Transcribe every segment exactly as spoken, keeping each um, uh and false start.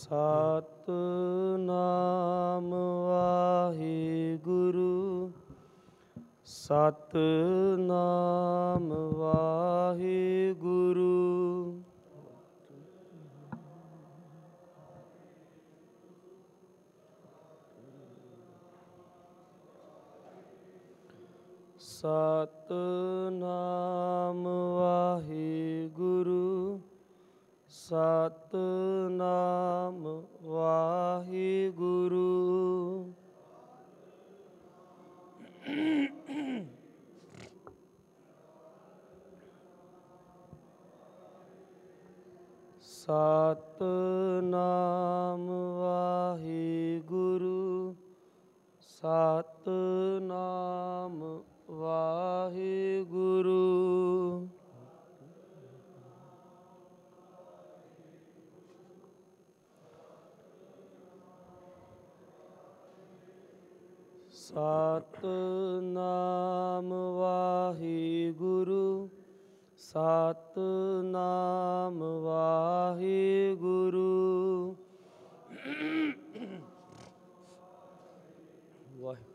ਸਤਿਨਾਮ ਵਾਹਿਗੁਰੂ ਸਤਿਨਾਮ ਵਾਹਿਗੁਰੂ ਸਤਿਨਾਮ ਵਾਹਿਗੁਰੂ ਸਤਿਨਾਮ ਵਾਹਿਗੁਰੂ ਸਤਿਨਾਮ ਵਾਹਿਗੁਰੂ ਸਤਿਨਾਮ ਵਾਹਿਗੁਰੂ ਸਤਿਨਾਮ ਵਾਹਿਗੁਰੂ ਸਤਿਨਾਮ ਵਾਹਿਗੁਰੂ ਵਾਹਿਗੁਰੂ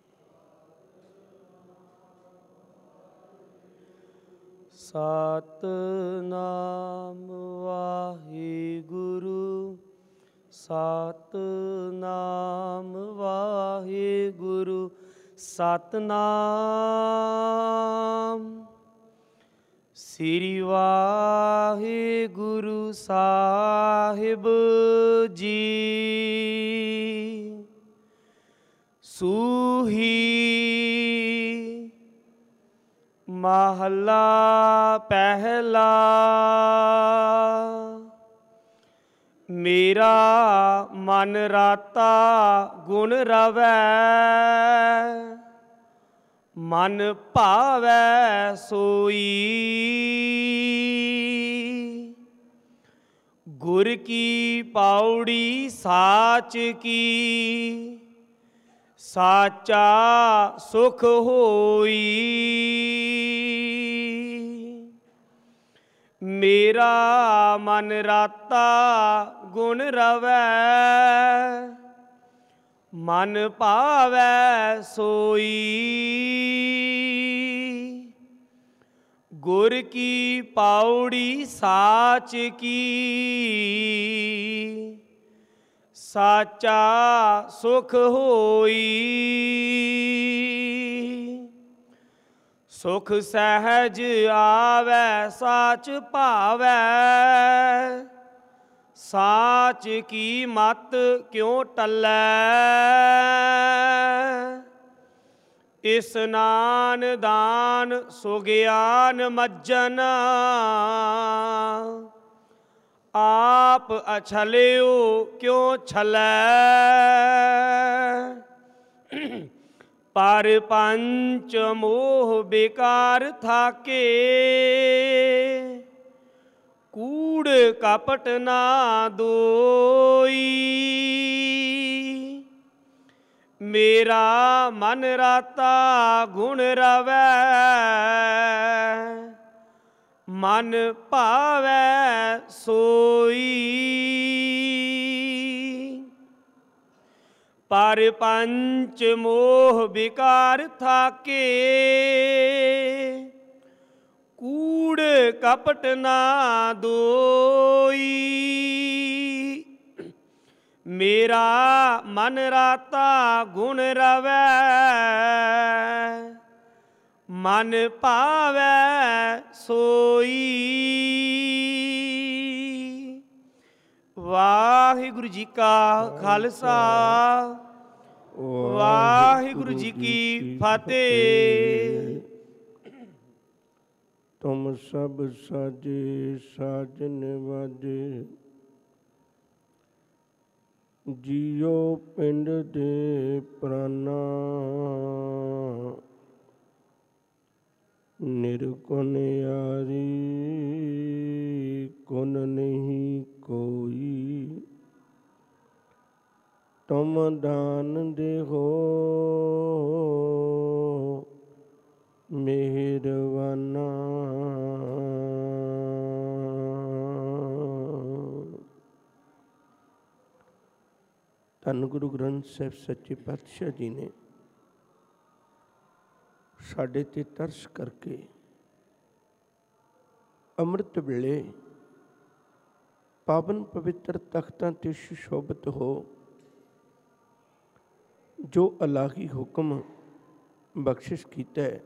ਸਤਿਨਾਮ ਵਾਹਿਗੁਰੂ ਸਤਿਨਾਮ ਵਾਹਿਗੁਰੂ ਸਤਿਨਾਮ ਸ੍ਰੀ ਵਾਹਿਗੁਰੂ ਸਾਹਿਬ ਜੀ ਸੂਹੀ ਮਹਲਾ ਪਹਿਲਾ ਮੇਰਾ ਮਨ ਰਾਤਾ ਗੁਣ ਰਵੈ ਮਨ ਭਾਵੈ ਸੋਈ ਗੁਰ ਕੀ ਪੌੜੀ ਸਾਚ ਕੀ ਸਾਚਾ ਸੁਖ ਹੋਈ ਮੇਰਾ ਮਨ ਰਾਤਾ ਗੁਣ ਰਵੈ ਮਨ ਭਾਵੈ ਸੋਈ ਗੁਰ ਕੀ ਪੌੜੀ ਸਾਚ ਕੀ ਸਾਚਾ ਸੁਖ ਹੋਈ ਸੁਖ ਸਹਿਜ ਆਵੈ ਸਾਚ ਭਾਵੈ ਸਾਚ ਕੀ ਮਤ ਕਿਉ ਟਲੈ ਇਸਨਾਨ ਦਾਨ ਸੁਗਿਆਨ ਮੱਜਨ ਆਪ ਅਛਲਿਓ ਕਿਉ ਛਲੈ ਪਰ ਪੰਚ ਮੋਹ ਬੇਕਾਰ ਥਾਕੇ ਕੂੜ ਕਪਟ ਨਾ ਦੋਈ ਮੇਰਾ ਮਨ ਰਾਤਾ ਗੁਣ ਰਵੈ ਮਨ ਭਾਵੈ ਸੋਈ ਪਰ ਪੰਚ ਮੋਹ ਵਿਕਾਰ ਥਾਕੇ ਕੂੜ ਕਪਟ ਨਾ ਦੋਈ ਮੇਰਾ ਮਨ ਰਾਤਾ ਗੁਣ ਰਵੈ ਮਨ ਭਾਵੈ ਸੋਈ। ਵਾਹਿਗੁਰੂ ਜੀ ਕਾ ਖਾਲਸਾ ਵਾਹਿਗੁਰੂ ਜੀ ਕੀ ਫਤਿਹ। ਤੁਮ ਸਭ ਸਾਜੇ ਸਾਜਨ ਵਾਜੇ ਜੀਓ ਪਿੰਡ ਦੇ ਪ੍ਰਾਨਾ ਨਿਰਗੁਣ ਯਾਰੀ ਗੁਣ ਨਹੀਂ ਕੋਈ ਤੁਮ ਦਾਨ ਦੇਹੋ ਮਿਹਰਬਾਨਾ। ਧੰਨ ਗੁਰੂ ਗ੍ਰੰਥ ਸਾਹਿਬ ਸੱਚੇ ਪਾਤਸ਼ਾਹ ਜੀ ਨੇ ਸਾਡੇ ਤੇ ਤਰਸ ਕਰਕੇ ਅੰਮ੍ਰਿਤ ਵੇਲੇ ਪਾਵਨ ਪਵਿੱਤਰ ਤਖਤਾਂ ਤੇ ਸੁਸ਼ੋਭਿਤ ਹੋ ਜੋ ਇਲਾਹੀ ਹੁਕਮ ਬਖਸ਼ਿਸ਼ ਕੀਤਾ ਹੈ,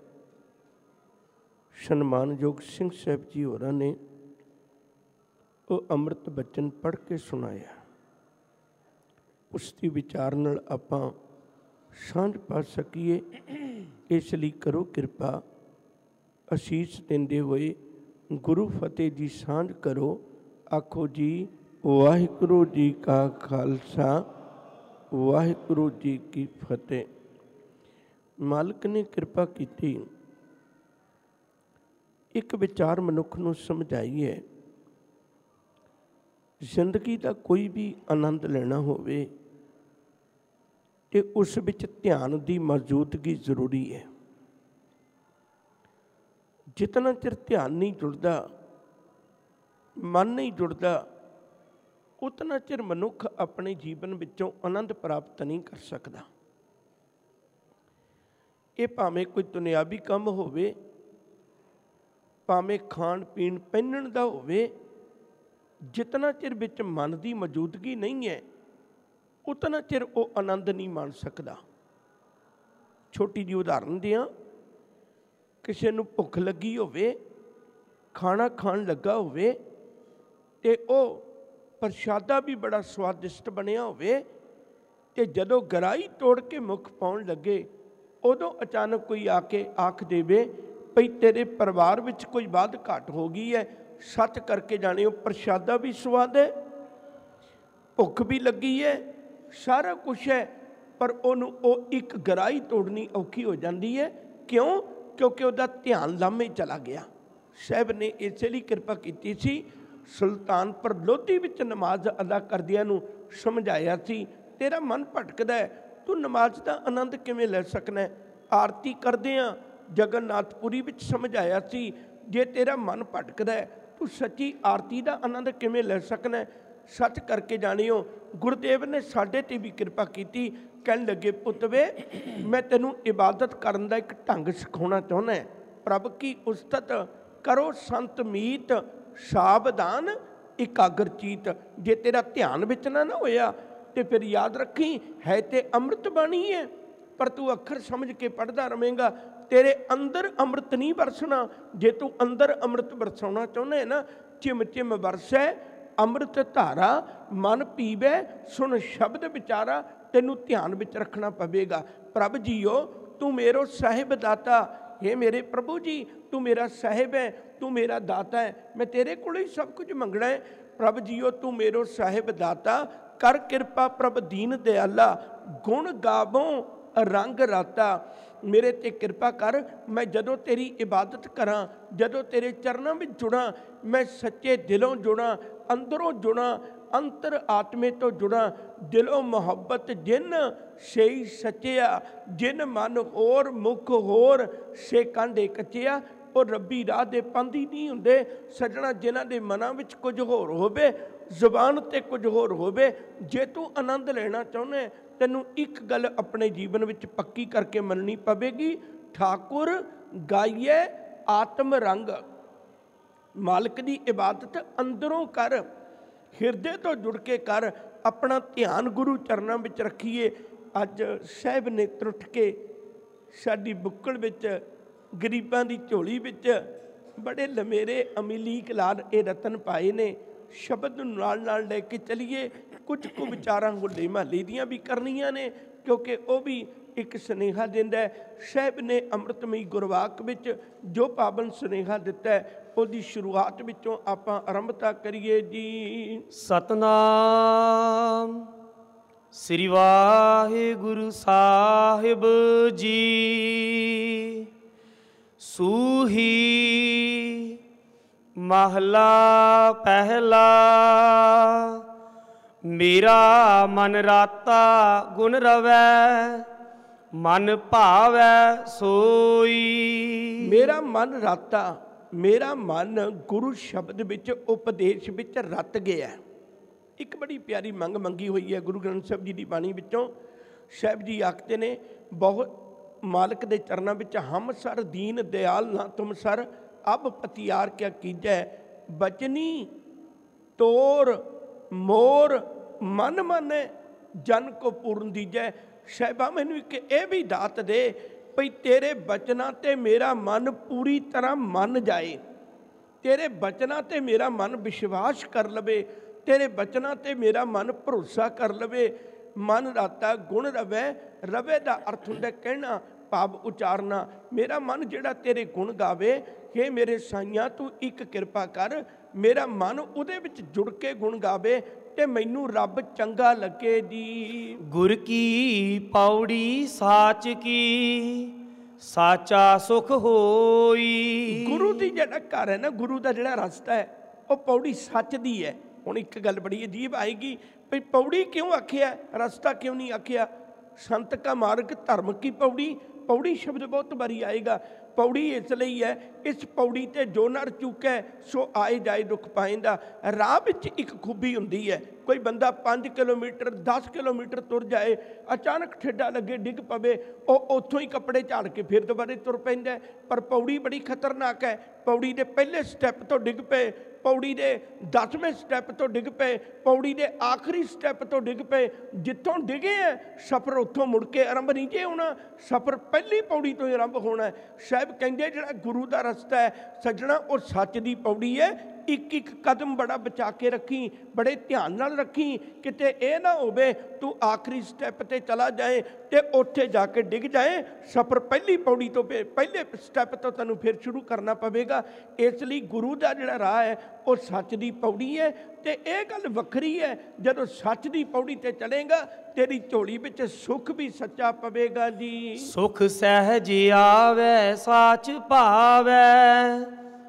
ਸਨਮਾਨਯੋਗ ਸਿੰਘ ਸਾਹਿਬ ਜੀ ਹੋਰਾਂ ਨੇ ਉਹ ਅੰਮ੍ਰਿਤ ਬਚਨ ਪੜ੍ਹ ਕੇ ਸੁਣਾਇਆ। ਉਸ ਦੀ ਵਿਚਾਰ ਨਾਲ ਆਪਾਂ ਸਾਂਝ ਪਾ ਸਕੀਏ, ਇਸ ਲਈ ਕਰੋ ਕਿਰਪਾ। ਅਸੀਸ ਦਿੰਦੇ ਹੋਏ ਗੁਰੂ ਫਤਿਹ ਦੀ ਸਾਂਝ ਕਰੋ। ਆਖੋ ਜੀ ਵਾਹਿਗੁਰੂ ਜੀ ਕਾ ਖਾਲਸਾ, ਵਾਹਿਗੁਰੂ ਜੀ ਕੀ ਫਤਿਹ। ਮਾਲਕ ਨੇ ਕਿਰਪਾ ਕੀਤੀ, ਇੱਕ ਵਿਚਾਰ ਮਨੁੱਖ ਨੂੰ ਸਮਝਾਈ ਹੈ। ਜ਼ਿੰਦਗੀ ਦਾ ਕੋਈ ਵੀ ਆਨੰਦ ਲੈਣਾ ਹੋਵੇ ਤੇ ਉਸ ਵਿੱਚ ਧਿਆਨ ਦੀ ਮੌਜੂਦਗੀ ਜ਼ਰੂਰੀ ਹੈ। ਜਿਤਨਾ ਚਿਰ ਧਿਆਨ ਨਹੀਂ ਜੁੜਦਾ, ਮਨ ਨਹੀਂ ਜੁੜਦਾ, ਉਤਨਾ ਚਿਰ ਮਨੁੱਖ ਆਪਣੇ ਜੀਵਨ ਵਿੱਚੋਂ ਆਨੰਦ ਪ੍ਰਾਪਤ ਨਹੀਂ ਕਰ ਸਕਦਾ। ਇਹ ਭਾਵੇਂ ਕੋਈ ਦੁਨਿਆਵੀ ਕੰਮ ਹੋਵੇ, ਭਾਵੇਂ ਖਾਣ ਪੀਣ ਪਹਿਨਣ ਦਾ ਹੋਵੇ, ਜਿਤਨਾ ਚਿਰ ਵਿੱਚ ਮਨ ਦੀ ਮੌਜੂਦਗੀ ਨਹੀਂ ਹੈ, ਉਤਨਾ ਚਿਰ ਉਹ ਆਨੰਦ ਨਹੀਂ ਮਾਣ ਸਕਦਾ। ਛੋਟੀ ਜਿਹੀ ਉਦਾਹਰਨ ਦਿਆਂ, ਕਿਸੇ ਨੂੰ ਭੁੱਖ ਲੱਗੀ ਹੋਵੇ, ਖਾਣਾ ਖਾਣ ਲੱਗਾ ਹੋਵੇ ਤੇ ਉਹ ਪ੍ਰਸ਼ਾਦਾ ਵੀ ਬੜਾ ਸਵਾਦਿਸ਼ਟ ਬਣਿਆ ਹੋਵੇ ਤੇ ਜਦੋਂ ਗਰਾਈ ਤੋੜ ਕੇ ਮੁੱਖ ਪਾਉਣ ਲੱਗੇ, ਉਦੋਂ ਅਚਾਨਕ ਕੋਈ ਆ ਕੇ ਆਖ ਦੇਵੇ ਭਈ ਤੇਰੇ ਪਰਿਵਾਰ ਵਿੱਚ ਕੋਈ ਵਾਧ ਘਾਟ ਹੋ ਗਈ ਹੈ, ਸੱਚ ਕਰਕੇ ਜਾਣਿਓ ਪ੍ਰਸ਼ਾਦਾ ਵੀ ਸਵਾਦ ਹੈ, ਭੁੱਖ ਵੀ ਲੱਗੀ ਹੈ, ਸਾਰਾ ਕੁਛ ਹੈ, ਪਰ ਉਹਨੂੰ ਉਹ ਇੱਕ ਗਰਾਈ ਤੋੜਨੀ ਔਖੀ ਹੋ ਜਾਂਦੀ ਹੈ। ਕਿਉਂ? ਕਿਉਂਕਿ ਉਹਦਾ ਧਿਆਨ ਲਾਮੇ ਚਲਾ ਗਿਆ। ਸਾਹਿਬ ਨੇ ਇਸੇ ਲਈ ਕਿਰਪਾ ਕੀਤੀ ਸੀ। ਸੁਲਤਾਨਪੁਰ ਲੋਧੀ ਵਿੱਚ ਨਮਾਜ਼ ਅਦਾ ਕਰਦਿਆਂ ਨੂੰ ਸਮਝਾਇਆ ਸੀ, ਤੇਰਾ ਮਨ ਭਟਕਦਾ ਹੈ, ਤੂੰ ਨਮਾਜ਼ ਦਾ ਆਨੰਦ ਕਿਵੇਂ ਲੈ ਸਕਣਾ? ਆਰਤੀ ਕਰਦਿਆਂ ਜਗਨਨਾਥਪੁਰੀ ਵਿੱਚ ਸਮਝਾਇਆ ਸੀ, ਜੇ ਤੇਰਾ ਮਨ ਭਟਕਦਾ ਹੈ, ਤੂੰ ਸੱਚੀ ਆਰਤੀ ਦਾ ਆਨੰਦ ਕਿਵੇਂ ਲੈ ਸਕਣਾ? ਸੱਚ ਕਰਕੇ ਜਾਣਿਓ ਗੁਰਦੇਵ ਨੇ ਸਾਡੇ 'ਤੇ ਵੀ ਕਿਰਪਾ ਕੀਤੀ। ਕਹਿਣ ਲੱਗੇ, ਪੁੱਤ ਵੇ, ਮੈਂ ਤੈਨੂੰ ਇਬਾਦਤ ਕਰਨ ਦਾ ਇੱਕ ਢੰਗ ਸਿਖਾਉਣਾ ਚਾਹੁੰਦਾ। ਪ੍ਰਭ ਕੀ ਉਸਤਤ ਕਰੋ ਸੰਤ ਮੀਤ, ਸਾਵਧਾਨ ਇਕਾਗਰ ਚੀਤ। ਜੇ ਤੇਰਾ ਧਿਆਨ ਵਿੱਚ ਨਾ ਨਾ ਹੋਇਆ ਤੇ ਫਿਰ ਯਾਦ ਰੱਖੀ, ਹੈ ਤੇ ਅੰਮ੍ਰਿਤ ਬਾਣੀ ਹੈ, ਪਰ ਤੂੰ ਅੱਖਰ ਸਮਝ ਕੇ ਪੜ੍ਹਦਾ ਰਵੇਂਗਾ, ਤੇਰੇ ਅੰਦਰ ਅੰਮ੍ਰਿਤ ਨਹੀਂ ਵਰਸਣਾ। ਜੇ ਤੂੰ ਅੰਦਰ ਅੰਮ੍ਰਿਤ ਵਰਸਾਉਣਾ ਚਾਹੁੰਦਾ ਹੈ ਨਾ, ਚਿਮ ਚਿਮ ਵਰਸੈ ਅੰਮ੍ਰਿਤ ਧਾਰਾ, ਮਨ ਪੀਵੇ ਸੁਣ ਸ਼ਬਦ ਵਿਚਾਰਾ। ਤੈਨੂੰ ਧਿਆਨ ਵਿੱਚ ਰੱਖਣਾ ਪਵੇਗਾ। ਪ੍ਰਭ ਜੀਓ ਤੂੰ ਮੇਰੋ ਸਾਹਿਬ ਦਾਤਾ, हे ਮੇਰੇ ਪ੍ਰਭੂ ਜੀ, ਤੂੰ ਮੇਰਾ ਸਾਹਿਬ ਹੈ, ਤੂੰ ਮੇਰਾ ਦਾਤਾ ਹੈ, ਮੈਂ ਤੇਰੇ ਕੋਲ ਹੀ ਸਭ ਕੁਝ ਮੰਗਣਾ ਹੈ। ਪ੍ਰਭ ਜੀਓ ਤੂੰ ਮੇਰੋ ਸਾਹਿਬ ਦਾਤਾ, ਕਰ ਕਿਰਪਾ ਪ੍ਰਭ ਦੀਨ ਦਿਆਲਾ, ਗੁਣ ਗਾਵੋਂ ਰੰਗ ਰਾਤਾ। ਮੇਰੇ 'ਤੇ ਕਿਰਪਾ ਕਰ, ਮੈਂ ਜਦੋਂ ਤੇਰੀ ਇਬਾਦਤ ਕਰਾਂ, ਜਦੋਂ ਤੇਰੇ ਚਰਨਾਂ ਵਿੱਚ ਜੁੜਾਂ, ਮੈਂ ਸੱਚੇ ਦਿਲੋਂ ਜੁੜਾਂ, ਅੰਦਰੋਂ ਜੁੜਾਂ, ਅੰਤਰ ਆਤਮੇ ਤੋਂ ਜੁੜਾਂ। ਦਿਲੋਂ ਮੁਹੱਬਤ ਜਿਨ ਸਹੀ ਸੱਚਿਆ, ਜਿਨ ਮਨ ਹੋਰ ਮੁਖ ਹੋਰ, ਸੇ ਕਾਂਢੇ ਕੱਚਿਆ। ਉਹ ਰੱਬੀ ਰਾਹ ਦੇ ਪਾਂਧੀ ਨਹੀਂ ਹੁੰਦੇ ਸੱਜਣਾ, ਜਿਨ੍ਹਾਂ ਦੇ ਮਨਾਂ ਵਿੱਚ ਕੁਝ ਹੋਰ ਹੋਵੇ, ਜ਼ੁਬਾਨ 'ਤੇ ਕੁਝ ਹੋਰ ਹੋਵੇ। ਜੇ ਤੂੰ ਆਨੰਦ ਲੈਣਾ ਚਾਹੁੰਦਾ, ਤੈਨੂੰ ਇੱਕ ਗੱਲ ਆਪਣੇ ਜੀਵਨ ਵਿੱਚ ਪੱਕੀ ਕਰਕੇ ਮੰਨਣੀ ਪਵੇਗੀ, ਠਾਕੁਰ ਗਾਈਏ ਆਤਮ ਰੰਗ। ਮਾਲਕ ਦੀ ਇਬਾਦਤ ਅੰਦਰੋਂ ਕਰ, ਹਿਰਦੇ ਤੋਂ ਜੁੜ ਕੇ ਕਰ, ਆਪਣਾ ਧਿਆਨ ਗੁਰੂ ਚਰਨਾਂ ਵਿੱਚ ਰੱਖੀਏ। ਅੱਜ ਸਾਹਿਬ ਨੇ ਤਰੁੱਠ ਕੇ ਸਾਡੀ ਬੁੱਕਲ ਵਿੱਚ, ਗਰੀਬਾਂ ਦੀ ਝੋਲੀ ਵਿੱਚ ਬੜੇ ਲਮੇਰੇ ਅਮੀਲੀਕ ਲਾਲ ਇਹ ਰਤਨ ਪਾਏ ਨੇ। ਸ਼ਬਦ ਨੂੰ ਨਾਲ ਨਾਲ ਲੈ ਕੇ ਚਲੀਏ। ਕੁਝ ਕੁ ਵਿਚਾਰਾਂ ਹੋਲੇ ਮਹੱਲੇ ਦੀਆਂ ਵੀ ਕਰਨੀਆਂ ਨੇ, ਕਿਉਂਕਿ ਉਹ ਵੀ ਇੱਕ ਸੁਨੇਹਾ ਦਿੰਦਾ ਹੈ। ਸਾਹਿਬ ਨੇ ਅੰਮ੍ਰਿਤਮਈ ਗੁਰਵਾਕ ਵਿੱਚ ਜੋ ਪਾਵਨ ਸੁਨੇਹਾ ਦਿੱਤਾ ਹੈ, ਉਹਦੀ ਸ਼ੁਰੂਆਤ ਵਿੱਚੋਂ ਆਪਾਂ ਆਰੰਭਤਾ ਕਰੀਏ ਜੀ। ਸਤਨਾਮ ਸ੍ਰੀ ਵਾਹਿਗੁਰੂ ਸਾਹਿਬ ਜੀ। ਸੂਹੀ ਮਹਲਾ ਪਹਿਲਾ, ਮੇਰਾ ਮਨ ਰਾਤਾ ਗੁਣ ਰਵੈ, ਮਨ ਭਾਵੈ ਸੋਈ। ਮੇਰਾ ਮਨ ਰਾਤਾ, ਮੇਰਾ ਮਨ ਗੁਰੂ ਸ਼ਬਦ ਵਿੱਚ, ਉਪਦੇਸ਼ ਵਿੱਚ ਰਤ ਗਿਆ। ਇੱਕ ਬੜੀ ਪਿਆਰੀ ਮੰਗ ਮੰਗੀ ਹੋਈ ਹੈ ਗੁਰੂ ਗ੍ਰੰਥ ਸਾਹਿਬ ਜੀ ਦੀ ਬਾਣੀ ਵਿੱਚੋਂ। ਸਾਹਿਬ ਜੀ ਆਖਦੇ ਨੇ, ਬਹੁਤ ਮਾਲਕ ਦੇ ਚਰਨਾਂ ਵਿੱਚ, ਹਮ ਸਰ ਦੀਨ ਦਿਆਲ ਨਾ ਤੁਮ ਸਰ, ਅਬ ਪਤਿਆਰ ਕਿਆ ਕੀਜੈ, ਬਚਨੀ ਤੋਰ ਮੋਰ ਮਨ ਮਾਨੈ, ਜਨ ਕੋ ਪੂਰਨ ਦੀਜੈ। ਸਾਹਿਬਾ ਮੈਨੂੰ ਇੱਕ ਇਹ ਵੀ ਦਾਤ ਦੇ ਭਈ ਤੇਰੇ ਬਚਨਾਂ ਤੇ ਮੇਰਾ ਮਨ ਪੂਰੀ ਤਰ੍ਹਾਂ ਮੰਨ ਜਾਏ, ਤੇਰੇ ਬਚਨਾਂ ਤੇ ਮੇਰਾ ਮਨ ਵਿਸ਼ਵਾਸ ਕਰ ਲਵੇ, ਤੇਰੇ ਬਚਨਾਂ ਤੇ ਮੇਰਾ ਮਨ ਭਰੋਸਾ ਕਰ ਲਵੇ। ਮਨ ਰਾਤਾ ਗੁਣ ਰਵੈ, ਰਵੇ ਦਾ ਅਰਥ ਹੁੰਦਾ ਕਹਿਣਾ, ਭਾਵ ਉਚਾਰਨਾ। ਮੇਰਾ ਮਨ ਜਿਹੜਾ ਤੇਰੇ ਗੁਣ ਗਾਵੇ, ਕਿ ਮੇਰੇ ਸਾਈਆਂ ਤੂੰ ਇੱਕ ਕਿਰਪਾ ਕਰ, ਮੇਰਾ ਮਨ ਉਹਦੇ ਵਿੱਚ ਜੁੜ ਕੇ ਗੁਣ ਗਾਵੇ ਤੇ ਮੈਨੂੰ ਰੱਬ ਚੰਗਾ ਲੱਗੇ ਜੀ। ਗੁਰ ਕੀ ਪੌੜੀ ਸਾਚ ਕੀ, ਸਾਚਾ ਸੁਖ ਹੋਈ। ਗੁਰੂ ਦੀ ਜਿਹੜਾ ਘਰ ਹੈ ਨਾ, ਗੁਰੂ ਦਾ ਜਿਹੜਾ ਰਸਤਾ ਹੈ, ਉਹ ਪੌੜੀ ਸੱਚ ਦੀ ਹੈ। ਹੁਣ ਇੱਕ ਗੱਲ ਬੜੀ ਅਜੀਬ ਆਏਗੀ, ਭਈ ਪੌੜੀ ਕਿਉਂ ਆਖਿਆ, ਰਸਤਾ ਕਿਉਂ ਨਹੀਂ ਆਖਿਆ? ਸੰਤ ਕਾ ਮਾਰਗ ਧਰਮ ਕੀ ਪੌੜੀ, ਪੌੜੀ ਸ਼ਬਦ ਬਹੁਤ ਵਾਰੀ ਆਏਗਾ। ਪੌੜੀ ਇਸ ਲਈ ਹੈ, ਇਸ ਪੌੜੀ ਤੇ ਜੋ ਨਰ ਚੁੱਕੈ ਸੋ ਆਏ ਜਾਏ ਦੁੱਖ ਪਾਏਂਦਾ। ਰਾਹ ਵਿੱਚ ਇੱਕ ਖੂਬੀ ਹੁੰਦੀ ਹੈ, ਕੋਈ ਬੰਦਾ ਪੰਜ ਕਿਲੋਮੀਟਰ ਦਸ ਕਿਲੋਮੀਟਰ ਤੁਰ ਜਾਏ, ਅਚਾਨਕ ਠੇਡਾ ਲੱਗੇ, ਡਿੱਗ ਪਵੇ, ਉਹ ਉੱਥੋਂ ਹੀ ਕੱਪੜੇ ਝਾੜ ਕੇ ਫਿਰ ਦੁਬਾਰੇ ਤੁਰ ਪੈਂਦਾ। ਪਰ ਪੌੜੀ ਬੜੀ ਖਤਰਨਾਕ ਹੈ। ਪੌੜੀ ਦੇ ਪਹਿਲੇ ਸਟੈਪ ਤੋਂ ਡਿੱਗ ਪਏ, ਪੌੜੀ ਦੇ ਦਸਵੇਂ ਸਟੈਪ ਤੋਂ ਡਿੱਗ ਪਏ, ਪੌੜੀ ਦੇ ਆਖਰੀ ਸਟੈਪ ਤੋਂ ਡਿੱਗ ਪਏ, ਜਿੱਥੋਂ ਡਿੱਗੇ ਹੈ ਸਫ਼ਰ ਉੱਥੋਂ ਮੁੜ ਕੇ ਆਰੰਭ ਨਹੀਂ ਜੇ ਹੋਣਾ, ਸਫ਼ਰ ਪਹਿਲੀ ਪੌੜੀ ਤੋਂ ਹੀ ਆਰੰਭ ਹੋਣਾ। ਸਾਹਿਬ ਕਹਿੰਦੇ ਜਿਹੜਾ ਗੁਰੂ ਦਾ ਰਸਤਾ ਹੈ ਸੱਜਣਾ, ਉਹ ਸੱਚ ਦੀ ਪੌੜੀ ਹੈ। ਇੱਕ ਇੱਕ ਕਦਮ ਬੜਾ ਬਚਾ ਕੇ ਰੱਖੀ, ਬੜੇ ਧਿਆਨ ਨਾਲ ਰੱਖੀ, ਕਿਤੇ ਇਹ ਨਾ ਹੋਵੇ ਤੂੰ ਆਖਰੀ ਸਟੈਪ ਤੇ ਚਲਾ ਜਾਏ ਤੇ ਉੱਥੇ ਜਾ ਕੇ ਡਿੱਗ ਜਾਏ। ਸਫ਼ਰ ਪਹਿਲੀ ਪੌੜੀ ਤੋਂ ਪਹਿਲੇ ਸਟੈਪ ਤੋਂ ਤੈਨੂੰ ਫਿਰ ਸ਼ੁਰੂ ਕਰਨਾ ਪਵੇਗਾ। ਇਸ ਲਈ ਗੁਰੂ ਦਾ ਜਿਹੜਾ ਰਾਹ ਹੈ ਉਹ ਸੱਚ ਦੀ ਪੌੜੀ ਹੈ। ਤੇ ਇਹ ਗੱਲ ਵੱਖਰੀ ਹੈ, ਜਦੋਂ ਸੱਚ ਦੀ ਪੌੜੀ ਤੇ ਚਲੇਗਾ ਤੇਰੀ ਝੋਲੀ ਵਿੱਚ ਸੁੱਖ ਵੀ ਸੱਚਾ ਪਵੇਗਾ ਜੀ। ਸੁਖ ਸਹਿਜ ਆਵੈ ਸਾਚ ਭਾਵੈ,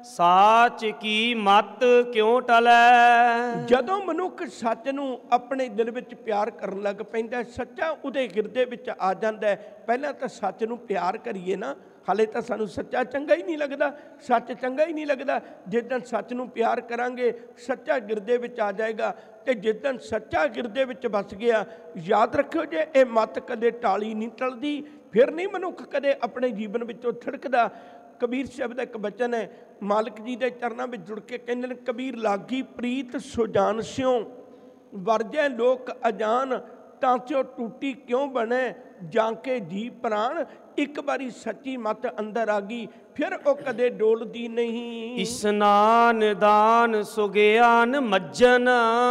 ਸਾਚ ਕੀ ਮਤ ਕਿਉਂ ਟਲੈ। ਜਦੋਂ ਮਨੁੱਖ ਸੱਚ ਨੂੰ ਆਪਣੇ ਦਿਲ ਵਿੱਚ ਪਿਆਰ ਕਰਨ ਲੱਗ ਪੈਂਦਾ, ਸੱਚਾ ਉਹਦੇ ਹਿਰਦੇ ਵਿੱਚ ਆ ਜਾਂਦਾ। ਪਹਿਲਾਂ ਤਾਂ ਸੱਚ ਨੂੰ ਪਿਆਰ ਕਰੀਏ ਨਾ, ਹਾਲੇ ਤਾਂ ਸਾਨੂੰ ਸੱਚਾ ਚੰਗਾ ਹੀ ਨਹੀਂ ਲੱਗਦਾ, ਸੱਚ ਚੰਗਾ ਹੀ ਨਹੀਂ ਲੱਗਦਾ। ਜਿਸ ਦਿਨ ਸੱਚ ਨੂੰ ਪਿਆਰ ਕਰਾਂਗੇ, ਸੱਚਾ ਗਿਰਦੇ ਵਿੱਚ ਆ ਜਾਏਗਾ। ਤੇ ਜਿਸ ਦਿਨ ਸੱਚਾ ਗਿਰਦੇ ਵਿੱਚ ਵਸ ਗਿਆ, ਯਾਦ ਰੱਖਿਓ ਜੇ ਇਹ ਮੱਤ ਕਦੇ ਟਾਲੀ ਨਹੀਂ ਟਲਦੀ, ਫਿਰ ਨਹੀਂ ਮਨੁੱਖ ਕਦੇ ਆਪਣੇ ਜੀਵਨ ਵਿੱਚੋਂ ਥੜਕਦਾ। ਕਬੀਰ ਸਾਹਿਬ ਦਾ ਇੱਕ ਬਚਨ ਹੈ, ਮਾਲਕ ਜੀ ਦੇ ਚਰਨਾਂ ਵਿੱਚ ਜੁੜ ਕੇ ਕਹਿੰਦੇ ਨੇ, ਕਬੀਰ ਲਾਗੀ ਪ੍ਰੀਤ ਸੁਜਾਨ ਸਿਉ, ਵਰਜੈ ਲੋਕ ਅਜਾਨ, ਤਾਂ ਸਿਓ ਟੂਟੀ ਕਿਉਂ ਬਣੇ, ਜਾਂ ਕੇ ਜੀ ਪ੍ਰਾਣ। ਇੱਕ ਵਾਰੀ ਸੱਚੀ ਮੱਤ ਅੰਦਰ ਆ ਗਈ, ਫਿਰ ਉਹ ਕਦੇ ਡੋਲਦੀ ਨਹੀਂ। ਇਸਨਾਨ ਦਾਨ ਸੁਗਿਆਨ ਮੱਜਨ,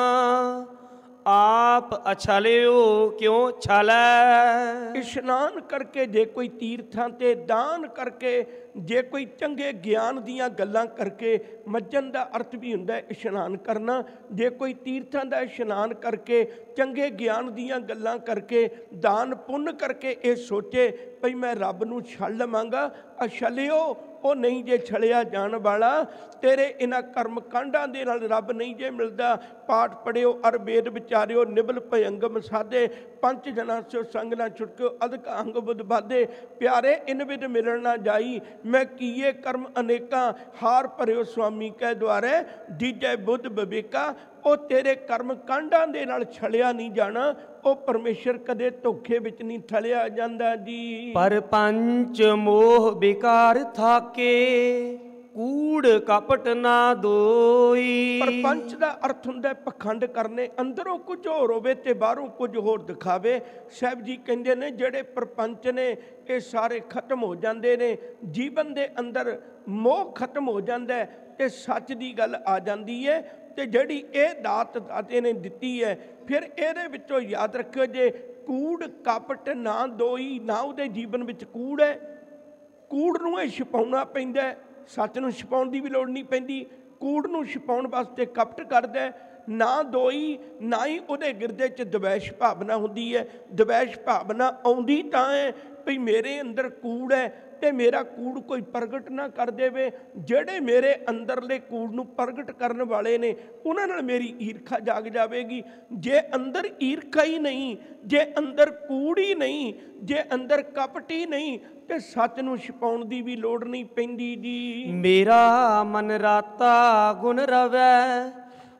ਆਪ ਅਛਲਿਓ ਕਿਉਂ ਛਲੈ। ਇਸ਼ਨਾਨ ਕਰਕੇ ਜੇ ਕੋਈ ਤੀਰਥਾਂ ਤੇ, ਦਾਨ ਕਰਕੇ ਜੇ ਕੋਈ ਚੰਗੇ ਗਿਆਨ ਦੀਆਂ ਗੱਲਾਂ ਕਰਕੇ, ਮੱਜਣ ਦਾ ਅਰਥ ਵੀ ਹੁੰਦਾ ਇਸ਼ਨਾਨ ਕਰਨਾ। ਜੇ ਕੋਈ ਤੀਰਥਾਂ ਦਾ ਇਸ਼ਨਾਨ ਕਰਕੇ, ਚੰਗੇ ਗਿਆਨ ਦੀਆਂ ਗੱਲਾਂ ਕਰਕੇ, ਦਾਨ ਪੁੰਨ ਕਰਕੇ ਇਹ ਸੋਚੇ ਭਈ ਮੈਂ ਰੱਬ ਨੂੰ ਛਲ ਲਵਾਂਗਾ, ਅਛਲਿਓ ਉਹ ਨਹੀਂ ਜੇ ਛਲਿਆ ਜਾਣ ਵਾਲਾ। ਤੇਰੇ ਇਹਨਾਂ ਕਰਮ ਕਾਂਡਾਂ ਦੇ ਨਾਲ ਰੱਬ ਨਹੀਂ ਜੇ ਮਿਲਦਾ। ਪਾਠ ਪੜਿਓ ਅਰ ਵੇਦ ਵਿਚਾਰਿਓ, ਨਿਬਲ ਭਯੰਗਮ ਸਾਧੇ, ਪੰਜ ਜਨਾਂ ਸਿਓ ਸੰਗ ਨਾ ਛੁਟਕਿਓ, ਅਧਿਕ ਅੰਗ ਬੁੱਧ ਬਾਧੇ। ਪਿਆਰੇ ਇਨ ਵਿਦ ਮਿਲਣ ਨਾ ਜਾਈ, ਮੈਂ ਕੀਏ ਕਰਮ ਅਨੇਕਾਂ, ਹਾਰ ਭਰਿਓ ਸੁਆਮੀ ਕੈ ਦੁਆਰੇ, ਦੀਜੈ ਬੁੱਧ ਵਿਵੇਕਾ। ਉਹ ਤੇਰੇ ਕਰਮ ਕਾਂਡਾਂ ਦੇ ਨਾਲ ਛਲਿਆ ਨਹੀਂ ਜਾਣਾ, ਉਹ ਪਰਮੇਸ਼ਰ ਕਦੇ ਧੋਖੇ ਵਿੱਚ ਨਹੀਂ ਠਲਿਆ ਜਾਂਦਾ ਜੀ। ਪਰ ਪੰਚ ਮੋਹ ਵਿਕਾਰ ਥਾਕੇ, ਕੂੜ ਕਪਟ ਨਾ ਦੋਈ। ਪਰ ਪੰਚ ਦਾ ਅਰਥ ਹੁੰਦਾ ਪਖੰਡ ਕਰਨੇ, ਅੰਦਰੋਂ ਕੁਝ ਹੋਰ ਹੋਵੇ ਤੇ ਬਾਹਰੋਂ ਕੁਝ ਹੋਰ ਦਿਖਾਵੇ। ਸਾਹਿਬ ਜੀ ਕਹਿੰਦੇ ਨੇ ਜਿਹੜੇ ਪ੍ਰਪੰਚ ਨੇ ਇਹ ਸਾਰੇ ਖਤਮ ਹੋ ਜਾਂਦੇ ਨੇ, ਜੀਵਨ ਦੇ ਅੰਦਰ ਮੋਹ ਖਤਮ ਹੋ ਜਾਂਦਾ ਤੇ ਸੱਚ ਦੀ ਗੱਲ ਆ ਜਾਂਦੀ ਹੈ। ਤੇ ਜਿਹੜੀ ਇਹ ਦਾਤ ਦਾਤੇ ਨੇ ਦਿੱਤੀ ਹੈ, ਫਿਰ ਇਹਦੇ ਵਿੱਚੋਂ ਯਾਦ ਰੱਖਿਓ ਜੇ ਕੂੜ ਕਪਟ ਨਾ ਦੋਈ, ਨਾ ਉਹਦੇ ਜੀਵਨ ਵਿੱਚ ਕੂੜ ਹੈ। ਕੂੜ ਨੂੰ ਇਹ ਛਿਪਾਉਣਾ ਪੈਂਦਾ, ਸੱਚ ਨੂੰ ਛਿਪਾਉਣ ਦੀ ਵੀ ਲੋੜ ਨਹੀਂ ਪੈਂਦੀ। ਕੂੜ ਨੂੰ ਛਿਪਾਉਣ ਵਾਸਤੇ ਕਪਟ ਕਰਦਾ। ਨਾ ਦੋਈ, ਨਾ ਹੀ ਉਹਦੇ ਗਿਰਦੇ 'ਚ ਦਵੈਸ਼ ਭਾਵਨਾ ਹੁੰਦੀ ਹੈ। ਦਵੈਸ਼ ਭਾਵਨਾ ਆਉਂਦੀ ਤਾਂ ਹੈ ਵੀ ਮੇਰੇ ਅੰਦਰ ਕੂੜ ਹੈ ਤੇ ਮੇਰਾ ਕੂੜ ਕੋਈ ਪ੍ਰਗਟ ਨਾ ਕਰ ਦੇਵੇ। ਜਿਹੜੇ ਮੇਰੇ ਅੰਦਰਲੇ ਕੂੜ ਨੂੰ ਪ੍ਰਗਟ ਕਰਨ ਵਾਲੇ ਨੇ ਉਹਨਾਂ ਨਾਲ ਮੇਰੀ ਈਰਖਾ ਜਾਗ ਜਾਵੇਗੀ। ਜੇ ਅੰਦਰ ਈਰਖਾ ਹੀ ਨਹੀਂ, ਜੇ ਅੰਦਰ ਕੂੜ ਹੀ ਨਹੀਂ, ਜੇ ਅੰਦਰ ਕਪਟ ਹੀ ਨਹੀਂ, ਤੇ ਸੱਚ ਨੂੰ ਛਿਪਾਉਣ ਦੀ ਵੀ ਲੋੜ ਨਹੀਂ ਪੈਂਦੀ ਜੀ। ਮੇਰਾ ਮਨ ਰਾਤਾ ਗੁਣ ਰਵੈ,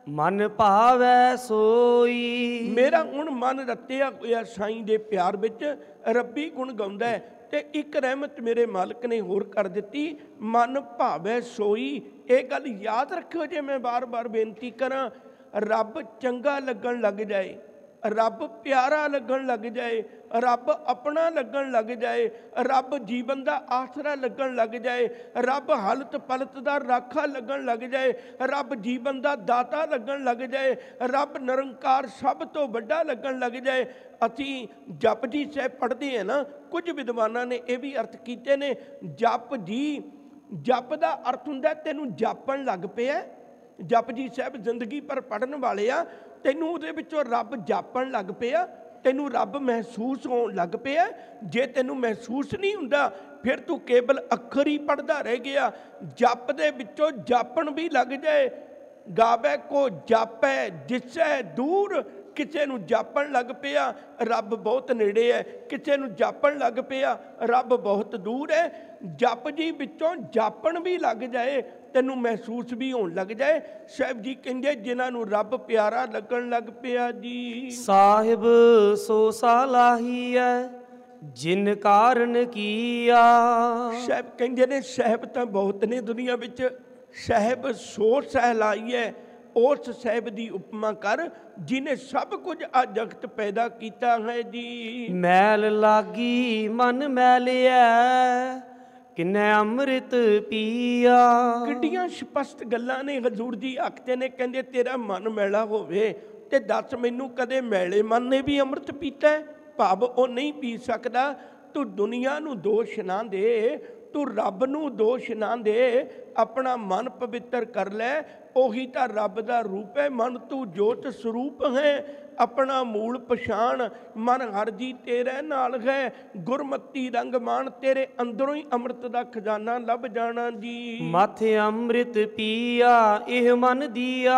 ਮਨ ਭਾਵੈ ਸੋਈ। ਮੇਰਾ ਹੁਣ ਮਨ ਰਤਿਆ ਹੋਇਆ ਸਾਈਂ ਦੇ ਪਿਆਰ ਵਿੱਚ ਰੱਬੀ ਗੁਣ ਗਾਉਂਦਾ ਹੈ। ਤੇ ਇੱਕ ਰਹਿਮਤ ਮੇਰੇ ਮਾਲਕ ਨੇ ਹੋਰ ਕਰ ਦਿੱਤੀ, ਮਨ ਭਾਵੈ ਸੋਈ। ਇਹ ਗੱਲ ਯਾਦ ਰੱਖਿਓ, ਜੇ ਮੈਂ ਬਾਰ-ਬਾਰ ਬੇਨਤੀ ਕਰਾਂ, ਰੱਬ ਚੰਗਾ ਲੱਗਣ ਲੱਗ ਜਾਏ, ਰੱਬ ਪਿਆਰਾ ਲੱਗਣ ਲੱਗ ਜਾਏ, ਰੱਬ ਆਪਣਾ ਲੱਗਣ ਲੱਗ ਜਾਏ, ਰੱਬ ਜੀਵਨ ਦਾ ਆਸਰਾ ਲੱਗਣ ਲੱਗ ਜਾਏ, ਰੱਬ ਹਲਤ ਪਲਤ ਦਾ ਰਾਖਾ ਲੱਗਣ ਲੱਗ ਜਾਏ, ਰੱਬ ਜੀਵਨ ਦਾ ਦਾਤਾ ਲੱਗਣ ਲੱਗ ਜਾਏ, ਰੱਬ ਨਿਰੰਕਾਰ ਸਭ ਤੋਂ ਵੱਡਾ ਲੱਗਣ ਲੱਗ ਜਾਏ। ਅਸੀਂ ਜਪਜੀ ਸਾਹਿਬ ਪੜ੍ਹਦੇ ਹਾਂ ਨਾ, ਕੁਝ ਵਿਦਵਾਨਾਂ ਨੇ ਇਹ ਵੀ ਅਰਥ ਕੀਤੇ ਨੇ, ਜਪ ਜੀ, ਜਪ ਦਾ ਅਰਥ ਹੁੰਦਾ ਤੈਨੂੰ ਜਾਪਣ ਲੱਗ ਪਿਆ। ਜਪਜੀ ਸਾਹਿਬ ਜ਼ਿੰਦਗੀ ਪਰ ਪੜ੍ਹਨ ਵਾਲੇ ਆ, ਤੈਨੂੰ ਉਹਦੇ ਵਿੱਚੋਂ ਰੱਬ ਜਾਪਣ ਲੱਗ ਪਿਆ, ਤੈਨੂੰ ਰੱਬ ਮਹਿਸੂਸ ਹੋਣ ਲੱਗ ਪਿਆ। ਜੇ ਤੈਨੂੰ ਮਹਿਸੂਸ ਨਹੀਂ ਹੁੰਦਾ ਫਿਰ ਤੂੰ ਕੇਵਲ ਅੱਖਰ ਹੀ ਪੜ੍ਹਦਾ ਰਹਿ ਗਿਆ। ਜਪ ਦੇ ਵਿੱਚੋਂ ਜਾਪਣ ਵੀ ਲੱਗ ਜਾਏ, ਗਾਵੇ ਕੋ ਜਾਪੈ ਜਿਸੈ ਦੂਰ। ਕਿਸੇ ਨੂੰ ਜਾਪਣ ਲੱਗ ਪਿਆ ਰੱਬ ਬਹੁਤ ਨੇੜੇ ਹੈ, ਕਿਸੇ ਨੂੰ ਜਾਪਣ ਲੱਗ ਪਿਆ ਰੱਬ ਬਹੁਤ ਦੂਰ ਹੈ। ਜਪ ਜੀ ਵਿੱਚੋਂ ਜਾਪਣ ਵੀ ਲੱਗ ਜਾਏ, ਤੈਨੂੰ ਮਹਿਸੂਸ ਵੀ ਹੋਣ ਲੱਗ ਜਾਏ। ਸਾਹਿਬ ਜੀ ਕਹਿੰਦੇ ਜਿਨ੍ਹਾਂ ਨੂੰ ਰੱਬ ਪਿਆਰਾ ਲੱਗਣ ਲੱਗ ਪਿਆ ਜੀ, ਸਾਹਿਬ ਸੋ ਸਾਲਾਹੀ ਹੈ ਜਿਨ ਕਾਰਨ ਕੀਆ। ਸਾਹਿਬ ਕਹਿੰਦੇ ਨੇ ਸਾਹਿਬ ਤਾਂ ਬਹੁਤ ਨੇ ਦੁਨੀਆ ਵਿੱਚ, ਸਾਹਿਬ ਸੋ ਸਹਿਲਾਈ ਹੈ ਉਸ ਸਾਹਿਬ ਦੀ ਉਪਮਾ ਕਰ ਜਿਹਨੇ ਸਭ ਕੁਝ ਆ ਜਗਤ ਪੈਦਾ ਕੀਤਾ ਹੈ ਜੀ। ਮੈਲ ਲਾਗੀ ਮਨ ਮੈਲਿਆ ਕਿੰਨੇ ਅੰਮ੍ਰਿਤ ਪੀਆ। ਕਿੱਡੀਆਂ ਸਪਸ਼ਟ ਗੱਲਾਂ ਨੇ ਹਜ਼ੂਰ ਜੀ ਆਖਦੇ ਨੇ, ਕਹਿੰਦੇ ਤੇਰਾ ਮਨ ਮੈਲਾ ਹੋਵੇ ਤੇ ਦੱਸ ਮੈਨੂੰ ਕਦੇ ਮੈਲੇ ਮਨ ਨੇ ਵੀ ਅੰਮ੍ਰਿਤ ਪੀਤਾ? ਭਾਵ ਉਹ ਨਹੀਂ ਪੀ ਸਕਦਾ। ਤੂੰ ਦੁਨੀਆ ਨੂੰ ਦੋਸ਼ ਨਾ ਦੇ, ਤੂੰ ਰੱਬ ਨੂੰ ਦੋਸ਼ ਨਾ ਦੇ, ਆਪਣਾ ਮਨ ਪਵਿੱਤਰ ਕਰ ਲੈ। ਉਹੀ ਤਾਂ ਰੱਬ ਦਾ ਰੂਪ ਹੈ, ਮਨ ਤੂੰ ਜੋਤ ਸਰੂਪ ਹੈ। ਆਪਣਾ ਮੂਲ ਪਛਾਣ, ਮਨ ਹਰ ਜੀ ਤੇਰੇ ਨਾਲ ਹੈ। ਗੁਰਮਤੀ ਰੰਗ ਮਾਣ, ਤੇਰੇ ਅੰਦਰੋਂ ਹੀ ਅੰਮ੍ਰਿਤ ਦਾ ਖਜ਼ਾਨਾ ਲੱਭ ਜਾਣਾ ਜੀ। ਮਾਥੇ ਅੰਮ੍ਰਿਤ ਪੀਆ ਇਹ ਮਨ ਦੀਆ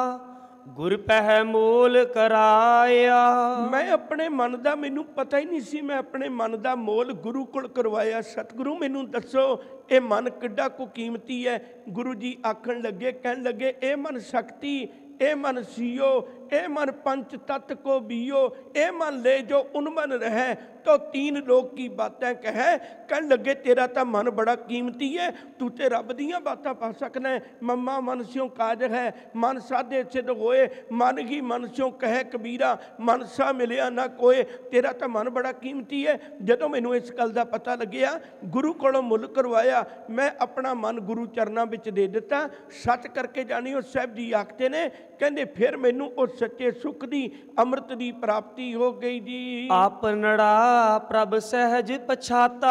ਗੁਰ ਪਹਿ ਮੋਲ ਕਰਾਇਆ। ਮੈਂ ਆਪਣੇ ਮਨ ਦਾ, ਮੈਨੂੰ ਪਤਾ ਹੀ ਨਹੀਂ ਸੀ ਮੈਂ ਆਪਣੇ ਮਨ ਦਾ ਮੋਲ ਗੁਰੂ ਕੋਲ ਕਰਵਾਇਆ। ਸਤਿਗੁਰੂ ਮੈਨੂੰ ਦੱਸੋ ਇਹ ਮਨ ਕਿੱਡਾ ਕੁ ਕੀਮਤੀ ਹੈ। ਗੁਰੂ ਜੀ ਆਖਣ ਲੱਗੇ, ਕਹਿਣ ਲੱਗੇ ਇਹ ਮਨ ਸ਼ਕਤੀ, ਇਹ ਮਨ ਸੀਓ, ਇਹ मन पंच तत्व को बियो, ए मन ले जो उनमन रहे तो तीन लोग की बातें कहे। कहन लगे तेरा तो मन बड़ा कीमती है, तू तो रब दियाँ बातें पा सकना है। मम्मा मन स्यों काज है, मन साधे सिद्ध होए, मन ही मन स्यों कहे कबीरा, मन सा मिलिया ना कोई। तेरा तो मन बड़ा कीमती है। जदों मैनू इस गल का पता लग्या, गुरु कोलों मुल करवाया, मैं अपना मन गुरु चरणों विच दे दिता। सच करके जानियो साहब जी आखते ने, कहंदे फिर मैनू उस सच्चे सुख दी अमृत दी प्राप्ति हो गई जी। आपनड़ा प्रभ सहज पछाता,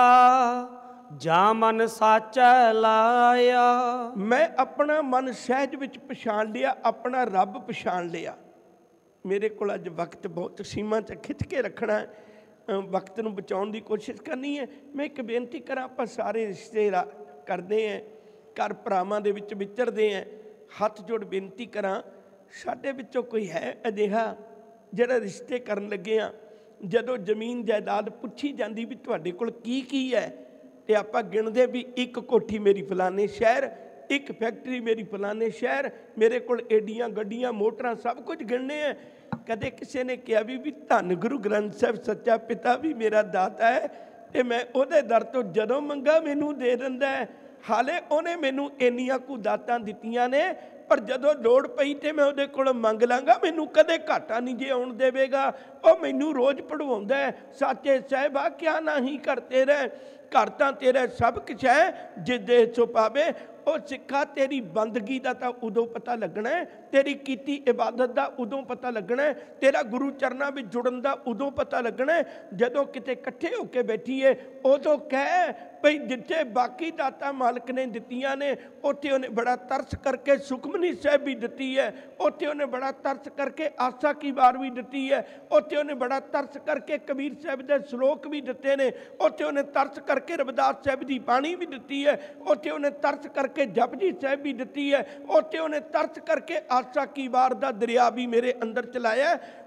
जा मन साचा लाया। मैं अपना मन सहज विच पछाण लिया, अपना रब पछाण लिया। मेरे को अज वक्त बहुत सीमा च खिच के रखना है, वक्त नूं बचाउण दी कोशिश करनी है। मैं एक बेनती करा, आपां सारे रिश्ते करते हैं, घर भरावां दे विच विचरदे हैं, हथ जोड़ बेनती करा, साडे विचों कोई है अजिहा जिहड़ा रिश्ते करन लगे आ, जदों जमीन जायदाद पुछी जाती भी तुहाडे कोल की की है, तो आपां गिणदे भी एक कोठी मेरी फलाने शहर, एक फैक्ट्री मेरी फलाने शहर, मेरे कोल एडियां गड्डियां मोटरां सब कुछ गिणने हैं। कदे किसी ने कहा भी भी धन गुरु ग्रंथ साहिब सच्चा पिता भी मेरा दाता है, तो मैं उहदे दर तो जदों मंगा मैनू दे दिंदा है। हाले उहने मैनू इन्नियां कु दातां दित्तियां ने, पर जदों लोड़ पई तो मैं उहदे कोलों मंग लांगा, मैनू कदे घाटा नहीं जे आउण देवेगा। वो मैनू रोज़ पढ़वाउंदा है, साचे साहिबा क्या नहीं करते रहे, घर तां तेरा सब कुछ है, जिस दे सो पावे। ਉਹ ਸਿੱਖਾ तेरी बंदगी का तो उदों पता लगना है, तेरी कीती इबादत का उदों पता लगना है, तेरा गुरु चरणों में जुड़न का उदों पता लगना है जदों किते इकट्ठे होके बैठीए। उदों कह भई जिथे बाकी दाता मालिक ने दित्तियां ने, उत्थे उन्हें बड़ा तरस करके सुखमनी साहिब भी दित्ती है, उत्थे उन्हें बड़ा तरस करके आसा की वार भी दित्ती है, उत्थे उन्हें बड़ा तरस करके कबीर साहिब के श्लोक भी दिते ने, उत्थे उन्हें तरस करके रविदास साहिब की बाणी भी दित्ती है, उत्थे उन्हें तरस करके जपजी साहिब भी दिती है, उत्थे उन्हें तरस करके आसा की वार दा दरिया भी मेरे अंदर चलाया।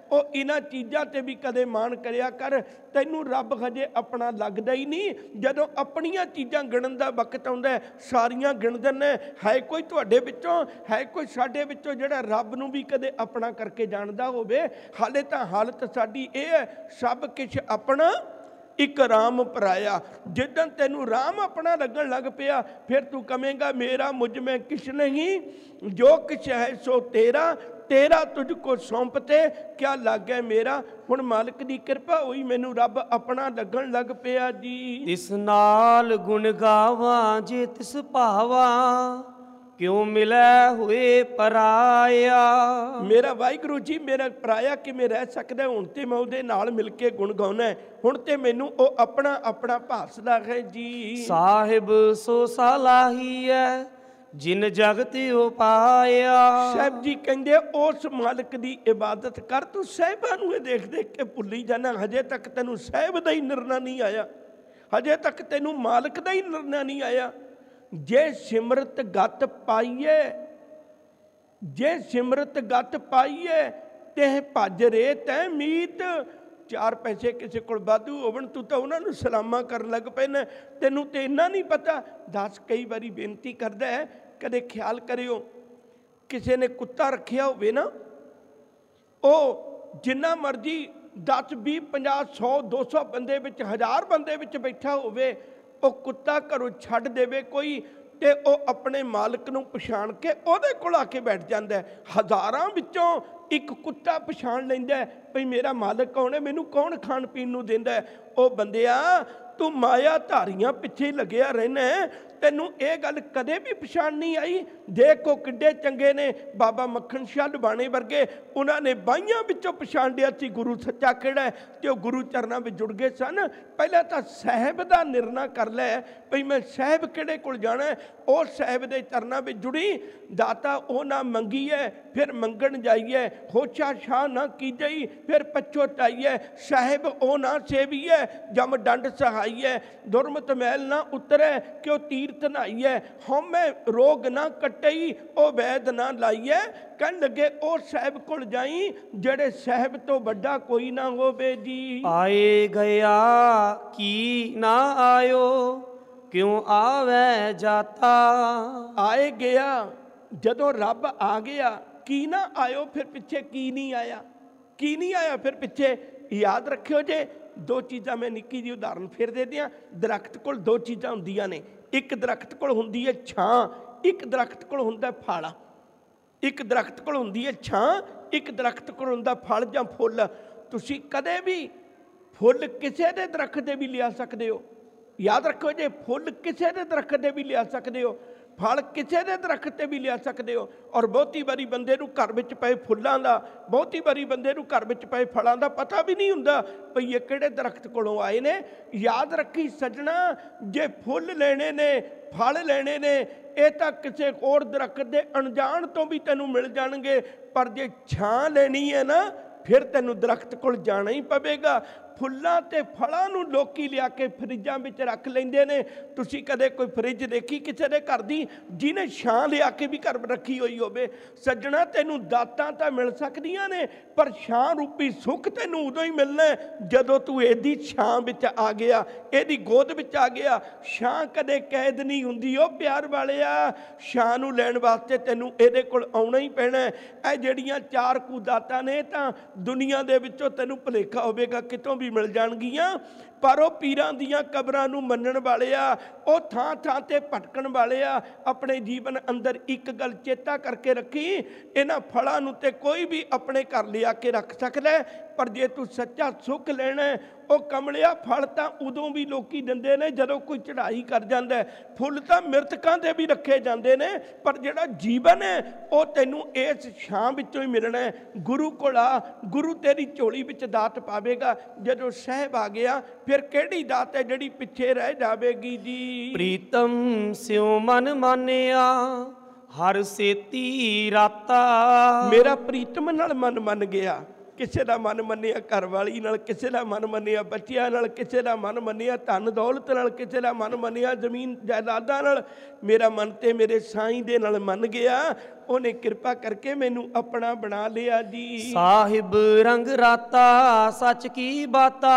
ਉਹ ਇਹਨਾਂ ਚੀਜ਼ਾਂ ਤੇ ਵੀ ਕਦੇ ਮਾਣ ਕਰਿਆ ਕਰ। ਤੈਨੂੰ ਰੱਬ ਹਜੇ ਆਪਣਾ ਲੱਗਦਾ ਹੀ ਨਹੀਂ। ਜਦੋਂ ਆਪਣੀਆਂ ਚੀਜ਼ਾਂ ਗਿਣਨ ਦਾ ਵਕਤ ਆਉਂਦਾ ਸਾਰੀਆਂ ਗਿਣ ਦਿੰਦੇ। ਹੈ ਕੋਈ ਤੁਹਾਡੇ ਵਿੱਚੋਂ, ਹੈ ਕੋਈ ਸਾਡੇ ਵਿੱਚੋਂ ਜਿਹੜਾ ਰੱਬ ਨੂੰ ਵੀ ਕਦੇ ਆਪਣਾ ਕਰਕੇ ਜਾਣਦਾ ਹੋਵੇ? ਹਾਲੇ ਤਾਂ ਹਾਲਤ ਸਾਡੀ ਇਹ ਹੈ, ਸਭ ਕੁਛ ਆਪਣਾ ਇੱਕ ਰਾਮ ਪਰਾਇਆ। ਜਿੱਦਣ ਤੈਨੂੰ ਰਾਮ ਆਪਣਾ ਲੱਗਣ ਲੱਗ ਪਿਆ ਫਿਰ ਤੂੰ ਕਹੇਂਗਾ ਮੇਰਾ ਮੁਝ ਮੈਂ ਕਿਛ ਨਹੀਂ, ਜੋ ਕਿਛ ਹੈ ਸੋ ਤੇਰਾ, ਤੇਰਾ ਤੁਝ ਕੋ ਸੌਂਪਤੇ ਕਿਆ ਲਾਗੇ ਮੇਰਾ। ਹੁਣ ਮਾਲਕ ਦੀ ਕਿਰਪਾ ਹੋਈ, ਮੈਨੂੰ ਰੱਬ ਆਪਣਾ ਲੱਗਣ ਲੱਗ ਪਿਆ ਜੀ। ਤਿਸ ਨਾਲ ਗੁਣ ਗਾਵਾਂ ਜੇ ਤਿਸ ਭਾਵਾਂ, ਕਿਉਂ ਮਿਲੈ ਹੋਏ ਪਰਾਇਆ। ਮੇਰਾ ਵਾਹਿਗੁਰੂ ਜੀ ਮੇਰਾ ਪਰਾਇਆ ਕਿਵੇਂ ਰਹਿ ਸਕਦਾ? ਹੁਣ ਤੇ ਮੈਂ ਉਹਦੇ ਨਾਲ ਮਿਲ ਕੇ ਗੁਣ ਗਾਉਣਾ, ਹੁਣ ਤੇ ਮੈਨੂੰ ਉਹ ਆਪਣਾ ਆਪਣਾ ਭਾਸਦਾ ਹੈ ਜੀ। ਸਾਹਿਬ ਸੋ ਸਲਾਹੀ ਹੈ ਜਿਨ ਜਗਤ ਉਪਾਇਆ। ਸਾਹਿਬ ਜੀ ਕਹਿੰਦੇ ਉਸ ਮਾਲਕ ਦੀ ਇਬਾਦਤ ਕਰ। ਤੂੰ ਸਾਹਿਬਾਂ ਨੂੰ ਇਹ ਦੇਖ ਦੇਖ ਕੇ ਭੁੱਲੀ ਜਾਣਾ। ਹਜੇ ਤੱਕ ਤੈਨੂੰ ਸਾਹਿਬ ਦਾ ਹੀ ਨਿਰਣਾ ਨਹੀਂ ਆਇਆ, ਹਜੇ ਤੱਕ ਤੈਨੂੰ ਮਾਲਕ ਦਾ ਹੀ ਨਿਰਣਾ ਨਹੀਂ ਆਇਆ। ਜੇ ਸਿਮਰਤ ਗਤ ਪਾਈਏ, ਜੇ ਸਿਮਰਤ ਗਤ ਪਾਈਏ ਤੇ ਭੱਜ ਰੇ ਤੈ ਮੀਤ। ਚਾਰ ਪੈਸੇ ਕਿਸੇ ਕੋਲ ਵਾਧੂ ਹੋਵਣ ਤੂੰ ਤਾਂ ਉਹਨਾਂ ਨੂੰ ਸਲਾਮਾਂ ਕਰਨ ਲੱਗ ਪੈਣਾ, ਤੈਨੂੰ ਤੇ ਇੰਨਾ ਨਹੀਂ ਪਤਾ। ਦੱਸ, ਕਈ ਵਾਰੀ ਬੇਨਤੀ ਕਰਦਾ ਹੈ, ਕਦੇ ਖਿਆਲ ਕਰਿਓ ਕਿਸੇ ਨੇ ਕੁੱਤਾ ਰੱਖਿਆ ਹੋਵੇ ਨਾ, ਉਹ ਜਿੰਨਾ ਮਰਜ਼ੀ ਦਸ ਵੀਹ ਪੰਜਾਹ ਸੌ ਦੋ ਸੌ ਬੰਦੇ ਵਿੱਚ, ਹਜ਼ਾਰ ਬੰਦੇ ਵਿੱਚ ਬੈਠਾ ਹੋਵੇ, ਉਹ ਕੁੱਤਾ ਘਰੋਂ ਛੱਡ ਦੇਵੇ ਕੋਈ ਤੇ ਉਹ ਆਪਣੇ ਮਾਲਕ ਨੂੰ ਪਛਾਣ ਕੇ ਉਹਦੇ ਕੋਲ ਆ ਕੇ ਬੈਠ ਜਾਂਦਾ। ਹਜ਼ਾਰਾਂ ਵਿੱਚੋਂ ਇੱਕ ਕੁੱਤਾ ਪਛਾਣ ਲੈਂਦਾ ਭਈ ਮੇਰਾ ਮਾਲਕ ਕੌਣ ਹੈ, ਮੈਨੂੰ ਕੌਣ ਖਾਣ ਪੀਣ ਨੂੰ ਦਿੰਦਾ। ਉਹ ਬੰਦਿਆ ਤੂੰ ਮਾਇਆ ਧਾਰੀਆਂ ਪਿੱਛੇ ਲੱਗਿਆ ਰਹਿਣਾ, ਤੈਨੂੰ ਇਹ ਗੱਲ ਕਦੇ ਵੀ ਪਛਾਣ ਨਹੀਂ ਆਈ। ਦੇਖੋ ਕਿੱਡੇ ਚੰਗੇ ਨੇ ਬਾਬਾ ਮੱਖਣ ਸ਼ਾਹ ਲੁਬਾਣੇ ਵਰਗੇ, ਉਹਨਾਂ ਨੇ ਬਾਈਆਂ ਵਿੱਚੋਂ ਪਛਾਣ ਲਿਆ ਸੀ ਗੁਰੂ ਸੱਚਾ ਕਿਹੜਾ ਹੈ, ਤੇ ਉਹ ਗੁਰੂ ਚਰਨਾਂ ਵਿੱਚ ਜੁੜ ਗਏ ਸਨ। ਪਹਿਲਾਂ ਤਾਂ ਸਾਹਿਬ ਦਾ ਨਿਰਣਾ ਕਰ ਲੈ ਭਈ ਮੈਂ ਸਾਹਿਬ ਕਿਹੜੇ ਕੋਲ ਜਾਣਾ, ਉਹ ਸਾਹਿਬ ਦੇ ਚਰਨਾਂ ਵਿੱਚ ਜੁੜੀ। ਦਾਤਾ ਉਹ ਨਾ ਮੰਗੀਏ ਫਿਰ ਮੰਗਣ ਜਾਈਏ, ਹੋਛਾ ਸ਼ਾਹ ਨਾ ਕੀਜਈ ਫਿਰ ਪਛੋਤਾਈਏ। ਸਾਹਿਬ ਉਹ ਨਾ ਸੇਵੀਏ ਜਮ ਡੰਡ ਸਹਾਈਏ, ਦੁਰਮਤ ਮੈਲ ਨਾ ਉਤਰੇ ਕਿਉ ਤੀਰਥ ਨਹਾਈਏ। ਹਉਮੈ ਰੋਗ ਨਾ ਕੱਟਈ ਉਹ ਵੈਦ ਨਾ ਲਾਈਏ। ਕਹਿਣ ਲੱਗੇ ਉਹ ਸਾਹਿਬ ਕੋਲ ਜਾਈ ਜਿਹੜੇ ਸਾਹਿਬ ਤੋਂ ਵੱਡਾ ਕੋਈ ਨਾ ਹੋਵੇ ਜੀ। ਆਏ ਗਿਆ ਕੀ ਨਾ ਆਇਓ ਕਿਉਂ ਆਵੇ ਜਾਤਾ। ਆਏ ਗਿਆ, ਜਦੋਂ ਰੱਬ ਆ ਗਿਆ ਕੀ ਨਾ ਆਇਓ, ਫਿਰ ਪਿੱਛੇ ਕੀ ਨਹੀਂ ਆਇਆ, ਕੀ ਨਹੀਂ ਆਇਆ ਫਿਰ ਪਿੱਛੇ। ਯਾਦ ਰੱਖਿਓ ਜੇ ਦੋ ਚੀਜ਼ਾਂ ਮੈਂ ਨਿੱਕੀ ਜਿਹੀ ਉਦਾਹਰਨ ਫਿਰ ਦੇ ਦਿਆਂ। ਦਰਖਤ ਕੋਲ ਦੋ ਚੀਜ਼ਾਂ ਹੁੰਦੀਆਂ ਨੇ, ਇੱਕ ਦਰਖਤ ਕੋਲ ਹੁੰਦੀ ਹੈ ਛਾਂ, ਇੱਕ ਦਰਖਤ ਕੋਲ ਹੁੰਦਾ ਫਲ। ਇੱਕ ਦਰਖਤ ਕੋਲ ਹੁੰਦੀ ਹੈ ਛਾਂ, ਇੱਕ ਦਰਖਤ ਕੋਲ ਹੁੰਦਾ ਫਲ ਜਾਂ ਫੁੱਲ। ਤੁਸੀਂ ਕਦੇ ਵੀ ਫੁੱਲ ਕਿਸੇ ਦੇ ਦਰਖਤ ਦੇ ਵੀ ਲਿਆ ਸਕਦੇ ਹੋ, ਯਾਦ ਰੱਖੋ ਜੇ, ਫੁੱਲ ਕਿਸੇ ਦੇ ਦਰਖਤ ਦੇ ਵੀ ਲਿਆ ਸਕਦੇ ਹੋ, ਫਲ ਕਿਸੇ ਦੇ ਦਰਖਤ ਤੇ ਵੀ ਲਿਆ ਸਕਦੇ ਹੋ। ਔਰ ਬਹੁਤੀ ਵਾਰੀ ਬੰਦੇ ਨੂੰ ਘਰ ਵਿੱਚ ਪਏ ਫੁੱਲਾਂ ਦਾ, ਬਹੁਤੀ ਵਾਰੀ ਬੰਦੇ ਨੂੰ ਘਰ ਵਿੱਚ ਪਏ ਫਲਾਂ ਦਾ ਪਤਾ ਵੀ ਨਹੀਂ ਹੁੰਦਾ ਭਈ ਇਹ ਕਿਹੜੇ ਦਰਖਤ ਕੋਲੋਂ ਆਏ ਨੇ। ਯਾਦ ਰੱਖੀ ਸੱਜਣਾ, ਜੇ ਫੁੱਲ ਲੈਣੇ ਨੇ, ਫਲ ਲੈਣੇ ਨੇ, ਇਹ ਤਾਂ ਕਿਸੇ ਹੋਰ ਦਰਖਤ ਦੇ ਅਣਜਾਣ ਤੋਂ ਵੀ ਤੈਨੂੰ ਮਿਲ ਜਾਣਗੇ, ਪਰ ਜੇ ਛਾਂ ਲੈਣੀ ਹੈ ਨਾ ਫਿਰ ਤੈਨੂੰ ਦਰਖਤ ਕੋਲ ਜਾਣਾ ਹੀ ਪਵੇਗਾ। ਫੁੱਲਾਂ ਤੇ ਫਲਾਂ ਨੂੰ ਲੋਕੀ ਲਿਆ ਕੇ ਫਰਿੱਜਾਂ ਵਿੱਚ ਰੱਖ ਲੈਂਦੇ ਨੇ। ਤੁਸੀਂ ਕਦੇ ਕੋਈ ਫਰਿੱਜ ਦੇਖੀ ਕਿਸੇ ਦੇ ਘਰ ਦੀ ਜਿਹਨੇ ਛਾਂ ਲਿਆ ਕੇ ਵੀ ਘਰ ਰੱਖੀ ਹੋਈ ਹੋਵੇ? ਸੱਜਣਾ, ਤੈਨੂੰ ਦਾਤਾਂ ਤਾਂ ਮਿਲ ਸਕਦੀਆਂ ਨੇ, ਪਰ ਛਾਂ ਰੂਪੀ ਸੁੱਖ ਤੈਨੂੰ ਉਦੋਂ ਹੀ ਮਿਲਣਾ ਜਦੋਂ ਤੂੰ ਇਹਦੀ ਛਾਂ ਵਿੱਚ ਆ ਗਿਆ, ਇਹਦੀ ਗੋਦ ਵਿੱਚ ਆ ਗਿਆ। ਛਾਂ ਕਦੇ ਕੈਦ ਨਹੀਂ ਹੁੰਦੀ ਉਹ ਪਿਆਰ ਵਾਲਿਆ। ਛਾਂ ਨੂੰ ਲੈਣ ਵਾਸਤੇ ਤੈਨੂੰ ਇਹਦੇ ਕੋਲ ਆਉਣਾ ਹੀ ਪੈਣਾ। ਇਹ ਜਿਹੜੀਆਂ ਚਾਰ ਕੁ ਦਾਤਾਂ ਨੇ ਤਾਂ ਦੁਨੀਆ ਦੇ ਵਿੱਚੋਂ ਤੈਨੂੰ ਭੁਲੇਖਾ ਹੋਵੇਗਾ ਕਿਤੋਂ ਵੀ ਮਿਲ ਜਾਣਗੀਆਂ, ਪਰ ਉਹ ਪੀਰਾਂ ਦੀਆਂ ਕਬਰਾਂ ਨੂੰ ਮੰਨਣ ਵਾਲੇ ਆ, ਉਹ ਥਾਂ ਥਾਂ ਤੇ ਭਟਕਣ ਵਾਲੇ ਆ। ਆਪਣੇ ਜੀਵਨ ਅੰਦਰ ਇੱਕ ਗੱਲ ਚੇਤਾ ਕਰਕੇ ਰੱਖੀ, ਇਹਨਾਂ ਫਲਾਂ ਨੂੰ ਤੇ ਕੋਈ ਵੀ ਆਪਣੇ ਘਰ ਲਿਆ ਕੇ ਰੱਖ ਸਕਦਾ, ਪਰ ਜੇ ਤੂੰ ਸੱਚਾ ਸੁੱਖ ਲੈਣਾ, ਉਹ ਕਮਲਿਆ ਫਲ ਤਾਂ ਉਦੋਂ ਵੀ ਲੋਕੀ ਦਿੰਦੇ ਨੇ ਜਦੋਂ ਕੋਈ ਚੜ੍ਹਾਈ ਕਰ ਜਾਂਦਾ। ਫੁੱਲ ਤਾਂ ਮਿਰਤਕਾਂ ਦੇ ਵੀ ਰੱਖੇ ਜਾਂਦੇ ਨੇ, ਪਰ ਜਿਹੜਾ ਜੀਵਨ ਹੈ ਉਹ ਤੈਨੂੰ ਇਸ ਛਾਂ ਵਿੱਚੋਂ ਹੀ ਮਿਲਣਾ। ਗੁਰੂ ਕੋਲ ਆ, ਗੁਰੂ ਤੇਰੀ ਝੋਲੀ ਵਿੱਚ ਦਾਤ ਪਾਵੇਗਾ। ਜਦੋਂ ਸਾਹਿਬ ਆ ਗਿਆ ਫਿਰ ਕਿਹੜੀ ਦਾਤ ਹੈ ਜਿਹੜੀ ਪਿੱਛੇ ਰਹਿ ਜਾਵੇਗੀ ਜੀ। ਪ੍ਰੀਤਮ ਸਿਉ ਮਨ ਮਾਨਿਆ ਹਰ ਸੇਤੀ ਰਾਤਾ। ਮੇਰਾ ਪ੍ਰੀਤਮ ਨਾਲ ਮਨ ਮੰਨ ਗਿਆ, ਕਿਸੇ ਦਾ ਮਨ ਮੰਨਿਆ ਘਰ ਵਾਲੀ ਨਾਲ, ਕਿਸੇ ਦਾ ਮਨ ਮੰਨਿਆ ਬੱਚਿਆਂ ਨਾਲ, ਕਿਸੇ ਦਾ ਮਨ ਮੰਨਿਆ ਧਨ ਦੌਲਤ ਨਾਲ, ਕਿਸੇ ਦਾ ਮਨ ਮੰਨਿਆ ਜ਼ਮੀਨ ਜਾਇਦਾਦਾਂ ਨਾਲ। ਮੇਰਾ ਮਨ ਤੇ ਮੇਰੇ ਸਾਈਂ ਦੇ ਨਾਲ ਮੰਨ ਗਿਆ, ਉਹਨੇ ਕਿਰਪਾ ਕਰਕੇ ਮੈਨੂੰ ਆਪਣਾ ਬਣਾ ਲਿਆ ਜੀ। ਸਾਹਿਬ ਰੰਗ ਰਾਤਾ ਸੱਚ ਕੀ ਬਾਤਾ,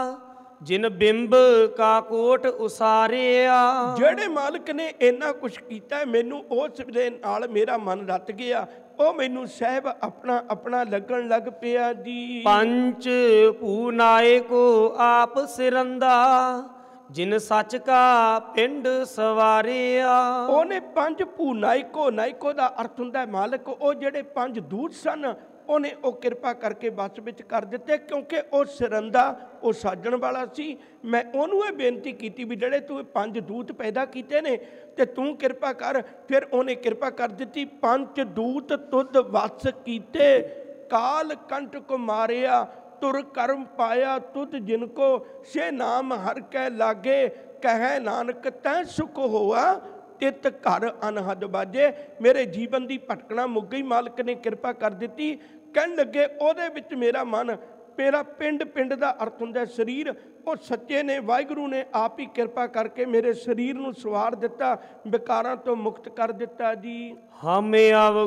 ਜਿਨ ਬਿੰਬ ਕਾ ਕੋਟ ਉਸਾਰਿਆ। ਜਿਹੜੇ ਮਾਲਕ ਨੇ ਇੰਨਾ ਕੁਛ ਕੀਤਾ, ਮੈਨੂੰ ਉਸ ਦੇ ਨਾਲ ਮੇਰਾ ਮਨ ਰਤ ਗਿਆ, ਉਹ ਮੈਨੂੰ ਸਾਹਿਬ ਆਪਣਾ ਆਪਣਾ ਲੱਗਣ ਲੱਗ ਪਿਆ ਜੀ। ਪੰਚ ਪੂਨਾਏ ਕੋ ਆਪ ਸਿਰੰਦਾ, ਜਿਨ ਸੱਚ ਕਾ ਪਿੰਡ ਸਵਾਰਿਆ। ਉਹਨੇ ਪੰਜ ਭੂ ਨਾਇਕੋ, ਨਾਇਕੋ ਦਾ ਅਰਥ ਹੁੰਦਾ ਮਾਲਕ, ਉਹ ਜਿਹੜੇ ਪੰਜ ਦੂਤ ਸਨ ਉਹਨੇ ਉਹ ਕਿਰਪਾ ਕਰਕੇ ਬਸ ਵਿੱਚ ਕਰ ਦਿੱਤੇ, ਕਿਉਂਕਿ ਉਹ ਸਿਰੰਦਾ, ਉਹ ਸਾਜਣ ਵਾਲਾ ਸੀ। ਮੈਂ ਉਹਨੂੰ ਇਹ ਬੇਨਤੀ ਕੀਤੀ ਵੀ ਜਿਹੜੇ ਤੂੰ ਪੰਜ ਦੂਤ ਪੈਦਾ ਕੀਤੇ ਨੇ ਤੇ ਤੂੰ ਕਿਰਪਾ ਕਰ। ਫਿਰ ਉਹਨੇ ਕਿਰਪਾ ਕਰ ਦਿੱਤੀ। ਪੰਜ ਦੂਤ ਤੁਧ ਵਸ ਕੀਤੇ, ਕਾਲ ਕੰਠ ਕੋ ਮਾਰਿਆ, ਤੁਰ ਕਰਮ ਪਾਇਆ ਤੁਧ ਜਿਨ ਕੋ, ਸੇ ਨਾਮ ਹਰ ਕੈ ਲਾਗੇ, ਕਹਿ ਨਾਨਕ ਤੈ ਸੁਖ ਹੋਆ, ਤਿਤ ਘਰ ਅਨਹਦ ਬਾਜੇ। ਮੇਰੇ ਜੀਵਨ ਦੀ ਭਟਕਣਾ ਮੁੱਕ ਗਈ, ਮਾਲਕ ਨੇ ਕਿਰਪਾ ਕਰ ਦਿੱਤੀ। ਕਹਿਣ ਲੱਗੇ ਉਹਦੇ ਵਿੱਚ ਮੇਰਾ ਮਨ, ਮੇਰਾ ਪਿੰਡ, ਪਿੰਡ ਦਾ ਅਰਥ ਹੁੰਦਾ ਸਰੀਰ, ਉਹ ਸੱਚੇ ਨੇ, ਵਾਹਿਗੁਰੂ ਨੇ ਆਪ ਹੀ ਕਿਰਪਾ ਕਰਕੇ ਮੇਰੇ ਸਰੀਰ ਨੂੰ ਸਵਾਰ ਦਿੱਤਾ, ਵਿਕਾਰਾਂ ਤੋਂ ਮੁਕਤ ਕਰ ਦਿੱਤਾ ਜੀ। ਹਮੇ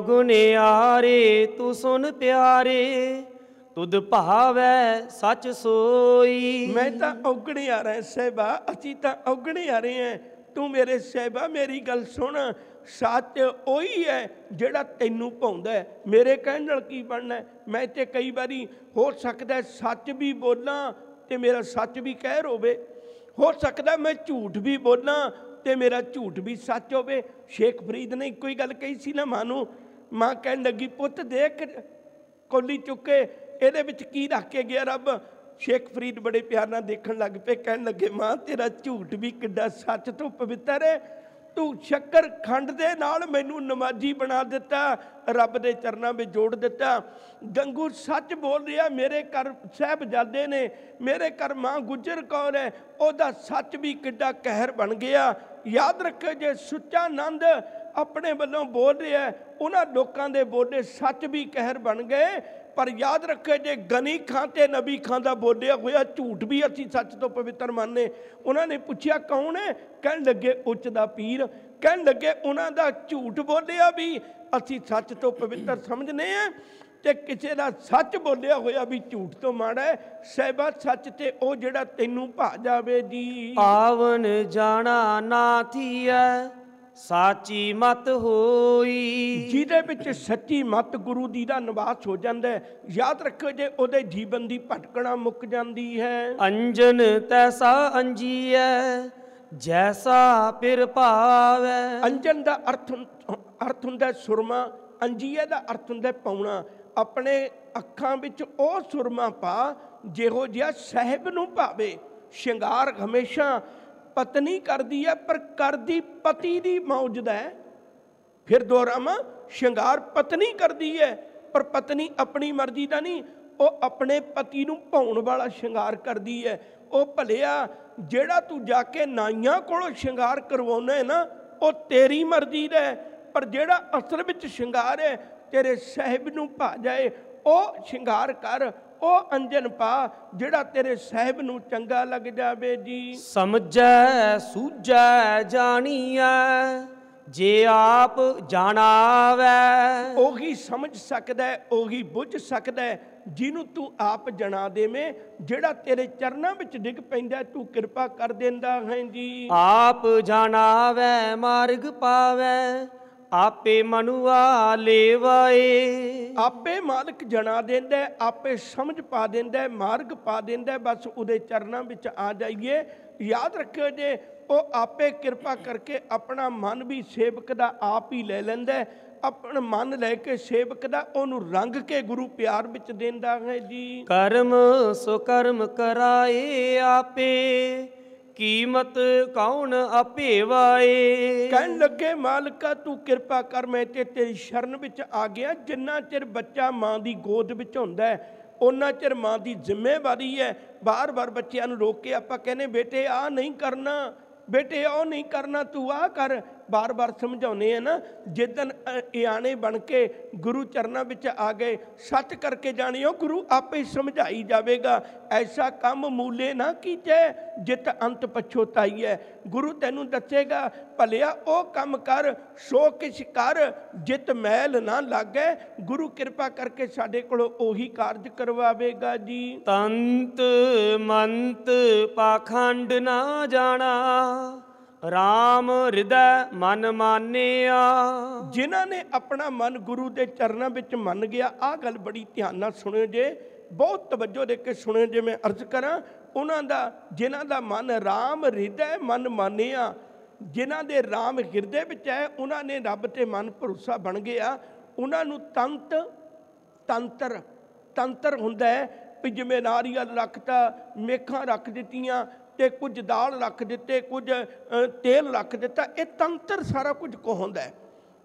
ਅਵਗੁਣਿਆਰੇ ਤੂੰ ਸੁਨ ਪਿਆਰੇ, ਤੁਧ ਭਾਵੈ ਸੱਚ ਸੋਈ। ਮੈਂ ਤਾਂ ਔਗਣੇ ਆ ਰਿਹਾ ਸਾਹਿਬਾ, ਅਸੀਂ ਤਾਂ ਔਗਣੇ ਆ ਰਹੇ ਹਾਂ, ਤੂੰ ਮੇਰੇ ਸਾਹਿਬਾ ਮੇਰੀ ਗੱਲ ਸੁਣ। ਸੱਚ ਉਹੀ ਹੈ ਜਿਹੜਾ ਤੈਨੂੰ ਭਾਉਂਦਾ। ਮੇਰੇ ਕਹਿਣ ਨਾਲ ਕੀ ਬਣਨਾ? ਮੈਂ ਤੇ ਕਈ ਵਾਰੀ ਹੋ ਸਕਦਾ ਸੱਚ ਵੀ ਬੋਲਾਂ ਤੇ ਮੇਰਾ ਸੱਚ ਵੀ ਕਹਿਰ ਹੋਵੇ, ਹੋ ਸਕਦਾ ਮੈਂ ਝੂਠ ਵੀ ਬੋਲਾਂ ਤੇ ਮੇਰਾ ਝੂਠ ਵੀ ਸੱਚ ਹੋਵੇ। ਸ਼ੇਖ ਫਰੀਦ ਨੇ ਇੱਕੋ ਹੀ ਗੱਲ ਕਹੀ ਸੀ ਨਾ ਮਾਂ ਨੂੰ। ਮਾਂ ਕਹਿਣ ਲੱਗੀ, ਪੁੱਤ ਦੇਖ ਕੌਲੀ ਚੁੱਕੇ, ਇਹਦੇ ਵਿੱਚ ਕੀ ਰੱਖ ਕੇ ਗਿਆ ਰੱਬ? ਸ਼ੇਖ ਫਰੀਦ ਬੜੇ ਪਿਆਰ ਨਾਲ ਦੇਖਣ ਲੱਗ ਪਏ, ਕਹਿਣ ਲੱਗੇ, ਮਾਂ ਤੇਰਾ ਝੂਠ ਵੀ ਕਿੱਡਾ ਸੱਚ ਤੋਂ ਪਵਿੱਤਰ ਹੈ। ਤੂੰ ਸ਼ੱਕਰ ਖੰਡ ਦੇ ਨਾਲ ਮੈਨੂੰ ਨਮਾਜ਼ੀ ਬਣਾ ਦਿੱਤਾ, ਰੱਬ ਦੇ ਚਰਨਾਂ ਵਿੱਚ ਜੋੜ ਦਿੱਤਾ। ਗੰਗੂ ਸੱਚ ਬੋਲ ਰਿਹਾ, ਮੇਰੇ ਘਰ ਸਾਹਿਬਜ਼ਾਦੇ ਨੇ, ਮੇਰੇ ਘਰ ਮਾਂ ਗੁਜਰ ਕੌਰ ਹੈ, ਉਹਦਾ ਸੱਚ ਵੀ ਕਿੱਡਾ ਕਹਿਰ ਬਣ ਗਿਆ। ਯਾਦ ਰੱਖੋ, ਜੇ ਸੁੱਚਾ ਆਨੰਦ ਆਪਣੇ ਵੱਲੋਂ ਬੋਲ ਰਿਹਾ, ਉਹਨਾਂ ਲੋਕਾਂ ਦੇ ਬੋਲੇ ਸੱਚ ਵੀ ਕਹਿਰ ਬਣ ਗਏ। ਪਰ ਯਾਦ ਰੱਖੇ, ਜੇ ਗਨੀ ਖਾਂ ਤੇ ਨਬੀ ਖਾਂ ਦਾ ਬੋਲਿਆ ਹੋਇਆ ਝੂਠ ਵੀ ਅਸੀਂ ਸੱਚ ਤੋਂ ਪਵਿੱਤਰ ਮੰਨਦੇ। ਉਹਨਾਂ ਨੇ ਪੁੱਛਿਆ ਕੌਣ ਹੈ? ਕਹਿਣ ਲੱਗੇ ਉੱਚ ਦਾ ਪੀਰ। ਕਹਿਣ ਲੱਗੇ ਉਹਨਾਂ ਦਾ ਝੂਠ ਬੋਲਿਆ ਵੀ ਅਸੀਂ ਸੱਚ ਤੋਂ ਪਵਿੱਤਰ ਸਮਝਦੇ ਹਾਂ, ਤੇ ਕਿਸੇ ਦਾ ਸੱਚ ਬੋਲਿਆ ਹੋਇਆ ਵੀ ਝੂਠ ਤੋਂ ਮਾੜਾ ਹੈ। ਸਾਹਿਬਾ ਸੱਚ ਤੇ ਉਹ ਜਿਹੜਾ ਤੈਨੂੰ ਭਾ ਜਾਵੇ ਜੀ। ਆਵਨ ਜਾਣਾ ਨਾ ਥੀਐ, ਸਾਚੀ ਮਤ ਹੋਈ। ਜਿਹਦੇ ਵਿੱਚ ਸੱਚੀ ਮਤ ਗੁਰੂ ਦੀ ਦਾ ਨਿਵਾਸ ਹੋ ਜਾਂਦਾ ਹੈ, ਯਾਦ ਰੱਖੋ, ਜੇ ਉਹਦੇ ਜੀਵਨ ਦੀ ਭਟਕਣਾ ਮੁੱਕ ਜਾਂਦੀ ਹੈ। ਅੰਜਨ ਤੈਸਾ ਅੰਜੀਐ, ਜੈਸਾ ਪਿਰ ਭਾਵੈ। ਅੰਜਨ ਦਾ ਅਰਥ ਅਰਥ ਹੁੰਦਾ ਸੁਰਮਾ, ਅੰਜੀਏ ਦਾ ਅਰਥ ਹੁੰਦਾ ਪਾਉਣਾ। ਆਪਣੇ ਅੱਖਾਂ ਵਿੱਚ ਉਹ ਸੁਰਮਾ ਪਾ ਜਿਹੋ ਜਿਹਾ ਸਾਹਿਬ ਨੂੰ ਭਾਵੇ। ਸ਼ਿੰਗਾਰ ਹਮੇਸ਼ਾ ਪਤਨੀ ਕਰਦੀ ਹੈ, ਪਰ ਕਰਦੀ ਪਤੀ ਦੀ ਮੌਜਦਾ ਹੈ। ਫਿਰ ਦੁਹਰਾਵਾਂ, ਸ਼ਿੰਗਾਰ ਪਤਨੀ ਕਰਦੀ ਹੈ, ਪਰ ਪਤਨੀ ਆਪਣੀ ਮਰਜ਼ੀ ਦਾ ਨਹੀਂ, ਉਹ ਆਪਣੇ ਪਤੀ ਨੂੰ ਭਾਉਣ ਵਾਲਾ ਸ਼ਿੰਗਾਰ ਕਰਦੀ ਹੈ। ਉਹ ਭਲਿਆ ਜਿਹੜਾ ਤੂੰ ਜਾ ਕੇ ਨਾਈਆਂ ਕੋਲੋਂ ਸ਼ਿੰਗਾਰ ਕਰਵਾਉਣਾ ਹੈ ਨਾ, ਉਹ ਤੇਰੀ ਮਰਜ਼ੀ ਦਾ ਹੈ, ਪਰ ਜਿਹੜਾ ਅਸਲ ਵਿੱਚ ਸ਼ਿੰਗਾਰ ਹੈ ਤੇਰੇ ਸਾਹਿਬ ਨੂੰ ਭਾ ਜਾਏ, ਉਹ ਸ਼ਿੰਗਾਰ ਕਰ, ਉਹ ਅੰਜਨ ਪਾ ਜਿਹੜਾ ਤੇਰੇ ਸਾਹਿਬ ਨੂੰ ਚੰਗਾ ਲੱਗ ਜਾਵੇ ਜੀ। ਸਮਝੈ ਸੂਝੈ ਜਾਣੀਐ, ਜੇ ਆਪ ਜਾਣਾਵੈ। ਉਹੀ ਸਮਝ ਸਕਦਾ, ਉਹੀ ਬੁੱਝ ਸਕਦਾ ਜਿਹਨੂੰ ਤੂੰ ਆਪ ਜਣਾ ਦੇਵੇਂ। ਜਿਹੜਾ ਤੇਰੇ ਚਰਨਾਂ ਵਿੱਚ ਡਿੱਗ ਪੈਂਦਾ ਤੂੰ ਕਿਰਪਾ ਕਰ ਦਿੰਦਾ ਹੈ ਜੀ। ਆਪ ਜਾਣਾਵੈ ਮਾਰਗ ਪਾਵੈ, ਆਪੇ ਮਨੁਆ ਲੇਵਾਏ। ਆਪੇ ਮਾਲਕ ਜਣਾ ਦਿੰਦਾ, ਆਪੇ ਸਮਝ ਪਾ ਦਿੰਦਾ, ਮਾਰਗ ਪਾ ਦਿੰਦਾ। ਬਸ ਉਹਦੇ ਚਰਨਾਂ ਵਿੱਚ ਆ ਜਾਈਏ। ਯਾਦ ਰੱਖਿਓ, ਜੇ ਉਹ ਆਪੇ ਕਿਰਪਾ ਕਰਕੇ ਆਪਣਾ ਮਨ ਵੀ ਸੇਵਕ ਦਾ ਆਪ ਹੀ ਲੈ ਲੈਂਦਾ। ਆਪਣਾ ਮਨ ਲੈ ਕੇ ਸੇਵਕ ਦਾ ਉਹਨੂੰ ਰੰਗ ਕੇ ਗੁਰੂ ਪਿਆਰ ਵਿੱਚ ਦਿੰਦਾ ਹੈ ਜੀ। ਕਰਮ ਸੋ ਕਰਮ ਕਰਾਏ ਆਪੇ, ਕੀਮਤ ਕੌਣ ਆਪੇ ਵਾਏ। ਕਹਿਣ ਲੱਗੇ, ਮਾਲਕਾ ਤੂੰ ਕਿਰਪਾ ਕਰ, ਮੈਂ ਤੇ ਤੇਰੀ ਸ਼ਰਨ ਵਿੱਚ ਆ ਗਿਆ। ਜਿੰਨਾ ਚਿਰ ਬੱਚਾ ਮਾਂ ਦੀ ਗੋਦ ਵਿੱਚ ਹੁੰਦਾ ਹੈ, ਉਹਨਾਂ ਚਿਰ ਮਾਂ ਦੀ ਜ਼ਿੰਮੇਵਾਰੀ ਹੈ। ਬਾਰ-ਬਾਰ ਬੱਚਿਆਂ ਨੂੰ ਰੋਕ ਕੇ ਆਪਾਂ ਕਹਿੰਦੇ, ਬੇਟੇ ਆਹ ਨਹੀਂ ਕਰਨਾ, ਬੇਟੇ ਉਹ ਨਹੀਂ ਕਰਨਾ, ਤੂੰ ਆਹ ਕਰ। ਬਾਰ ਬਾਰ ਸਮਝਾਉਂਦੇ ਆ ਨਾ, ਜਿੱਦਣ ਇਆਣੇ ਬਣ ਕੇ ਗੁਰੂ ਚਰਨਾਂ ਵਿੱਚ ਆ ਗਏ, ਸੱਚ ਕਰਕੇ ਜਾਣਿਓ ਗੁਰੂ ਆਪੇ ਸਮਝਾਈ ਜਾਵੇਗਾ। ਐਸਾ ਕੰਮ ਮੂਲੇ ਨਾ ਕੀਜੈ ਜਿਤ ਅੰਤ ਪਛੋਤਾਈਐ। ਗੁਰੂ ਤੈਨੂੰ ਦੱਸੇਗਾ ਭਲਿਆ ਉਹ ਕੰਮ ਕਰ, ਸੋ ਕਿਛ ਕਰ ਜਿਤ ਮੈਲ ਨਾ ਲਾਗੈ। ਗੁਰੂ ਕਿਰਪਾ ਕਰਕੇ ਸਾਡੇ ਕੋਲੋਂ ਉਹੀ ਕਾਰਜ ਕਰਵਾਵੇਗਾ ਜੀ। ਤੰਤ ਮੰਤ ਪਾਖੰਡ ਨਾ ਜਾਣਾ, ਰਾਮ ਹਿਰਦੈ ਮਨ ਮਾਨਿਆ। ਜਿਨ੍ਹਾਂ ਨੇ ਆਪਣਾ ਮਨ ਗੁਰੂ ਦੇ ਚਰਨਾਂ ਵਿੱਚ ਮੰਨ ਗਿਆ, ਆਹ ਗੱਲ ਬੜੀ ਧਿਆਨ ਨਾਲ ਸੁਣਿਓ ਜੇ, ਬਹੁਤ ਤਵੱਜੋ ਦੇ ਕੇ ਸੁਣਿਓ ਜੇ ਮੈਂ ਅਰਜ਼ ਕਰਾਂ। ਉਹਨਾਂ ਦਾ ਜਿਨ੍ਹਾਂ ਦਾ ਮਨ ਰਾਮ ਹਿਰਦੈ ਮਨ ਮਾਨਿਆ, ਜਿਨ੍ਹਾਂ ਦੇ ਰਾਮ ਹਿਰਦੇ ਵਿੱਚ ਹੈ, ਉਹਨਾਂ ਨੇ ਰੱਬ ਤੇ ਮਨ ਭਰੋਸਾ ਬਣ ਗਿਆ। ਉਹਨਾਂ ਨੂੰ ਤੰਤ ਤੰਤਰ ਤੰਤਰ ਹੁੰਦਾ ਹੈ ਵੀ ਜਿਵੇਂ ਨਾਰੀਅਲ ਰੱਖਤਾ, ਮੇਖਾਂ ਰੱਖ ਦਿੱਤੀਆਂ ਤੇ ਕੁਝ ਦਾਲ ਰੱਖ ਦਿੱਤੇ, ਕੁਝ ਤੇਲ ਰੱਖ ਦਿੱਤਾ, ਇਹ ਤੰਤਰ ਸਾਰਾ ਕੁਝ ਕੋ ਹੁੰਦਾ ਹੈ।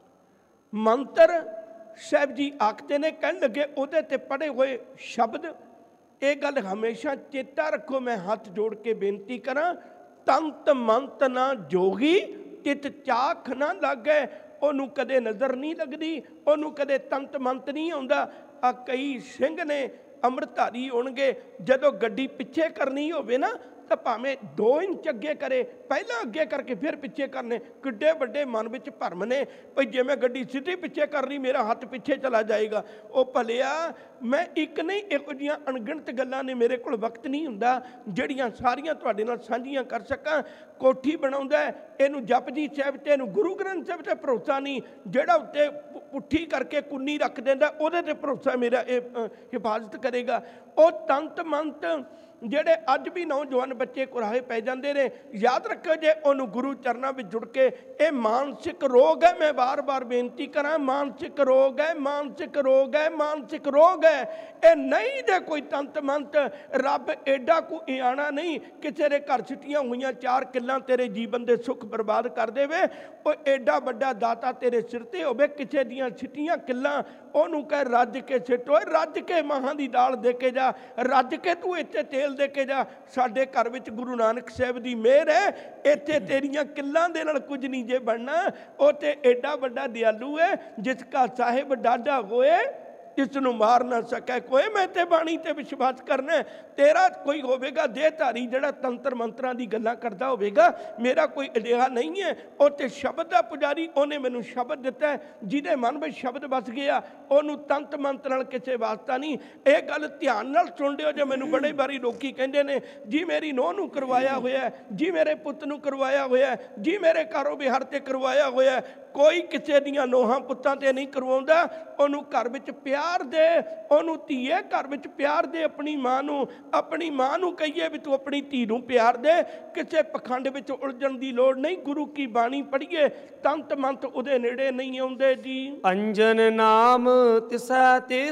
ਮੰਤਰ ਸਾਹਿਬ ਜੀ ਆਖਦੇ ਨੇ, ਕਹਿਣ ਲੱਗੇ ਉਹਦੇ ਤੇ ਪੜ੍ਹੇ ਹੋਏ ਸ਼ਬਦ, ਇਹ ਗੱਲ ਹਮੇਸ਼ਾ ਚੇਤਾ ਰੱਖੋ। ਮੈਂ ਹੱਥ ਜੋੜ ਕੇ ਬੇਨਤੀ ਕਰਾਂ, ਤੰਤ ਮੰਤ ਨਾ ਜੋਗੀ ਤਿਤ ਚਾਖ ਨਾ ਲਾਗੈ। ਉਹਨੂੰ ਕਦੇ ਨਜ਼ਰ ਨਹੀਂ ਲੱਗਦੀ, ਉਹਨੂੰ ਕਦੇ ਤੰਤ ਮੰਤ ਨਹੀਂ ਆਉਂਦਾ। ਆ ਕਈ ਸਿੰਘ ਨੇ ਅੰਮ੍ਰਿਤਧਾਰੀ ਹੋਣਗੇ, ਜਦੋਂ ਗੱਡੀ ਪਿੱਛੇ ਕਰਨੀ ਹੋਵੇ ਨਾ ਤਾਂ ਭਾਵੇਂ ਦੋ ਇੰਚ ਅੱਗੇ ਕਰੇ, ਪਹਿਲਾਂ ਅੱਗੇ ਕਰਕੇ ਫਿਰ ਪਿੱਛੇ ਕਰਨੇ। ਕਿੱਡੇ ਵੱਡੇ ਮਨ ਵਿੱਚ ਭਰਮ ਨੇ ਭਈ ਜੇ ਮੈਂ ਗੱਡੀ ਸਿੱਧੀ ਪਿੱਛੇ ਕਰਨੀ, ਮੇਰਾ ਹੱਥ ਪਿੱਛੇ ਚਲਾ ਜਾਏਗਾ। ਉਹ ਭਲਿਆ ਮੈਂ ਇੱਕ ਨਹੀਂ, ਇਹੋ ਜਿਹੀਆਂ ਅਣਗਿਣਤ ਗੱਲਾਂ ਨੇ, ਮੇਰੇ ਕੋਲ ਵਕਤ ਨਹੀਂ ਹੁੰਦਾ ਜਿਹੜੀਆਂ ਸਾਰੀਆਂ ਤੁਹਾਡੇ ਨਾਲ ਸਾਂਝੀਆਂ ਕਰ ਸਕਾਂ। ਕੋਠੀ ਬਣਾਉਂਦਾ, ਇਹਨੂੰ ਜਪਜੀ ਸਾਹਿਬ ਤੇ ਇਹਨੂੰ ਗੁਰੂ ਗ੍ਰੰਥ ਸਾਹਿਬ ਤੇ ਭਰੋਸਾ ਨਹੀਂ। ਜਿਹੜਾ ਉੱਤੇ ਪੁੱਠੀ ਕਰਕੇ ਕੁੰਨੀ ਰੱਖ ਦਿੰਦਾ, ਉਹਦੇ ਤੇ ਭਰੋਸਾ ਮੇਰਾ ਇਹ ਹਿਫਾਜ਼ਤ ਕਰੇਗਾ। ਉਹ ਤੰਤ ਮੰਤ ਜਿਹੜੇ ਅੱਜ ਵੀ ਨੌਜਵਾਨ ਬੱਚੇ ਕੁਰਾਹੇ ਪੈ ਜਾਂਦੇ ਨੇ, ਯਾਦ ਰੱਖੋ ਜੇ ਉਹਨੂੰ ਗੁਰੂ ਚਰਨਾਂ ਵਿੱਚ ਜੁੜ ਕੇ, ਇਹ ਮਾਨਸਿਕ ਰੋਗ ਹੈ। ਮੈਂ ਵਾਰ-ਵਾਰ ਬੇਨਤੀ ਕਰਾਂ, ਮਾਨਸਿਕ ਰੋਗ ਹੈ, ਮਾਨਸਿਕ ਰੋਗ ਹੈ, ਮਾਨਸਿਕ ਰੋਗ ਹੈ। ਇਹ ਨਹੀਂ ਜੇ ਕੋਈ ਤੰਤ ਮੰਤ, ਰੱਬ ਐਡਾ ਕੋ ਇਆਣਾ ਨਹੀਂ ਕਿਸੇ ਦੇ ਘਰ ਛਿੱਟੀਆਂ ਹੋਈਆਂ ਚਾਰ ਕਿੱਲਾਂ ਤੇਰੇ ਜੀਵਨ ਦੇ ਸੁੱਖ ਬਰਬਾਦ ਕਰ ਦੇਵੇ। ਉਹ ਐਡਾ ਵੱਡਾ ਦਾਤਾ ਤੇਰੇ ਸਿਰ ਤੇ ਹੋਵੇ, ਕਿਸੇ ਦੀਆਂ ਛਿੱਟੀਆਂ ਕਿੱਲਾਂ ਉਹਨੂੰ ਕਹਿ ਰੱਜ ਕੇ ਸਿੱਟੋ, ਰੱਜ ਕੇ ਮਾਹਾਂ ਦੀ ਦਾਲ ਦੇ ਕੇ ਜਾ, ਰੱਜ ਕੇ ਤੂੰ ਇੱਥੇ ਤੇਲ ਦੇ ਕੇ ਜਾ। ਸਾਡੇ ਘਰ ਵਿੱਚ ਗੁਰੂ ਨਾਨਕ ਸਾਹਿਬ ਦੀ ਮਿਹਰ ਹੈ, ਇੱਥੇ ਤੇਰੀਆਂ ਕਿੱਲਾਂ ਦੇ ਨਾਲ ਕੁਝ ਨਹੀਂ ਜੇ ਬਣਨਾ। ਉਹ ਤੇ ਐਡਾ ਵੱਡਾ ਦਿਆਲੂ ਹੈ, ਜਿਸ ਕਾ ਸਾਹਿਬ ਡਾਢਾ ਹੋਏ ਜਿਸ ਨੂੰ ਮਾਰ ਨਾ ਸਕੇ ਕੋਈ। ਮੈਂ ਤੇ ਬਾਣੀ ਤੇ ਵਿਸ਼ਵਾਸ ਕਰਨਾ। ਤੇਰਾ ਕੋਈ ਹੋਵੇਗਾ ਦੇਹਧਾਰੀ ਜਿਹੜਾ ਤੰਤਰ ਮੰਤਰਾਂ ਦੀ ਗੱਲਾਂ ਕਰਦਾ ਹੋਵੇਗਾ, ਮੇਰਾ ਕੋਈ ਅਜਿਹਾ ਨਹੀਂ ਹੈ। ਉਹ ਤੇ ਸ਼ਬਦ ਦਾ ਪੁਜਾਰੀ, ਉਹਨੇ ਮੈਨੂੰ ਸ਼ਬਦ ਦਿੱਤਾ, ਜਿਹਦੇ ਮਨ ਵਿੱਚ ਸ਼ਬਦ ਵਸ ਗਿਆ, ਉਹਨੂੰ ਤੰਤ ਮੰਤ ਨਾਲ ਕਿਸੇ ਵਾਸਤਾ ਨਹੀਂ। ਇਹ ਗੱਲ ਧਿਆਨ ਨਾਲ ਸੁਣ ਲਿਓ ਜੇ। ਮੈਨੂੰ ਬੜੇ ਵਾਰੀ ਲੋਕੀ ਕਹਿੰਦੇ ਨੇ ਜੀ ਮੇਰੀ ਨੂੰਹ ਨੂੰ ਕਰਵਾਇਆ ਹੋਇਆ, ਜੀ ਮੇਰੇ ਪੁੱਤ ਨੂੰ ਕਰਵਾਇਆ ਹੋਇਆ, ਜੀ ਮੇਰੇ ਘਰੋਂ ਬਿਹਾਰ ਤੇ ਕਰਵਾਇਆ ਹੋਇਆ। ਕੋਈ ਕਿਸੇ ਦੀਆਂ ਨੋਹਾਂ ਪੁੱਤਾਂ ਤੇ ਨਹੀਂ ਕਰਵਾਉਂਦਾ। ਉਹਨੂੰ ਘਰ ਵਿੱਚ ਪਿਆਰ ਦੇ, ਉਹਨੂੰ ਧੀਏ ਘਰ ਵਿੱਚ ਪਿਆਰ ਦੇ। ਆਪਣੀ ਮਾਂ ਨੂੰ, ਆਪਣੀ ਮਾਂ ਨੂੰ ਕਹੀਏ ਵੀ ਤੂੰ ਆਪਣੀ ਧੀ ਨੂੰ ਪਿਆਰ ਦੇ। ਕਿਸੇ ਪਖੰਡ ਵਿੱਚ ਉਲਝਣ ਦੀ ਲੋੜ ਨਹੀਂ। ਗੁਰੂ ਕੀ ਬਾਣੀ ਪੜ੍ਹੀਏ, ਤੰਤ ਮੰਤ ਉਹਦੇ ਨੇੜੇ ਨਹੀਂ ਆਉਂਦੇ ਜੀ। ਅੰਜਨ ਨਾਮ ਤਿਸੈ ਤੇ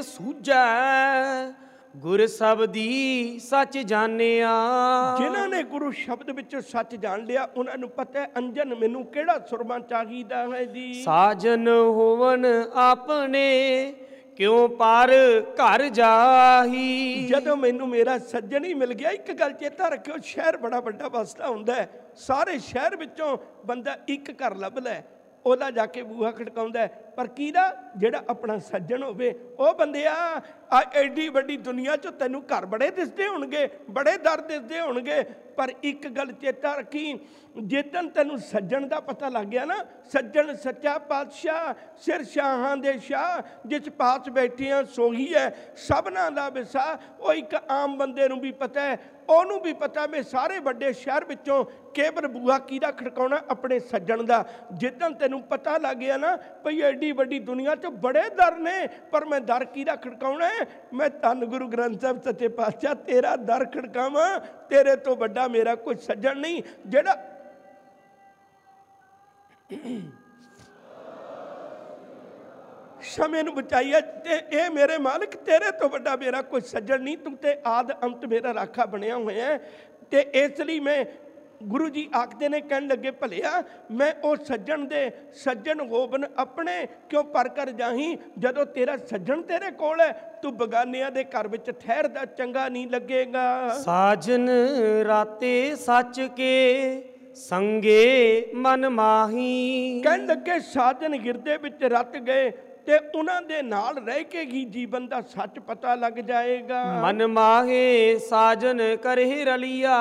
ਸੂਝੈ, ਗੁਰ ਸ਼ਬਦੀ ਸੱਚ ਜਾਣਿਆ। ਜਿਨ੍ਹਾਂ ਨੇ ਗੁਰੂ ਸ਼ਬਦ ਵਿੱਚ ਸੱਚ ਜਾਣ ਲਿਆ, ਉਹਨਾਂ ਨੂੰ ਪਤਾ ਹੈ ਅੰਜਨ ਮੈਨੂੰ ਕਿਹੜਾ ਸੁਰਮਾ ਚਾਹੀਦਾ ਹੈ ਜੀ। ਸਾਜਨ ਹੋਵਨ ਆਪਣੇ ਕਿਉਂ ਪਰ ਘਰ ਜਾਹੀ। ਜਦੋਂ ਮੈਨੂੰ ਮੇਰਾ ਸੱਜਣ ਹੀ ਮਿਲ ਗਿਆ, ਇੱਕ ਗੱਲ ਚੇਤਾ ਰੱਖਿਓ, ਸ਼ਹਿਰ ਬੜਾ ਵੱਡਾ ਵਸਦਾ ਹੁੰਦਾ ਹੈ। ਸਾਰੇ ਸ਼ਹਿਰ ਵਿੱਚੋਂ ਬੰਦਾ ਇੱਕ ਘਰ ਲੱਭ ਲੈ, ਉਹਦਾ ਜਾ ਕੇ ਬੂਹਾ ਖੜਕਾਉਂਦਾ, ਪਰ ਕਿਹਦਾ? ਜਿਹੜਾ ਆਪਣਾ ਸੱਜਣ ਹੋਵੇ। ਉਹ ਬੰਦਿਆ ਆ ਐਡੀ ਵੱਡੀ ਦੁਨੀਆ 'ਚ ਤੈਨੂੰ ਘਰ ਬੜੇ ਦਿਸਦੇ ਹੋਣਗੇ, ਬੜੇ ਦਰ ਦਿਸਦੇ ਹੋਣਗੇ, ਪਰ ਇੱਕ ਗੱਲ ਚੇਤਾ ਰੱਖੀ, ਜਿੱਦਣ ਤੈਨੂੰ ਸੱਜਣ ਦਾ ਪਤਾ ਲੱਗ ਗਿਆ ਨਾ, ਸੱਜਣ ਸੱਚਾ ਪਾਤਸ਼ਾਹ, ਸਿਰ ਸ਼ਾਹਾਂ ਦੇ ਸ਼ਾਹ, ਜਿਸ ਪਾਸ ਬੈਠਿਆਂ ਸੋਹੀ ਹੈ ਸਭਨਾਂ ਦਾ ਵਿਸਾ। ਉਹ ਇੱਕ ਆਮ ਬੰਦੇ ਨੂੰ ਵੀ ਪਤਾ ਹੈ, ਉਹਨੂੰ ਵੀ ਪਤਾ ਵੀ ਸਾਰੇ ਵੱਡੇ ਸ਼ਹਿਰ ਵਿੱਚੋਂ ਕੇਵਲ ਬੂਹਾ ਕਿਹਦਾ ਖੜਕਾਉਣਾ? ਆਪਣੇ ਸੱਜਣ ਦਾ। ਜਿੱਦਣ ਤੈਨੂੰ ਪਤਾ ਲੱਗ ਗਿਆ ਨਾ ਭਈ ਐਡੀ ਵੱਡੀ ਦੁਨੀਆ 'ਚ ਬੜੇ ਦਰ ਨੇ, ਪਰ ਮੈਂ ਦਰ ਕਿਹਦਾ ਖੜਕਾਉਣਾ? ਮੈਂ ਧੰਨ ਗੁਰੂ ਗ੍ਰੰਥ ਸਾਹਿਬ ਸੱਚੇ ਪਾਤਸ਼ਾਹ ਤੇਰਾ ਦਰ ਖੜਕਾਵਾਂ। ਤੇਰੇ ਤੋਂ ਵੱਡਾ ਮੇਰਾ ਕੋਈ ਸੱਜਣ ਨਹੀਂ। ਜਿਹੜਾ ਸਮੇਂ ਨੂੰ ਬਚਾਈਏ ਤੇ ਇਹ ਮੇਰੇ ਮਾਲਕ, ਤੇਰੇ ਤੋਂ ਵੱਡਾ ਮੇਰਾ ਕੋਈ ਸੱਜਣ ਨਹੀਂ। ਤੂੰ ਤੇ ਆਦ ਅੰਤ ਮੇਰਾ ਰਾਖਾ ਬਣਿਆ ਹੋਇਆ। ਤੇ ਇਸ ਲਈ ਮੈਂ ਗੁਰੂ ਜੀ ਆਖਦੇ ਨੇ, ਕਹਿਣ ਲੱਗੇ ਭਲਿਆ ਮੈਂ ਉਹ ਸੱਜਣ ਦੇ ਸੱਜਣ ਹੋਵਨ ਆਪਣੇ ਕਿਉਂ ਪਰ ਕਰ ਜਾਹੀਂ। ਜਦੋਂ ਤੇਰਾ ਸੱਜਣ ਤੇਰੇ ਕੋਲ ਹੈ, ਤੂੰ ਬਗਾਨਿਆਂ ਦੇ ਘਰ ਵਿੱਚ ਠਹਿਰਦਾ ਚੰਗਾ ਨਹੀਂ ਲੱਗੇਗਾ। ਸਾਜਨ ਰਾਤੇ ਸੱਚ ਕੇ ਸੰਗੇ ਮਨ ਮਾਹੀ। ਕਹਿਣ ਲੱਗੇ ਸਾਜਨ ਹਿਰਦੇ ਵਿੱਚ ਰਤ ਗਏ ਤੇ ਉਹਨਾਂ ਦੇ ਨਾਲ ਰਹਿ ਕੇ ਹੀ ਜੀਵਨ ਦਾ ਸੱਚ ਪਤਾ ਲੱਗ ਜਾਏਗਾ। ਮਨ ਮਾਹੇ ਸਾਜਨ ਕਰਹਿ ਰਲਿਆ,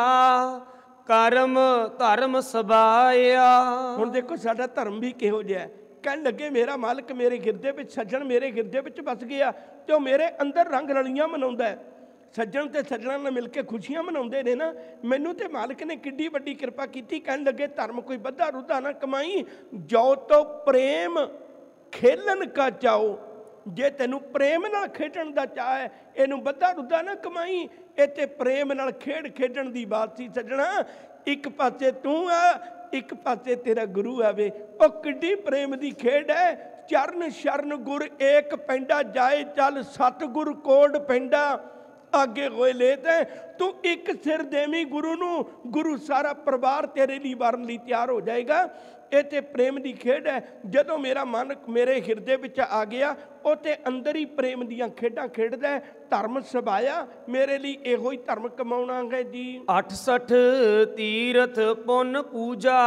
ਕਰਮ ਧਰਮ ਸਬਾਇਆ। ਹੁਣ ਦੇਖੋ ਸਾਡਾ ਧਰਮ ਵੀ ਕਿਹੋ ਜਿਹਾ ਹੈ। ਕਹਿਣ ਲੱਗੇ ਮੇਰਾ ਮਾਲਕ ਮੇਰੇ ਹਿਰਦੇ ਵਿੱਚ, ਸੱਜਣ ਮੇਰੇ ਹਿਰਦੇ ਵਿੱਚ ਵਸ ਗਿਆ ਤੇ ਉਹ ਮੇਰੇ ਅੰਦਰ ਰੰਗ ਰਲੀਆਂ ਮਨਾਉਂਦਾ ਹੈ। ਸੱਜਣ ਤੇ ਸੱਜਣਾ ਨਾਲ ਮਿਲ ਕੇ ਖੁਸ਼ੀਆਂ ਮਨਾਉਂਦੇ ਨੇ ਨਾ। ਮੈਨੂੰ ਤੇ ਮਾਲਕ ਨੇ ਕਿੱਡੀ ਵੱਡੀ ਕਿਰਪਾ ਕੀਤੀ। ਕਹਿਣ ਲੱਗੇ ਧਰਮ ਕੋਈ ਵੱਧਾ ਰੁੱਧਾ ਨਾ ਕਮਾਈ, ਜੋ ਤੋ ਪ੍ਰੇਮ ਖੇਲਣ ਕਾ ਚਾਓ। ਜੇ ਤੈਨੂੰ ਪ੍ਰੇਮ ਨਾਲ ਖੇਡਣ ਦਾ ਚਾਹ ਹੈ, ਇਹਨੂੰ ਵੱਧਾ ਰੁੱਧਾ ਨਾ ਕਮਾਈ। ਇਹ ਤੇ ਪ੍ਰੇਮ ਨਾਲ ਖੇਡ ਖੇਡਣ ਦੀ ਬਾਤ ਸੀ ਸੱਜਣਾ। ਇੱਕ ਪਾਸੇ ਤੂੰ ਆ, ਇੱਕ ਪਾਸੇ ਤੇਰਾ ਗੁਰੂ ਆਵੇ। ਉਹ ਕਿੱਡੀ ਪ੍ਰੇਮ ਦੀ ਖੇਡ ਹੈ। ਚਰਨ ਸ਼ਰਨ ਗੁਰ ਏਕ ਪੈਂਡਾ, ਜਾਏ ਚੱਲ ਸਤਿਗੁਰ ਕੋਡ ਪੈਂਡਾ। ਆਗੇ ਹੋਏ ਲੈ ਤੇ ਤੂੰ ਇੱਕ ਸਿਰ ਦੇਵੀਂ ਗੁਰੂ ਨੂੰ, ਗੁਰੂ ਸਾਰਾ ਪਰਿਵਾਰ ਤੇਰੇ ਲਈ ਵਰਨ ਲਈ ਤਿਆਰ ਹੋ ਜਾਏਗਾ। ਇਹ ਤੇ ਪ੍ਰੇਮ ਦੀ ਖੇਡ ਹੈ। ਜਦੋਂ ਮੇਰਾ ਮਨ ਮੇਰੇ ਹਿਰਦੇ ਵਿੱਚ ਆ ਗਿਆ, ਉਹ ਤੇ ਅੰਦਰ ਹੀ ਪ੍ਰੇਮ ਦੀਆਂ ਖੇਡਾਂ ਖੇਡਦਾ। ਧਰਮ ਸਭਾਇਆ, ਮੇਰੇ ਲਈ ਇਹੋ ਹੀ ਧਰਮ ਕਮਾਉਣਾ ਹੈ ਜੀ। ਅਠਸਠ ਤੀਰਥ ਪੁੰਨ ਪੂਜਾ,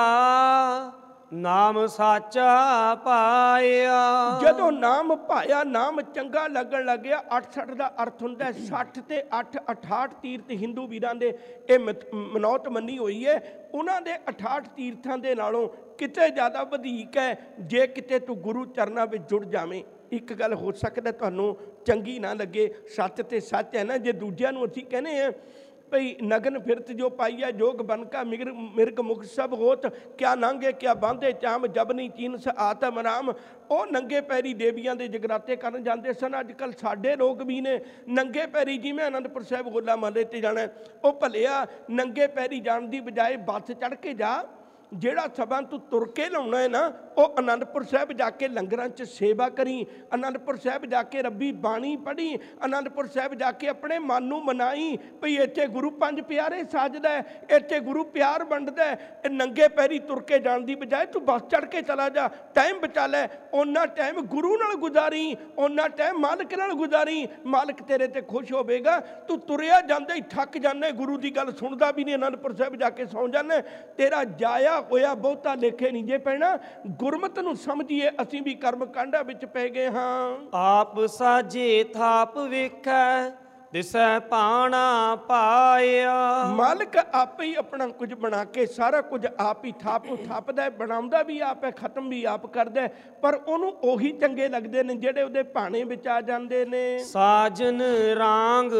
ਨਾਮ ਸਾਚਾ ਪਾਇਆ। ਜਦੋਂ ਨਾਮ ਪਾਇਆ, ਨਾਮ ਚੰਗਾ ਲੱਗਣ ਲੱਗਿਆ। ਅਠਸਠ ਦਾ ਅਰਥ ਹੁੰਦਾ ਹੈ ਸੱਠ ਤੇ ਅੱਠ, ਅਠਾਹਠ ਤੀਰਥ ਹਿੰਦੂ ਵੀਰਾਂ ਦੇ ਇਹ ਮਨੌਤ ਮੰਨੀ ਹੋਈ ਹੈ। ਉਹਨਾਂ ਦੇ ਅਠਾਹਠ ਤੀਰਥਾਂ ਦੇ ਨਾਲੋਂ ਕਿਤੇ ਜ਼ਿਆਦਾ ਵਧੇਕ ਹੈ ਜੇ ਕਿਤੇ ਤੂੰ ਗੁਰੂ ਚਰਨਾਂ ਵਿੱਚ ਜੁੜ ਜਾਵੇਂ। ਇੱਕ ਗੱਲ ਹੋ ਸਕਦਾ ਤੁਹਾਨੂੰ ਚੰਗੀ ਨਾ ਲੱਗੇ, ਸੱਚ ਤੇ ਸੱਚ ਹੈ ਨਾ। ਜੇ ਦੂਜਿਆਂ ਨੂੰ ਅਸੀਂ ਕਹਿੰਦੇ ਹਾਂ ਭਈ ਨਗਨ ਫਿਰਤ ਜੋ ਪਾਈਆ, ਜੋਗ ਬਨ ਕਾ ਮਿਰਗ ਮਿਰਗ ਮੁਖ ਸਭ ਹੋਤ, ਕਿਆ ਨਾਂਗੇ ਕਿਆ ਬਾਂਧੇ ਚਾਮ, ਜਬ ਨਹੀਂ ਚੀਨਸ ਆਤਮ ਰਾਮ। ਉਹ ਨੰਗੇ ਪੈਰੀ ਦੇਵੀਆਂ ਦੇ ਜਗਰਾਤੇ ਕਰਨ ਜਾਂਦੇ ਸਨ। ਅੱਜ ਕੱਲ੍ਹ ਸਾਡੇ ਲੋਕ ਵੀ ਨੇ ਨੰਗੇ ਪੈਰੀ, ਜਿਵੇਂ ਅਨੰਦਪੁਰ ਸਾਹਿਬ ਹੋਲਾ ਮਹੱਲੇ 'ਤੇ ਜਾਣਾ, ਉਹ ਭਲਿਆ ਨੰਗੇ ਪੈਰੀ ਜਾਣ ਦੀ ਬਜਾਏ ਬੱਸ ਚੜ੍ਹ ਕੇ ਜਾ। ਜਿਹੜਾ ਸਭਾ ਤੂੰ ਤੁਰ ਕੇ ਲਾਉਣਾ ਹੈ ਨਾ, ਉਹ ਅਨੰਦਪੁਰ ਸਾਹਿਬ ਜਾ ਕੇ ਲੰਗਰਾਂ 'ਚ ਸੇਵਾ ਕਰੀ, ਅਨੰਦਪੁਰ ਸਾਹਿਬ ਜਾ ਕੇ ਰੱਬੀ ਬਾਣੀ ਪੜ੍ਹੀ, ਅਨੰਦਪੁਰ ਸਾਹਿਬ ਜਾ ਕੇ ਆਪਣੇ ਮਨ ਨੂੰ ਮਨਾਈ ਭਈ ਇੱਥੇ ਗੁਰੂ ਪੰਜ ਪਿਆਰੇ ਸਾਜਦਾ, ਇੱਥੇ ਗੁਰੂ ਪਿਆਰ ਵੰਡਦਾ। ਇਹ ਨੰਗੇ ਪੈਰੀ ਤੁਰ ਕੇ ਜਾਣ ਦੀ ਬਜਾਏ ਤੂੰ ਬੱਸ ਚੜ੍ਹ ਕੇ ਚਲਾ ਜਾ, ਟਾਈਮ ਬਚਾ ਲੈ। ਉਹਨਾਂ ਟਾਈਮ ਗੁਰੂ ਨਾਲ ਗੁਜ਼ਾਰੀ, ਉਹਨਾਂ ਟਾਈਮ ਮਾਲਕ ਨਾਲ ਗੁਜ਼ਾਰੀ। ਮਾਲਕ ਤੇਰੇ ਤੇ ਖੁਸ਼ ਹੋਵੇਗਾ। ਤੂੰ ਤੁਰਿਆ ਜਾਂਦਾ ਹੀ ਥੱਕ ਜਾਂਦਾ, ਗੁਰੂ ਦੀ ਗੱਲ ਸੁਣਦਾ ਵੀ ਨਹੀਂ, ਅਨੰਦਪੁਰ ਸਾਹਿਬ ਜਾ ਕੇ ਸੌਂ ਜਾਂਦਾ। ਤੇਰਾ ਜਾਇਆ ਹੋਇਆ ਬਹੁਤਾ ਲੇਖੇ ਨਹੀਂ ਜੇ ਪੈਣਾ। ਗੁਰਮਤ ਨੂੰ ਸਮਝੀਏ, ਅਸੀਂ ਵੀ ਕਰਮ ਕਾਂਡਾਂ ਵਿੱਚ ਪੈ ਗਏ ਹਾਂ। ਆਪ ਸਾਜੇ ਥਾਪ ਵੇਖੈ, ਦਿਸੈ ਪਾਣਾ ਪਾਇਆ। ਮਾਲਕ ਆਪੇ ਹੀ ਆਪਣਾ ਕੁਝ ਬਣਾ ਕੇ ਸਾਰਾ ਕੁਝ ਆਪ ਹੀ ਥਾਪ ਥਾਪਦਾ, ਬਣਾਉਂਦਾ ਵੀ ਆਪ ਹੈ, ਖਤਮ ਵੀ ਆਪ ਕਰਦਾ। ਪਰ ਉਹਨੂੰ ਉਹੀ ਚੰਗੇ ਲੱਗਦੇ ਨੇ ਜਿਹੜੇ ਉਹਦੇ ਭਾਣੇ ਵਿੱਚ ਆ ਜਾਂਦੇ ਨੇ। ਸਾਜਨ ਰਾਂਗ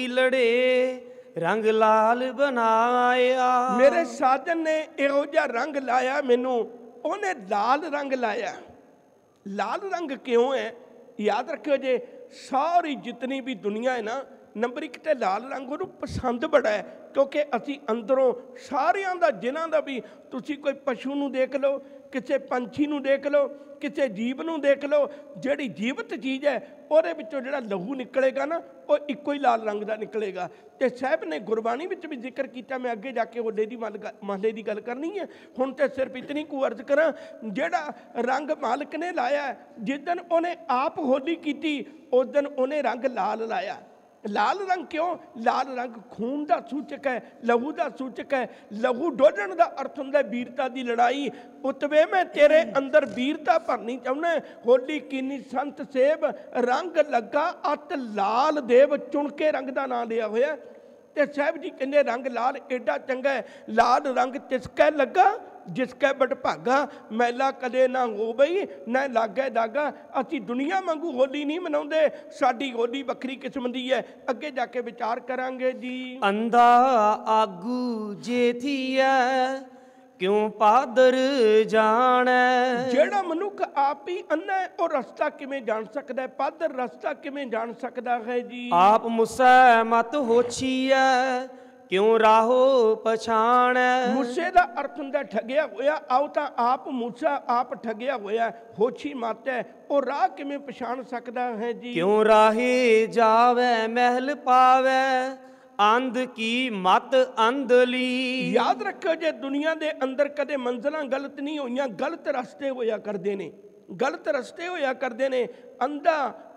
ਰੰਗੀਲੜੇ, ਰੰਗ ਲਾਲ ਬਣਾਇਆ। ਮੇਰੇ ਸਾਜਨ ਨੇ ਇਹੋ ਜਿਹਾ ਰੰਗ ਲਾਇਆ ਮੈਨੂੰ, ਉਹਨੇ ਲਾਲ ਰੰਗ ਲਾਇਆ। ਲਾਲ ਰੰਗ ਕਿਉਂ ਹੈ? ਯਾਦ ਰੱਖਿਓ ਜੇ, ਸਾਰੀ ਜਿਤਨੀ ਵੀ ਦੁਨੀਆ ਹੈ ਨਾ, ਨੰਬਰ ਇੱਕ ਤੇ ਲਾਲ ਰੰਗ ਉਹਨੂੰ ਪਸੰਦ ਬੜਾ ਹੈ। ਕਿਉਂਕਿ ਅਸੀਂ ਅੰਦਰੋਂ ਸਾਰਿਆਂ ਦਾ, ਜਿਨ੍ਹਾਂ ਦਾ ਵੀ, ਤੁਸੀਂ ਕੋਈ ਪਸ਼ੂ ਨੂੰ ਦੇਖ ਲਓ, ਕਿਸੇ ਪੰਛੀ ਨੂੰ ਦੇਖ ਲਓ, ਕਿਸੇ ਜੀਵ ਨੂੰ ਦੇਖ ਲਓ, ਜਿਹੜੀ ਜੀਵਤ ਚੀਜ਼ ਹੈ ਉਹਦੇ ਵਿੱਚੋਂ ਜਿਹੜਾ ਲਹੂ ਨਿਕਲੇਗਾ ਨਾ, ਉਹ ਇੱਕੋ ਹੀ ਲਾਲ ਰੰਗ ਦਾ ਨਿਕਲੇਗਾ। ਤੇ ਸਾਹਿਬ ਨੇ ਗੁਰਬਾਣੀ ਵਿੱਚ ਵੀ ਜ਼ਿਕਰ ਕੀਤਾ। ਮੈਂ ਅੱਗੇ ਜਾ ਕੇ ਹੋਲੇ ਦੀ ਮਹੱਲੇ ਦੀ ਗੱਲ ਕਰਨੀ ਹੈ, ਹੁਣ ਤੇ ਸਿਰਫ ਇਤਨੀ ਕੁ ਅਰਜ਼ ਕਰਾਂ। ਜਿਹੜਾ ਰੰਗ ਮਾਲਕ ਨੇ ਲਾਇਆ, ਜਿਸ ਦਿਨ ਉਹਨੇ ਆਪ ਹੋਲੀ ਕੀਤੀ, ਉਸ ਦਿਨ ਉਹਨੇ ਰੰਗ ਲਾਲ ਲਾਇਆ। ਲਾਲ ਰੰਗ ਕਿਉਂ? ਲਾਲ ਰੰਗ ਖੂਨ ਦਾ ਸੂਚਕ ਹੈ, ਲਹੂ ਦਾ ਸੂਚਕ ਹੈ। ਲਹੂ ਡੋਲਣ ਦਾ ਅਰਥ ਹੁੰਦਾ ਵੀਰਤਾ ਦੀ ਲੜਾਈ। ਉਤਵੇ ਮੈਂ ਤੇਰੇ ਅੰਦਰ ਵੀਰਤਾ ਭਰਨੀ ਚਾਹੁੰਦਾ। ਹੋਲੀ ਕੀਨੀ ਸੰਤ ਸੇਬ, ਰੰਗ ਲੱਗਾ ਅਤ ਲਾਲ ਦੇਵ। ਚੁਣ ਕੇ ਰੰਗ ਦਾ ਨਾਂ ਲਿਆ ਹੋਇਆ। ਤੇ ਸਾਹਿਬ ਜੀ ਕਹਿੰਦੇ ਰੰਗ ਲਾਲ ਏਡਾ ਚੰਗਾ ਹੈ। ਲਾਲ ਰੰਗ ਤਿਸਕੈ ਲੱਗਾ, ਜਿਸਕੈ ਬਡਭਾਗਾ, ਮੈਲਾ ਕਦੇ ਨਾ ਹੋ ਬਈ ਨਾ ਲਾਗੇ ਦਾਗਾ। ਅਸੀਂ ਦੁਨੀਆ ਵਾਂਗੂ ਹੋਲੀ ਨਹੀਂ ਮਨਾਉਂਦੇ, ਸਾਡੀ ਹੋਲੀ ਵੱਖਰੀ ਕਿਸਮ ਦੀ ਹੈ। ਅੱਗੇ ਜਾ ਕੇ ਵਿਚਾਰ ਕਰਾਂਗੇ ਜੀ। ਅੰਧਾ ਆਗੂ ਜੇਥੀਐ, ਕਿਉਂ ਪਾਦਰ ਜਾਣੈ। ਜਿਹੜਾ ਮਨੁੱਖ ਆਪ ਹੀ ਅੰਨਾ ਹੈ, ਉਹ ਰਸਤਾ ਕਿਵੇਂ ਜਾਣ ਸਕਦਾ ਹੈ? ਪਾਦਰ ਰਸਤਾ ਕਿਵੇਂ ਜਾਣ ਸਕਦਾ ਹੈ ਜੀ? ਆਪ ਮੁਸੈ ਮਤ ਹੋਛੀਐ, ਕਿਉਂ ਰਾਹੋ ਪਛਾਣੈ। ਮੁੱਸੇ ਦਾ ਅਰਥ ਹੁੰਦਾ ਠੱਗਿਆ ਹੋਇਆ। ਆਓ ਤਾਂ ਆਪ ਮੂਸਾ ਆਪ ਠੱਗਿਆ ਹੋਇਆ, ਹੋਛੀ ਮਤ ਹੈ, ਉਹ ਰਾਹ ਕਿਵੇਂ ਪਛਾਣ ਸਕਦਾ ਹੈ ਜੀ? ਕਿਉਂ ਰਾਹੇ ਜਾਵੈ ਮਹਿਲ ਪਾਵੈ, ਅੰਧ ਕੀ ਮਤ ਅੰਧਲੀ। ਯਾਦ ਰੱਖੋ ਜੇ ਦੁਨੀਆ ਦੇ ਅੰਦਰ ਕਦੇ ਮੰਜ਼ਲਾਂ ਗਲਤ ਨਹੀਂ ਹੋਈਆਂ, ਗਲਤ ਰਸਤੇ ਹੋਇਆ ਕਰਦੇ ਨੇ, ਗਲਤ ਰਸਤੇ ਹੋਇਆ ਕਰਦੇ ਨੇ। ਅੰਧਾ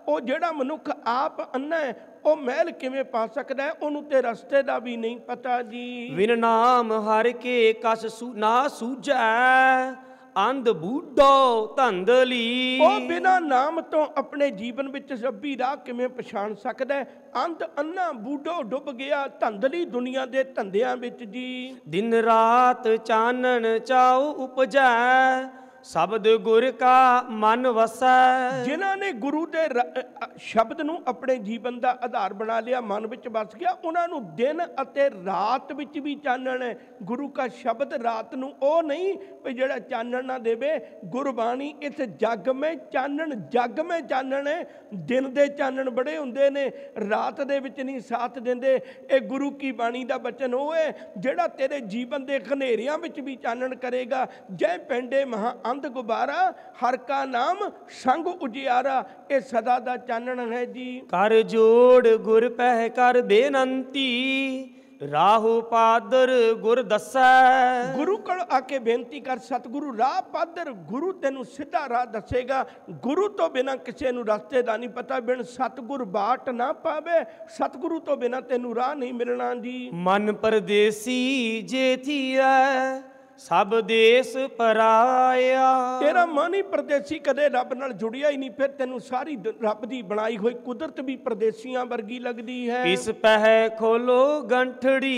ਉਹ ਜਿਹੜਾ ਮਨੁੱਖ ਆਪ ਅੰਨਾ ਹੈ ਉਹ ਮਹਿਲ ਕਿਵੇਂ ਪਾ ਸਕਦਾ ਹੈ? ਉਹਨੂੰ ਤੇ ਰਸਤੇ ਦਾ ਵੀ ਨਹੀਂ ਪਤਾ ਜੀ। ਵਿਨ ਨਾਮ ਹਰਿ ਕੇ ਕਸ ਸੂ ਨਾ ਸੂਝੈ, ਅੰਧ ਬੂਢੋ ਧੰਦਲੀ। ਉਹ ਬਿਨਾਂ ਨਾਮ ਤੋਂ ਆਪਣੇ ਜੀਵਨ ਵਿੱਚ ਰੱਬੀ ਰਾਹ ਕਿਵੇਂ ਪਛਾਣ ਸਕਦਾ ਹੈ? ਅੰਧ ਅੰਨਾ ਬੂਢੋ ਡੁੱਬ ਗਿਆ ਧੰਦਲੀ ਦੁਨੀਆ ਦੇ ਧੰਦਿਆਂ ਵਿੱਚ ਜੀ। ਦਿਨ ਰਾਤ ਚਾਨਣ ਚਾਉ ਉਪਜੈ, ਸ਼ਬਦ ਗੁਰ ਕਾ ਮਨ ਵਸੈ। ਜਿਨ੍ਹਾਂ ਨੇ ਗੁਰੂ ਦੇ ਸ਼ਬਦ ਨੂੰ ਆਪਣੇ ਜੀਵਨ ਦਾ ਆਧਾਰ ਬਣਾ ਲਿਆ, ਮਨ ਵਿੱਚ ਵਸ ਗਿਆ, ਉਹਨਾਂ ਨੂੰ ਦਿਨ ਅਤੇ ਰਾਤ ਵਿੱਚ ਵੀ ਚਾਨਣ ਹੈ। ਗੁਰੂ ਕਾ ਸ਼ਬਦ ਰਾਤ ਨੂੰ ਉਹ ਨਹੀਂ ਵੀ ਜਿਹੜਾ ਚਾਨਣ ਨਾ ਦੇਵੇ। ਗੁਰਬਾਣੀ ਇਸ ਜੱਗ ਮੈਂ ਚਾਨਣ, ਜੱਗ ਮੈਂ ਚਾਨਣ ਹੈ। ਦਿਨ ਦੇ ਚਾਨਣ ਬੜੇ ਹੁੰਦੇ ਨੇ, ਰਾਤ ਦੇ ਵਿੱਚ ਨਹੀਂ ਸਾਥ ਦਿੰਦੇ। ਇਹ ਗੁਰੂ ਕੀ ਬਾਣੀ ਦਾ ਬਚਨ ਉਹ ਹੈ ਜਿਹੜਾ ਤੇਰੇ ਜੀਵਨ ਦੇ ਹਨੇਰਿਆਂ ਵਿੱਚ ਵੀ ਚਾਨਣ ਕਰੇਗਾ। ਜੈ ਪੈਂਡੇ ਮਹਾ ਅੰਧ ਗੁਬਾਰਾ, ਹਰ ਕਾ ਨਾਮ ਸੰਗ ਉਜਿਆਰਾ। ਇਹ ਸਦਾ ਦਾ ਚਾਨਣ ਹੈ ਜੀ। ਕਰ ਜੋੜ ਗੁਰ ਪਹਿ ਕਰ ਬੇਨੰਤੀ, ਰਾਹੂ ਪਾਦਰ ਗੁਰ ਦੱਸੈ। ਗੁਰੂ ਕੋਲ ਆ ਕੇ ਬੇਨਤੀ ਕਰ, ਸਤਿਗੁਰੂ ਰਾਹ ਪਾਦਰ, ਗੁਰੂ ਤੈਨੂੰ ਸਿੱਧਾ ਰਾਹ ਦੱਸੇਗਾ। ਗੁਰੂ ਤੋਂ ਬਿਨਾਂ ਕਿਸੇ ਨੂੰ ਰਸਤੇ ਦਾ ਨਹੀਂ ਪਤਾ। ਬਿਨ ਸਤਿਗੁਰ ਬਾਟ ਨਾ ਪਾਵੇ, ਸਤਿਗੁਰੂ ਤੋਂ ਬਿਨਾਂ ਤੈਨੂੰ ਰਾਹ ਨਹੀਂ ਮਿਲਣਾ ਜੀ। ਮਨ ਪਰਦੇਸੀ ਜੇ ਥੀਐ, ਸਭ ਦੇਸ ਪਰਾਇਆ। ਤੇਰਾ ਮਨ ਹੀ ਪਰਦੇਸੀ, ਕਦੇ ਰੱਬ ਨਾਲ ਜੁੜਿਆ ਹੀ ਨਹੀਂ। ਫਿਰ ਤੈਨੂੰ ਸਾਰੀ ਰੱਬ ਦੀ ਬਣਾਈ ਹੋਈ ਕੁਦਰਤ ਵੀ ਪਰਦੇਸੀਆਂ ਵਰਗੀ ਲੱਗਦੀ ਹੈ। ਇਸ ਪਹਿ ਖੋਲੋ ਗੰਠੜੀ,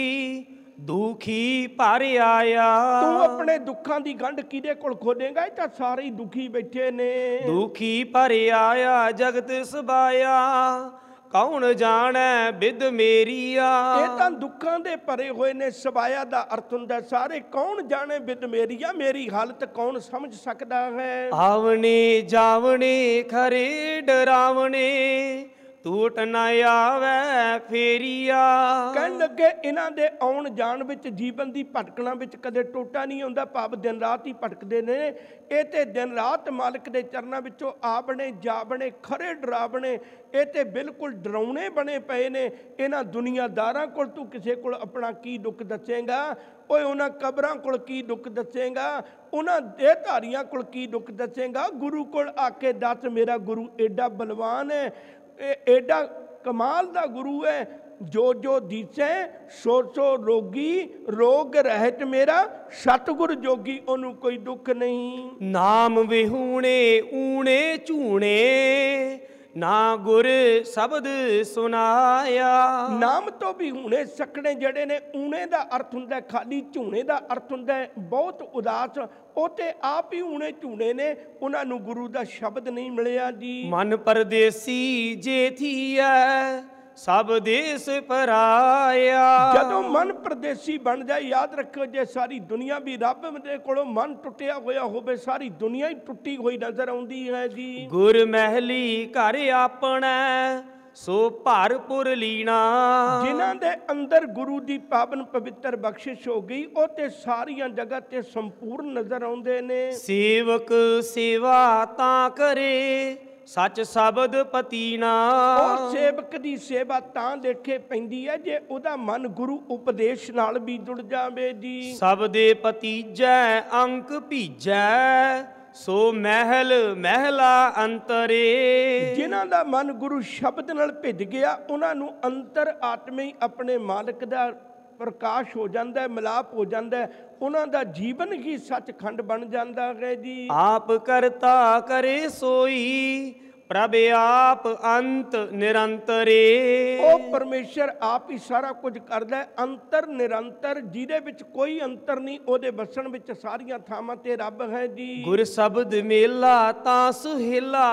ਦੁਖੀ ਭਰ ਆਇਆ। ਤੂੰ ਆਪਣੇ ਦੁੱਖਾਂ ਦੀ ਗੰਢ ਕਿਹਦੇ ਕੋਲ ਖੋਲੇਗਾ? ਇਹ ਤਾਂ ਸਾਰੇ ਹੀ ਦੁਖੀ ਬੈਠੇ ਨੇ। ਦੁਖੀ ਭਰ ਆਇਆ ਜਗਤ ਸਬਾਇਆ, ਕੌਣ ਜਾਣੈ ਬਿਦ ਮੇਰੀਆ। ਇਹ ਤਾਂ ਦੁੱਖਾਂ ਦੇ ਭਰੇ ਹੋਏ ਨੇ। ਸਬਾਇਆ ਦਾ ਅਰਥ ਹੁੰਦਾ ਸਾਰੇ। ਕੌਣ ਜਾਣੇ ਬਿਦ ਮੇਰੀਆ, ਮੇਰੀ ਹਾਲਤ ਕੌਣ ਸਮਝ ਸਕਦਾ ਹੈ? ਆਵਣੇ ਜਾਵਣੇ ਖਰੇ ਡਰਾਵਣੇ, ਟੂਟ ਨਾ ਆਵੇ ਫੇਰੀਆ। ਕਹਿਣ ਲੱਗੇ ਇਹਨਾਂ ਦੇ ਆਉਣ ਜਾਣ ਵਿੱਚ, ਜੀਵਨ ਦੀ ਭਟਕਣਾ ਵਿੱਚ ਕਦੇ ਟੋਟਾ ਨਹੀਂ ਆਉਂਦਾ। ਭਾਵ ਦਿਨ ਰਾਤ ਹੀ ਭਟਕਦੇ ਨੇ। ਇਹ ਤੇ ਦਿਨ ਰਾਤ ਮਾਲਕ ਦੇ ਚਰਨਾਂ ਵਿੱਚੋਂ ਆਵਣੇ ਜਾਵਣੇ ਖਰੇ ਡਰਾਵਣੇ, ਇਹ ਤੇ ਬਿਲਕੁਲ ਡਰਾਉਣੇ ਬਣੇ ਪਏ ਨੇ। ਇਹਨਾਂ ਦੁਨੀਆਦਾਰਾਂ ਕੋਲ ਤੂੰ ਕਿਸੇ ਕੋਲ ਆਪਣਾ ਕੀ ਦੁੱਖ ਦੱਸੇਗਾ? ਓਏ ਉਹਨਾਂ ਕਬਰਾਂ ਕੋਲ ਕੀ ਦੁੱਖ ਦੱਸੇਗਾ? ਉਹਨਾਂ ਦੇਹਧਾਰੀਆਂ ਕੋਲ ਕੀ ਦੁੱਖ ਦੱਸੇਗਾ? ਗੁਰੂ ਕੋਲ ਆ ਕੇ ਦੱਸ, ਮੇਰਾ ਗੁਰੂ ਏਡਾ ਬਲਵਾਨ ਹੈ, ਇਹ ਏਡਾ ਕਮਾਲ ਦਾ ਗੁਰੂ ਹੈ। ਜੋ ਜੋ ਦੀਸੈ ਸੋ ਸੋ ਰੋਗੀ, ਰੋਗ ਰਹਿਤ ਮੇਰਾ ਸਤਿਗੁਰ ਜੋਗੀ। ਉਹਨੂੰ ਕੋਈ ਦੁੱਖ ਨਹੀਂ। ਨਾਮ ਵਿਹੂਣੇ ਊਣੇ ਝੂਣੇ, ਨਾ ਗੁਰ ਸ਼ਬਦ ਸੁਨਾਇਆ। ਨਾਮ ਤੋਂ ਵੀ ਹੂਣੇ ਸੱਕਣੇ ਜਿਹੜੇ ਨੇ, ਊਣੇ ਦਾ ਅਰਥ ਹੁੰਦਾ ਖਾਲੀ, ਝੂਣੇ ਦਾ ਅਰਥ ਹੁੰਦਾ ਬਹੁਤ ਉਦਾਸ। ਉਹ ਤੇ ਆਪ ਹੀ ਊਣੇ ਝੂਣੇ ਨੇ, ਉਹਨਾਂ ਨੂੰ ਗੁਰੂ ਦਾ ਸ਼ਬਦ ਨਹੀਂ ਮਿਲਿਆ ਜੀ। ਮਨ ਪਰਦੇਸੀ ਜੇ ਥੀਐ, ਸਭ ਦੇਸ ਪਰਾਇਆ। ਜਦੋਂ ਮਨ ਪਰਦੇਸੀ ਬਣ ਜਾਏ, ਯਾਦ ਰੱਖੋ, ਜੇ ਸਾਰੀ ਦੁਨੀਆ ਵੀ ਰੱਬ ਦੇ ਕੋਲੋਂ ਮਨ ਟੁੱਟਿਆ ਹੋਇਆ ਹੋਵੇ, ਸਾਰੀ ਦੁਨੀਆ ਹੀ ਟੁੱਟੀ ਹੋਈ ਨਜ਼ਰ ਆਉਂਦੀ ਹੈ ਜੀ। ਗੁਰ ਮਹਿਲੀ ਘਰ ਆਪਣਾ, ਸੋ ਭਰਪੁਰ ਲੀਣਾ। ਜਿਨ੍ਹਾਂ ਦੇ ਅੰਦਰ ਗੁਰੂ ਦੀ ਪਾਵਨ ਪਵਿੱਤਰ ਬਖਸ਼ਿਸ਼ ਹੋ ਗਈ, ਉਹ ਤੇ ਸਾਰੀਆਂ ਜਗ੍ਹਾ ਤੇ ਸੰਪੂਰਨ ਨਜ਼ਰ ਆਉਂਦੇ ਨੇ। ਸੇਵਕ ਸੇਵਾ ਤਾਂ ਕਰੇ, ਸੱਚ ਸ਼ਬਦ ਪਤੀਨਾ। ਉਹ ਸੇਵਕ ਦੀ ਸੇਵਾ ਤਾਂ ਦੇਖੇ ਪੈਂਦੀ ਹੈ ਜੇ ਉਹਦਾ ਮਨ ਗੁਰੂ ਉਪਦੇਸ਼ ਨਾਲ ਵੀ ਜੁੜ ਜਾਵੇ ਜੀ। ਸਭ ਦੇ ਪਤੀਜੈ ਅੰਕ ਭੀਜੈ, ਸੋ ਮਹਿਲ ਮਹਿਲਾ ਅੰਤਰੇ। ਜਿਨ੍ਹਾਂ ਦਾ ਮਨ ਗੁਰੂ ਸ਼ਬਦ ਨਾਲ ਭਿੱਜ ਗਿਆ, ਉਹਨਾਂ ਨੂੰ ਅੰਤਰ ਆਤਮੇ ਆਪਣੇ ਮਾਲਕ ਦਾ ਪ੍ਰਕਾਸ਼ ਹੋ ਜਾਂਦਾ ਹੈ, ਮਿਲਾਪ ਹੋ ਜਾਂਦਾ ਹੈ। ਉਹਨਾਂ ਦਾ ਜੀਵਨ ਹੀ ਸੱਚਖੰਡ ਬਣ ਜਾਂਦਾ ਹੈ ਜੀ। ਆਪ ਕਰਤਾ ਕਰੇ ਸੋਈ, ਪ੍ਰਭ ਆਪ ਅੰਤ ਨਿਰੰਤਰੇ। ਉਹ ਪਰਮੇਸ਼ਰ ਆਪ ਹੀ ਸਾਰਾ ਕੁਝ ਕਰਦਾ ਹੈ, ਅੰਤਰ ਨਿਰੰਤਰ, ਜਿਹਦੇ ਵਿੱਚ ਕੋਈ ਅੰਤਰ ਨਹੀਂ। ਉਹਦੇ ਵਸਣ ਵਿੱਚ ਸਾਰੀਆਂ ਥਾਵਾਂ ਤੇ ਰੱਬ ਹੈ ਜੀ। ਗੁਰ ਸ਼ਬਦ ਮੇਲਾ ਤਾਂ ਸੁਹੇਲਾ,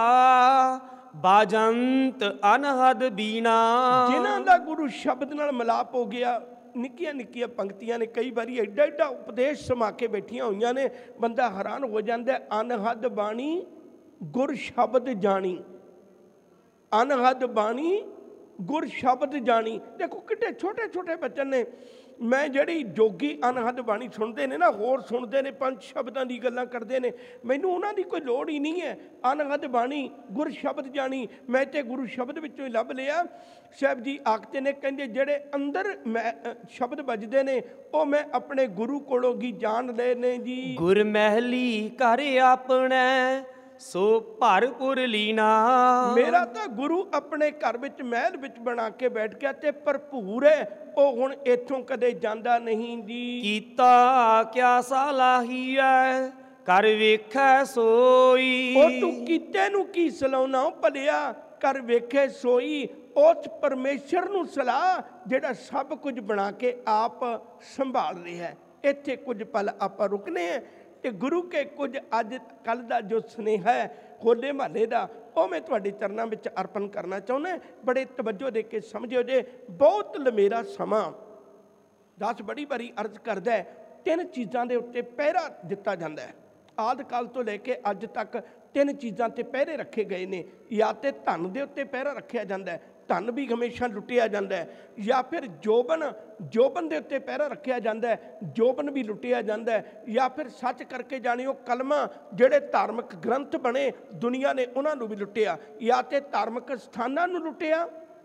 ਬਾਜੰਤ ਅਨਹਦ ਬੀਣਾ। ਜਿਨ੍ਹਾਂ ਦਾ ਗੁਰੂ ਸ਼ਬਦ ਨਾਲ ਮਿਲਾਪ ਹੋ ਗਿਆ, ਨਿੱਕੀਆਂ ਨਿੱਕੀਆਂ ਪੰਕਤੀਆਂ ਨੇ, ਕਈ ਵਾਰੀ ਐਡਾ ਐਡਾ ਉਪਦੇਸ਼ ਸਮਾ ਕੇ ਬੈਠੀਆਂ ਹੋਈਆਂ ਨੇ, ਬੰਦਾ ਹੈਰਾਨ ਹੋ ਜਾਂਦਾ। ਅਨਹਦ ਬਾਣੀ ਗੁਰ ਸ਼ਬਦ ਜਾਣੀ, ਅਨਹਦ ਬਾਣੀ ਗੁਰ ਸ਼ਬਦ ਜਾਣੀ। ਦੇਖੋ ਕਿੱਡੇ ਛੋਟੇ ਛੋਟੇ ਬੱਚੇ ਨੇ। ਮੈਂ ਜਿਹੜੀ ਜੋਗੀ ਅਨਹਦ ਬਾਣੀ ਸੁਣਦੇ ਨੇ ਨਾ, ਹੋਰ ਸੁਣਦੇ ਨੇ, ਪੰਜ ਸ਼ਬਦਾਂ ਦੀ ਗੱਲਾਂ ਕਰਦੇ ਨੇ, ਮੈਨੂੰ ਉਹਨਾਂ ਦੀ ਕੋਈ ਲੋੜ ਹੀ ਨਹੀਂ ਹੈ। ਅਨਹਦ ਬਾਣੀ ਗੁਰ ਸ਼ਬਦ ਜਾਣੀ, ਮੈਂ ਤੇ ਗੁਰੂ ਸ਼ਬਦ ਵਿੱਚੋਂ ਹੀ ਲੱਭ ਲਿਆ। ਸਾਹਿਬ ਜੀ ਆਖਦੇ ਨੇ, ਕਹਿੰਦੇ ਜਿਹੜੇ ਅੰਦਰ ਮੈਂ ਸ਼ਬਦ ਵੱਜਦੇ ਨੇ, ਉਹ ਮੈਂ ਆਪਣੇ ਗੁਰੂ ਕੋਲੋਂ ਹੀ ਜਾਣ ਲਏ ਨੇ ਜੀ। ਗੁਰ ਮਹਿਲੀ ਘਰ ਆਪਣਾ, ਸੋ ਭਰਪੁਰ ਲੀਨਾ। ਮੇਰਾ ਤਾਂ ਗੁਰੂ ਆਪਣੇ ਘਰ ਵਿੱਚ ਮਹਿਲ ਵਿੱਚ ਬਣਾ ਕੇ ਬੈਠ ਗਿਆ ਤੇ ਭਰਪੂਰ ਹੈ, ਉਹ ਹੁਣ ਇੱਥੋਂ ਕਦੇ ਜਾਂਦਾ ਨਹੀਂ ਜੀ। ਕੀਤਾ ਕਿਆ ਸਲਾਹੀਐ ਕਰ ਵੇਖੈ ਸੋਈ। ਉਹ ਤੂੰ ਕੀਤੇ ਨੂੰ ਕੀ ਸਲਾਉਣਾ ਭਲਿਆ, ਕਰ ਵੇਖੇ ਸੋਈ। ਉਸ ਪਰਮੇਸ਼ਰ ਨੂੰ ਸਲਾਹ ਜਿਹੜਾ ਸਭ ਕੁਝ ਬਣਾ ਕੇ ਆਪ ਸੰਭਾਲ ਰਿਹਾ ਹੈ। ਇੱਥੇ ਕੁਝ ਪਲ ਆਪਾਂ ਰੁਕਨੇ ਹੈ ਤੇ ਗੁਰੂ ਕੇ ਕੁਝ ਅੱਜ ਕੱਲ੍ਹ ਦਾ ਜੋ ਸੁਨੇਹਾ ਹੈ ਹੋਲੇ ਮਹੱਲੇ ਦਾ, ਉਹ ਮੈਂ ਤੁਹਾਡੇ ਚਰਨਾਂ ਵਿੱਚ ਅਰਪਣ ਕਰਨਾ ਚਾਹੁੰਦਾ। ਬੜੇ ਤਵੱਜੋ ਦੇ ਕੇ ਸਮਝਿਓ ਜੇ। ਬਹੁਤ ਲੰਮੇਰਾ ਸਮਾਂ ਦਾਸ ਬੜੀ ਵਾਰੀ ਅਰਜ਼ ਕਰਦਾ ਹੈ, ਤਿੰਨ ਚੀਜ਼ਾਂ ਦੇ ਉੱਤੇ ਪਹਿਰਾ ਦਿੱਤਾ ਜਾਂਦਾ ਹੈ। ਆਦਿ ਕਾਲ ਤੋਂ ਲੈ ਕੇ ਅੱਜ ਤੱਕ ਤਿੰਨ ਚੀਜ਼ਾਂ ਤੇ ਪਹਿਰੇ ਰੱਖੇ ਗਏ ਨੇ। ਜਾਂ ਤੇ ਧਨ ਦੇ ਉੱਤੇ ਪਹਿਰਾ ਰੱਖਿਆ ਜਾਂਦਾ ਹੈ, ਧਨ ਵੀ ਹਮੇਸ਼ਾ ਲੁੱਟਿਆ ਜਾਂਦਾ ਹੈ। ਜਾਂ ਫਿਰ ਜੋਬਨ ਜੋਬਨ ਦੇ ਉੱਤੇ ਪਹਿਰਾ ਰੱਖਿਆ ਜਾਂਦਾ ਹੈ, ਜੋਬਨ ਵੀ ਲੁੱਟਿਆ ਜਾਂਦਾ ਹੈ। ਜਾਂ ਫਿਰ ਸੱਚ ਕਰਕੇ ਜਾਣਿਓ ਕਲਮਾਂ ਜਿਹੜੇ ਧਾਰਮਿਕ ਗ੍ਰੰਥ ਬਣੇ ਦੁਨੀਆ ਨੇ ਉਹਨਾਂ ਨੂੰ ਵੀ ਲੁੱਟਿਆ। ਜਾਂ ਤੇ ਧਾਰਮਿਕ ਸਥਾਨਾਂ ਨੂੰ ਲੁੱਟਿਆ,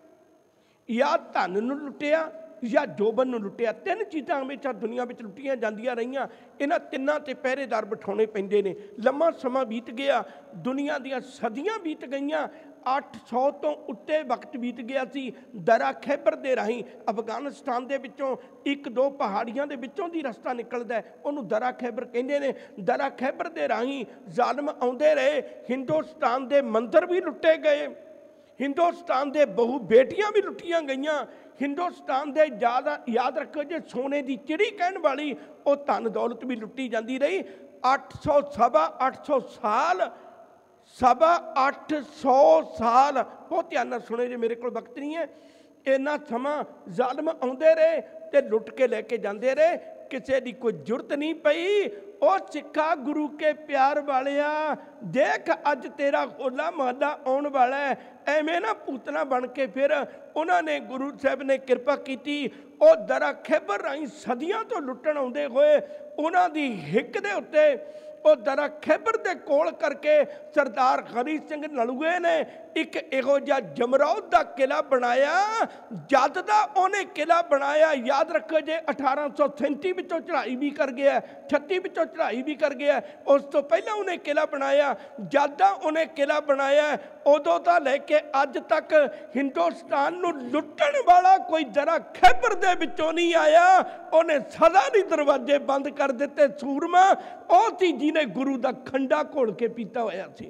ਜਾਂ ਧਨ ਨੂੰ ਲੁੱਟਿਆ, ਜਾਂ ਜੋਬਨ ਨੂੰ ਲੁੱਟਿਆ। ਤਿੰਨ ਚੀਜ਼ਾਂ ਹਮੇਸ਼ਾ ਦੁਨੀਆ ਵਿੱਚ ਲੁੱਟੀਆਂ ਜਾਂਦੀਆਂ ਰਹੀਆਂ। ਇਹਨਾਂ ਤਿੰਨਾਂ ਤੇ ਪਹਿਰੇਦਾਰ ਬਿਠਾਉਣੇ ਪੈਂਦੇ ਨੇ। ਲੰਮਾ ਸਮਾਂ ਬੀਤ ਗਿਆ, ਦੁਨੀਆ ਦੀਆਂ ਸਦੀਆਂ ਬੀਤ ਗਈਆਂ। ਅੱਠ ਸੌ ਤੋਂ ਉੱਤੇ ਵਕਤ ਬੀਤ ਗਿਆ ਸੀ। ਦਰਾ ਖੈਬਰ ਦੇ ਰਾਹੀਂ ਅਫਗਾਨਿਸਤਾਨ ਦੇ ਵਿੱਚੋਂ ਇੱਕ ਦੋ ਪਹਾੜੀਆਂ ਦੇ ਵਿੱਚੋਂ ਦੀ ਰਸਤਾ ਨਿਕਲਦਾ, ਉਹਨੂੰ ਦਰਾ ਖੈਬਰ ਕਹਿੰਦੇ ਨੇ। ਦਰਾ ਖੈਬਰ ਦੇ ਰਾਹੀਂ ਜ਼ਾਲਮ ਆਉਂਦੇ ਰਹੇ। ਹਿੰਦੁਸਤਾਨ ਦੇ ਮੰਦਰ ਵੀ ਲੁੱਟੇ ਗਏ, ਹਿੰਦੁਸਤਾਨ ਦੇ ਬਹੁ ਬੇਟੀਆਂ ਵੀ ਲੁੱਟੀਆਂ ਗਈਆਂ। ਹਿੰਦੁਸਤਾਨ ਦੇ ਜ਼ਿਆਦਾ ਯਾਦ ਰੱਖੋ ਜੇ ਸੋਨੇ ਦੀ ਚਿੜੀ ਕਹਿਣ ਵਾਲੀ ਉਹ ਧਨ ਦੌਲਤ ਵੀ ਲੁੱਟੀ ਜਾਂਦੀ ਰਹੀ। ਅੱਠ ਸੌ ਸਵਾ ਅੱਠ ਸੌ ਸਾਲ ਸਵਾ ਅੱਠ ਸੌ ਸਾਲ ਬਹੁਤ ਧਿਆਨ ਨਾਲ ਸੁਣੇ ਜੇ, ਮੇਰੇ ਕੋਲ ਵਕਤ ਨਹੀਂ ਹੈ। ਇੰਨਾ ਸਮਾਂ ਜ਼ਾਲਮ ਆਉਂਦੇ ਰਹੇ ਤੇ ਲੁੱਟ ਕੇ ਲੈ ਕੇ ਜਾਂਦੇ ਰਹੇ। ਕਿਸੇ ਦੀ ਕੋਈ ਜ਼ਰੂਰਤ ਨਹੀਂ ਪਈ। ਉਹ ਸਿੱਖਾ ਗੁਰੂ ਕੇ ਪਿਆਰ ਵਾਲਿਆ, ਦੇਖ ਅੱਜ ਤੇਰਾ ਹੋਲਾ ਮਹੱਲਾ ਆਉਣ ਵਾਲਾ ਹੈ। ਐਵੇਂ ਨਾ ਪੂਤਨਾ ਬਣ ਕੇ ਫਿਰ ਉਹਨਾਂ ਨੇ ਗੁਰੂ ਸਾਹਿਬ ਨੇ ਕਿਰਪਾ ਕੀਤੀ। ਉਹ ਦਰਾ ਖੈਬਰ ਰਾਹੀਂ ਸਦੀਆਂ ਤੋਂ ਲੁੱਟਣ ਆਉਂਦੇ ਹੋਏ ਉਹਨਾਂ ਦੀ ਹਿੱਕ ਦੇ ਉੱਤੇ ਉਹ ਦਰਾ ਖੈਬਰ ਦੇ ਕੋਲ ਕਰਕੇ ਸਰਦਾਰ ਹਰੀ ਸਿੰਘ ਨਲੂਏ ਨੇ ਇੱਕ ਇਹੋ ਜਿਹਾ ਜਮਰੌਦ ਦਾ ਕਿਲਾ ਬਣਾਇਆ। ਜਦ ਦਾ ਉਹਨੇ ਕਿਲਾ ਬਣਾਇਆ, ਯਾਦ ਰੱਖੋ ਜੇ ਅਠਾਰਾਂ ਸੌ ਸੈਂਤੀ ਵਿੱਚੋਂ ਚੜ੍ਹਾਈ ਵੀ ਕਰ ਗਿਆ, ਛੱਤੀ ਵਿੱਚੋਂ ਚੜ੍ਹਾਈ ਵੀ ਕਰ ਗਿਆ। ਉਸ ਤੋਂ ਪਹਿਲਾਂ ਉਹਨੇ ਕਿਲਾ ਬਣਾਇਆ। ਜਦ ਦਾ ਉਹਨੇ ਕਿਲਾ ਬਣਾਇਆ ਉਦੋਂ ਤੋਂ ਲੈ ਕੇ ਅੱਜ ਤੱਕ ਹਿੰਦੁਸਤਾਨ ਨੂੰ ਲੁੱਟਣ ਵਾਲਾ ਕੋਈ ਦਰਾ ਖੈਬਰ ਦੇ ਵਿੱਚੋਂ ਨਹੀਂ ਆਇਆ। ਉਹਨੇ ਸਦਾ ਲਈ ਦਰਵਾਜ਼ੇ ਬੰਦ ਕਰ ਦਿੱਤੇ। ਸੂਰਮਾ ਉਹ ਸੀ ਜਿਹਨੇ ਗੁਰੂ ਦਾ ਖੰਡਾ ਘੋਲ ਕੇ ਪੀਤਾ ਹੋਇਆ ਸੀ।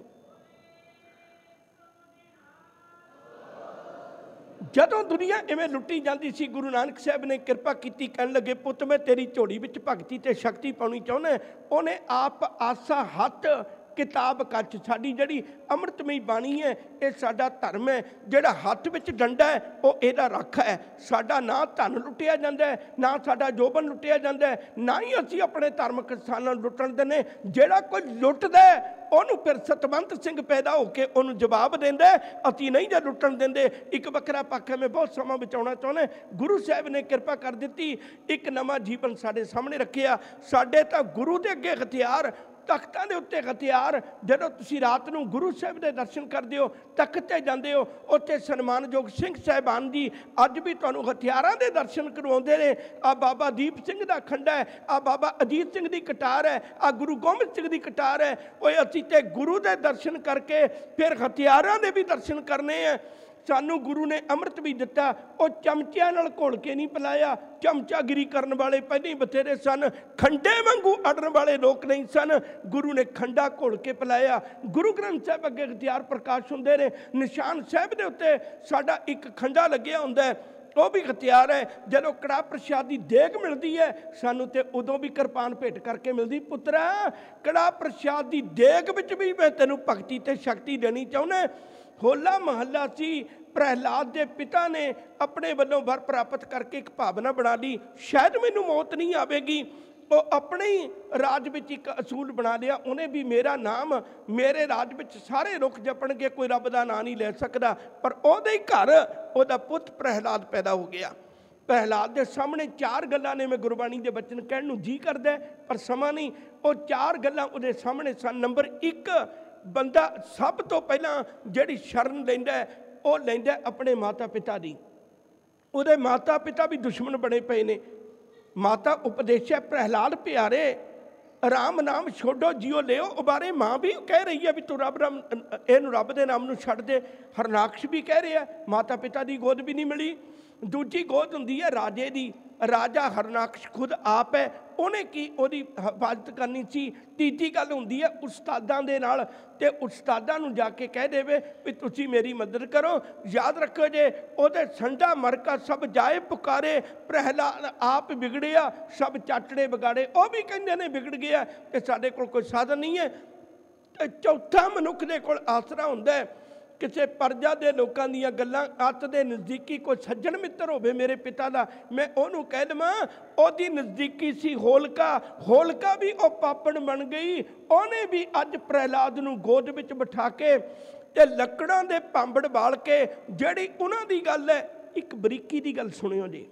ਜਦੋਂ ਦੁਨੀਆ ਇਵੇਂ ਲੁੱਟੀ ਜਾਂਦੀ ਸੀ, ਗੁਰੂ ਨਾਨਕ ਸਾਹਿਬ ਨੇ ਕਿਰਪਾ ਕੀਤੀ। ਕਹਿਣ ਲੱਗੇ, ਪੁੱਤ ਮੈਂ ਤੇਰੀ ਝੋਲੀ ਵਿੱਚ ਭਗਤੀ ਤੇ ਸ਼ਕਤੀ ਪਾਉਣੀ ਚਾਹੁੰਦਾ। ਉਹਨੇ ਆਪ ਆਸਾ ਹੱਥ ਕਿਤਾਬ ਕੱਚ, ਸਾਡੀ ਜਿਹੜੀ ਅੰਮ੍ਰਿਤਮਈ ਬਾਣੀ ਹੈ, ਇਹ ਸਾਡਾ ਧਰਮ ਹੈ। ਜਿਹੜਾ ਹੱਥ ਵਿੱਚ ਡੰਡਾ ਹੈ ਉਹ ਇਹਦਾ ਰੱਖ ਹੈ। ਸਾਡਾ ਨਾ ਧਨ ਲੁੱਟਿਆ ਜਾਂਦਾ ਹੈ, ਨਾ ਸਾਡਾ ਜੋਬਨ ਲੁੱਟਿਆ ਜਾਂਦਾ ਹੈ, ਨਾ ਹੀ ਅਸੀਂ ਆਪਣੇ ਧਾਰਮਿਕ ਸਥਾਨਾਂ ਨੂੰ ਲੁੱਟਣ ਦਿੰਦੇ। ਜਿਹੜਾ ਕੋਈ ਲੁੱਟਦਾ ਉਹਨੂੰ ਫਿਰ ਸਤਵੰਤ ਸਿੰਘ ਪੈਦਾ ਹੋ ਕੇ ਉਹਨੂੰ ਜਵਾਬ ਦਿੰਦਾ, ਅਸੀਂ ਨਹੀਂ ਜੇ ਲੁੱਟਣ ਦਿੰਦੇ। ਇੱਕ ਵੱਖਰਾ ਪੱਖ ਹੈ, ਮੈਂ ਬਹੁਤ ਸਮਾਂ ਬਚਾਉਣਾ ਚਾਹੁੰਦਾ। ਗੁਰੂ ਸਾਹਿਬ ਨੇ ਕਿਰਪਾ ਕਰ ਦਿੱਤੀ, ਇੱਕ ਨਵਾਂ ਜੀਵਨ ਸਾਡੇ ਸਾਹਮਣੇ ਰੱਖਿਆ। ਸਾਡੇ ਤਾਂ ਗੁਰੂ ਦੇ ਅੱਗੇ ਹਥਿਆਰ, ਤਖਤਾਂ ਦੇ ਉੱਤੇ ਹਥਿਆਰ। ਜਦੋਂ ਤੁਸੀਂ ਰਾਤ ਨੂੰ ਗੁਰੂ ਸਾਹਿਬ ਦੇ ਦਰਸ਼ਨ ਕਰਦੇ ਹੋ, ਤਖਤ 'ਤੇ ਜਾਂਦੇ ਹੋ, ਉੱਥੇ ਸਨਮਾਨਯੋਗ ਸਿੰਘ ਸਾਹਿਬਾਨ ਜੀ ਅੱਜ ਵੀ ਤੁਹਾਨੂੰ ਹਥਿਆਰਾਂ ਦੇ ਦਰਸ਼ਨ ਕਰਵਾਉਂਦੇ ਨੇ। ਆ ਬਾਬਾ ਦੀਪ ਸਿੰਘ ਦਾ ਖੰਡਾ ਹੈ, ਆ ਬਾਬਾ ਅਜੀਤ ਸਿੰਘ ਦੀ ਕਟਾਰ ਹੈ, ਆ ਗੁਰੂ ਗੋਬਿੰਦ ਸਿੰਘ ਦੀ ਕਟਾਰ ਹੈ। ਓਏ ਅਸੀਂ ਤੇ ਗੁਰੂ ਦੇ ਦਰਸ਼ਨ ਕਰਕੇ ਫਿਰ ਹਥਿਆਰਾਂ ਦੇ ਵੀ ਦਰਸ਼ਨ ਕਰਨੇ ਆ। ਸਾਨੂੰ ਗੁਰੂ ਨੇ ਅੰਮ੍ਰਿਤ ਵੀ ਦਿੱਤਾ, ਉਹ ਚਮਚਿਆਂ ਨਾਲ ਘੋਲ ਕੇ ਨਹੀਂ ਪਿਲਾਇਆ। ਚਮਚਾਗਿਰੀ ਕਰਨ ਵਾਲੇ ਪਹਿਲਾਂ ਹੀ ਬਥੇਰੇ ਸਨ, ਖੰਡੇ ਵਾਂਗੂ ਅੜਨ ਵਾਲੇ ਲੋਕ ਨਹੀਂ ਸਨ। ਗੁਰੂ ਨੇ ਖੰਡਾ ਘੋਲ ਕੇ ਪਿਲਾਇਆ। ਗੁਰੂ ਗ੍ਰੰਥ ਸਾਹਿਬ ਅੱਗੇ ਹਥਿਆਰ ਪ੍ਰਕਾਸ਼ ਹੁੰਦੇ ਨੇ। ਨਿਸ਼ਾਨ ਸਾਹਿਬ ਦੇ ਉੱਤੇ ਸਾਡਾ ਇੱਕ ਖੰਡਾ ਲੱਗਿਆ ਹੁੰਦਾ, ਉਹ ਵੀ ਹਥਿਆਰ ਹੈ। ਜਦੋਂ ਕੜਾਹ ਪ੍ਰਸ਼ਾਦ ਦੀ ਦੇਗ ਮਿਲਦੀ ਹੈ ਸਾਨੂੰ, ਤੇ ਉਦੋਂ ਵੀ ਕਿਰਪਾਨ ਭੇਟ ਕਰਕੇ ਮਿਲਦੀ। ਪੁੱਤਰਾ, ਕੜਾਹ ਪ੍ਰਸ਼ਾਦ ਦੀ ਦੇਗ ਵਿੱਚ ਵੀ ਮੈਂ ਤੈਨੂੰ ਭਗਤੀ ਤੇ ਸ਼ਕਤੀ ਦੇਣੀ ਚਾਹੁੰਦਾ। ਹੋਲਾ ਮਹੱਲਾ ਸੀ, ਪ੍ਰਹਿਲਾਦ ਦੇ ਪਿਤਾ ਨੇ ਆਪਣੇ ਵੱਲੋਂ ਵਰ ਪ੍ਰਾਪਤ ਕਰਕੇ ਇੱਕ ਭਾਵਨਾ ਬਣਾ ਲਈ, ਸ਼ਾਇਦ ਮੈਨੂੰ ਮੌਤ ਨਹੀਂ ਆਵੇਗੀ। ਉਹ ਆਪਣੇ ਹੀ ਰਾਜ ਵਿੱਚ ਇੱਕ ਅਸੂਲ ਬਣਾ ਲਿਆ, ਉਹਨੇ ਵੀ ਮੇਰਾ ਨਾਮ ਮੇਰੇ ਰਾਜ ਵਿੱਚ ਸਾਰੇ ਰੁੱਖ ਜਪਣਗੇ, ਕੋਈ ਰੱਬ ਦਾ ਨਾਂ ਨਹੀਂ ਲੈ ਸਕਦਾ। ਪਰ ਉਹਦੇ ਹੀ ਘਰ ਉਹਦਾ ਪੁੱਤ ਪ੍ਰਹਿਲਾਦ ਪੈਦਾ ਹੋ ਗਿਆ। ਪ੍ਰਹਿਲਾਦ ਦੇ ਸਾਹਮਣੇ ਚਾਰ ਗੱਲਾਂ ਨੇ, ਮੈਂ ਗੁਰਬਾਣੀ ਦੇ ਬਚਨ ਕਹਿਣ ਨੂੰ ਜੀ ਕਰਦਾ ਪਰ ਸਮਾਂ ਨਹੀਂ। ਉਹ ਚਾਰ ਗੱਲਾਂ ਉਹਦੇ ਸਾਹਮਣੇ ਸਨ। ਨੰਬਰ ਇੱਕ, ਬੰਦਾ ਸਭ ਤੋਂ ਪਹਿਲਾਂ ਜਿਹੜੀ ਸ਼ਰਨ ਲੈਂਦਾ ਉਹ ਲੈਂਦਾ ਆਪਣੇ ਮਾਤਾ ਪਿਤਾ ਦੀ। ਉਹਦੇ ਮਾਤਾ ਪਿਤਾ ਵੀ ਦੁਸ਼ਮਣ ਬਣੇ ਪਏ ਨੇ। ਮਾਤਾ ਉਪਦੇਸ਼ਿਆ ਪ੍ਰਹਿਲਾਦ ਪਿਆਰੇ, ਰਾਮ ਨਾਮ ਛੋਡੋ ਜਿਉ ਲਿਓ। ਉਹ ਬਾਰੇ ਮਾਂ ਵੀ ਕਹਿ ਰਹੀ ਹੈ ਵੀ ਤੂੰ ਰੱਬ ਨਾਮ, ਇਹਨੂੰ ਰੱਬ ਦੇ ਨਾਮ ਨੂੰ ਛੱਡ ਦੇ। ਹਰਨਾਕਸ਼ ਵੀ ਕਹਿ ਰਿਹਾ, ਮਾਤਾ ਪਿਤਾ ਦੀ ਗੋਦ ਵੀ ਨਹੀਂ ਮਿਲੀ। ਦੂਜੀ ਗੋਦ ਹੁੰਦੀ ਹੈ ਰਾਜੇ ਦੀ, ਰਾਜਾ ਹਰਨਾਕਸ਼ ਖੁਦ ਆਪ ਹੈ, ਉਹਨੇ ਕੀ ਉਹਦੀ ਹਿਫਾਜ਼ਤ ਕਰਨੀ ਸੀ। ਤੀਜੀ ਗੱਲ ਹੁੰਦੀ ਹੈ ਉਸਤਾਦਾਂ ਦੇ ਨਾਲ, ਤੇ ਉਸਤਾਦਾਂ ਨੂੰ ਜਾ ਕੇ ਕਹਿ ਦੇਵੇ ਵੀ ਤੁਸੀਂ ਮੇਰੀ ਮਦਦ ਕਰੋ। ਯਾਦ ਰੱਖੋ ਜੇ ਉਹਦੇ ਸੰਡਾ ਮਰਕਾ ਸਭ ਜਾਏ ਪੁਕਾਰੇ, ਪ੍ਰਹਿਲਾਦ ਆਪ ਵਿਗੜਿਆ ਸਭ ਚਾਟੜੇ ਵਿਗਾੜੇ। ਉਹ ਵੀ ਕਹਿੰਦੇ ਨੇ ਵਿਗੜ ਗਿਆ ਤੇ ਸਾਡੇ ਕੋਲ ਕੋਈ ਸਾਧਨ ਨਹੀਂ ਹੈ। ਤੇ ਚੌਥਾ ਮਨੁੱਖ ਦੇ ਕੋਲ ਆਸਰਾ ਹੁੰਦਾ ਕਿਸੇ ਪਰਜਾ ਦੇ ਲੋਕਾਂ ਦੀਆਂ ਗੱਲਾਂ, ਅੱਤ ਦੇ ਨਜ਼ਦੀਕੀ ਕੋਈ ਸੱਜਣ ਮਿੱਤਰ ਹੋਵੇ ਮੇਰੇ ਪਿਤਾ ਦਾ, ਮੈਂ ਉਹਨੂੰ ਕਹਿ ਦੇਵਾਂ ਉਹਦੀ ਨਜ਼ਦੀਕੀ ਸੀ ਹੋਲਕਾ। ਹੋਲਕਾ ਵੀ ਉਹ ਪਾਪਣ ਬਣ ਗਈ। ਉਹਨੇ ਵੀ ਅੱਜ ਪ੍ਰਹਿਲਾਦ ਨੂੰ ਗੋਦ ਵਿੱਚ ਬਿਠਾ ਕੇ ਤੇ ਲੱਕੜਾਂ ਦੇ ਪਾਂਬੜ ਬਾਲ ਕੇ, ਜਿਹੜੀ ਉਹਨਾਂ ਦੀ ਗੱਲ ਹੈ, ਇੱਕ ਬਰੀਕੀ ਦੀ ਗੱਲ ਸੁਣਿਓ ਜੀ,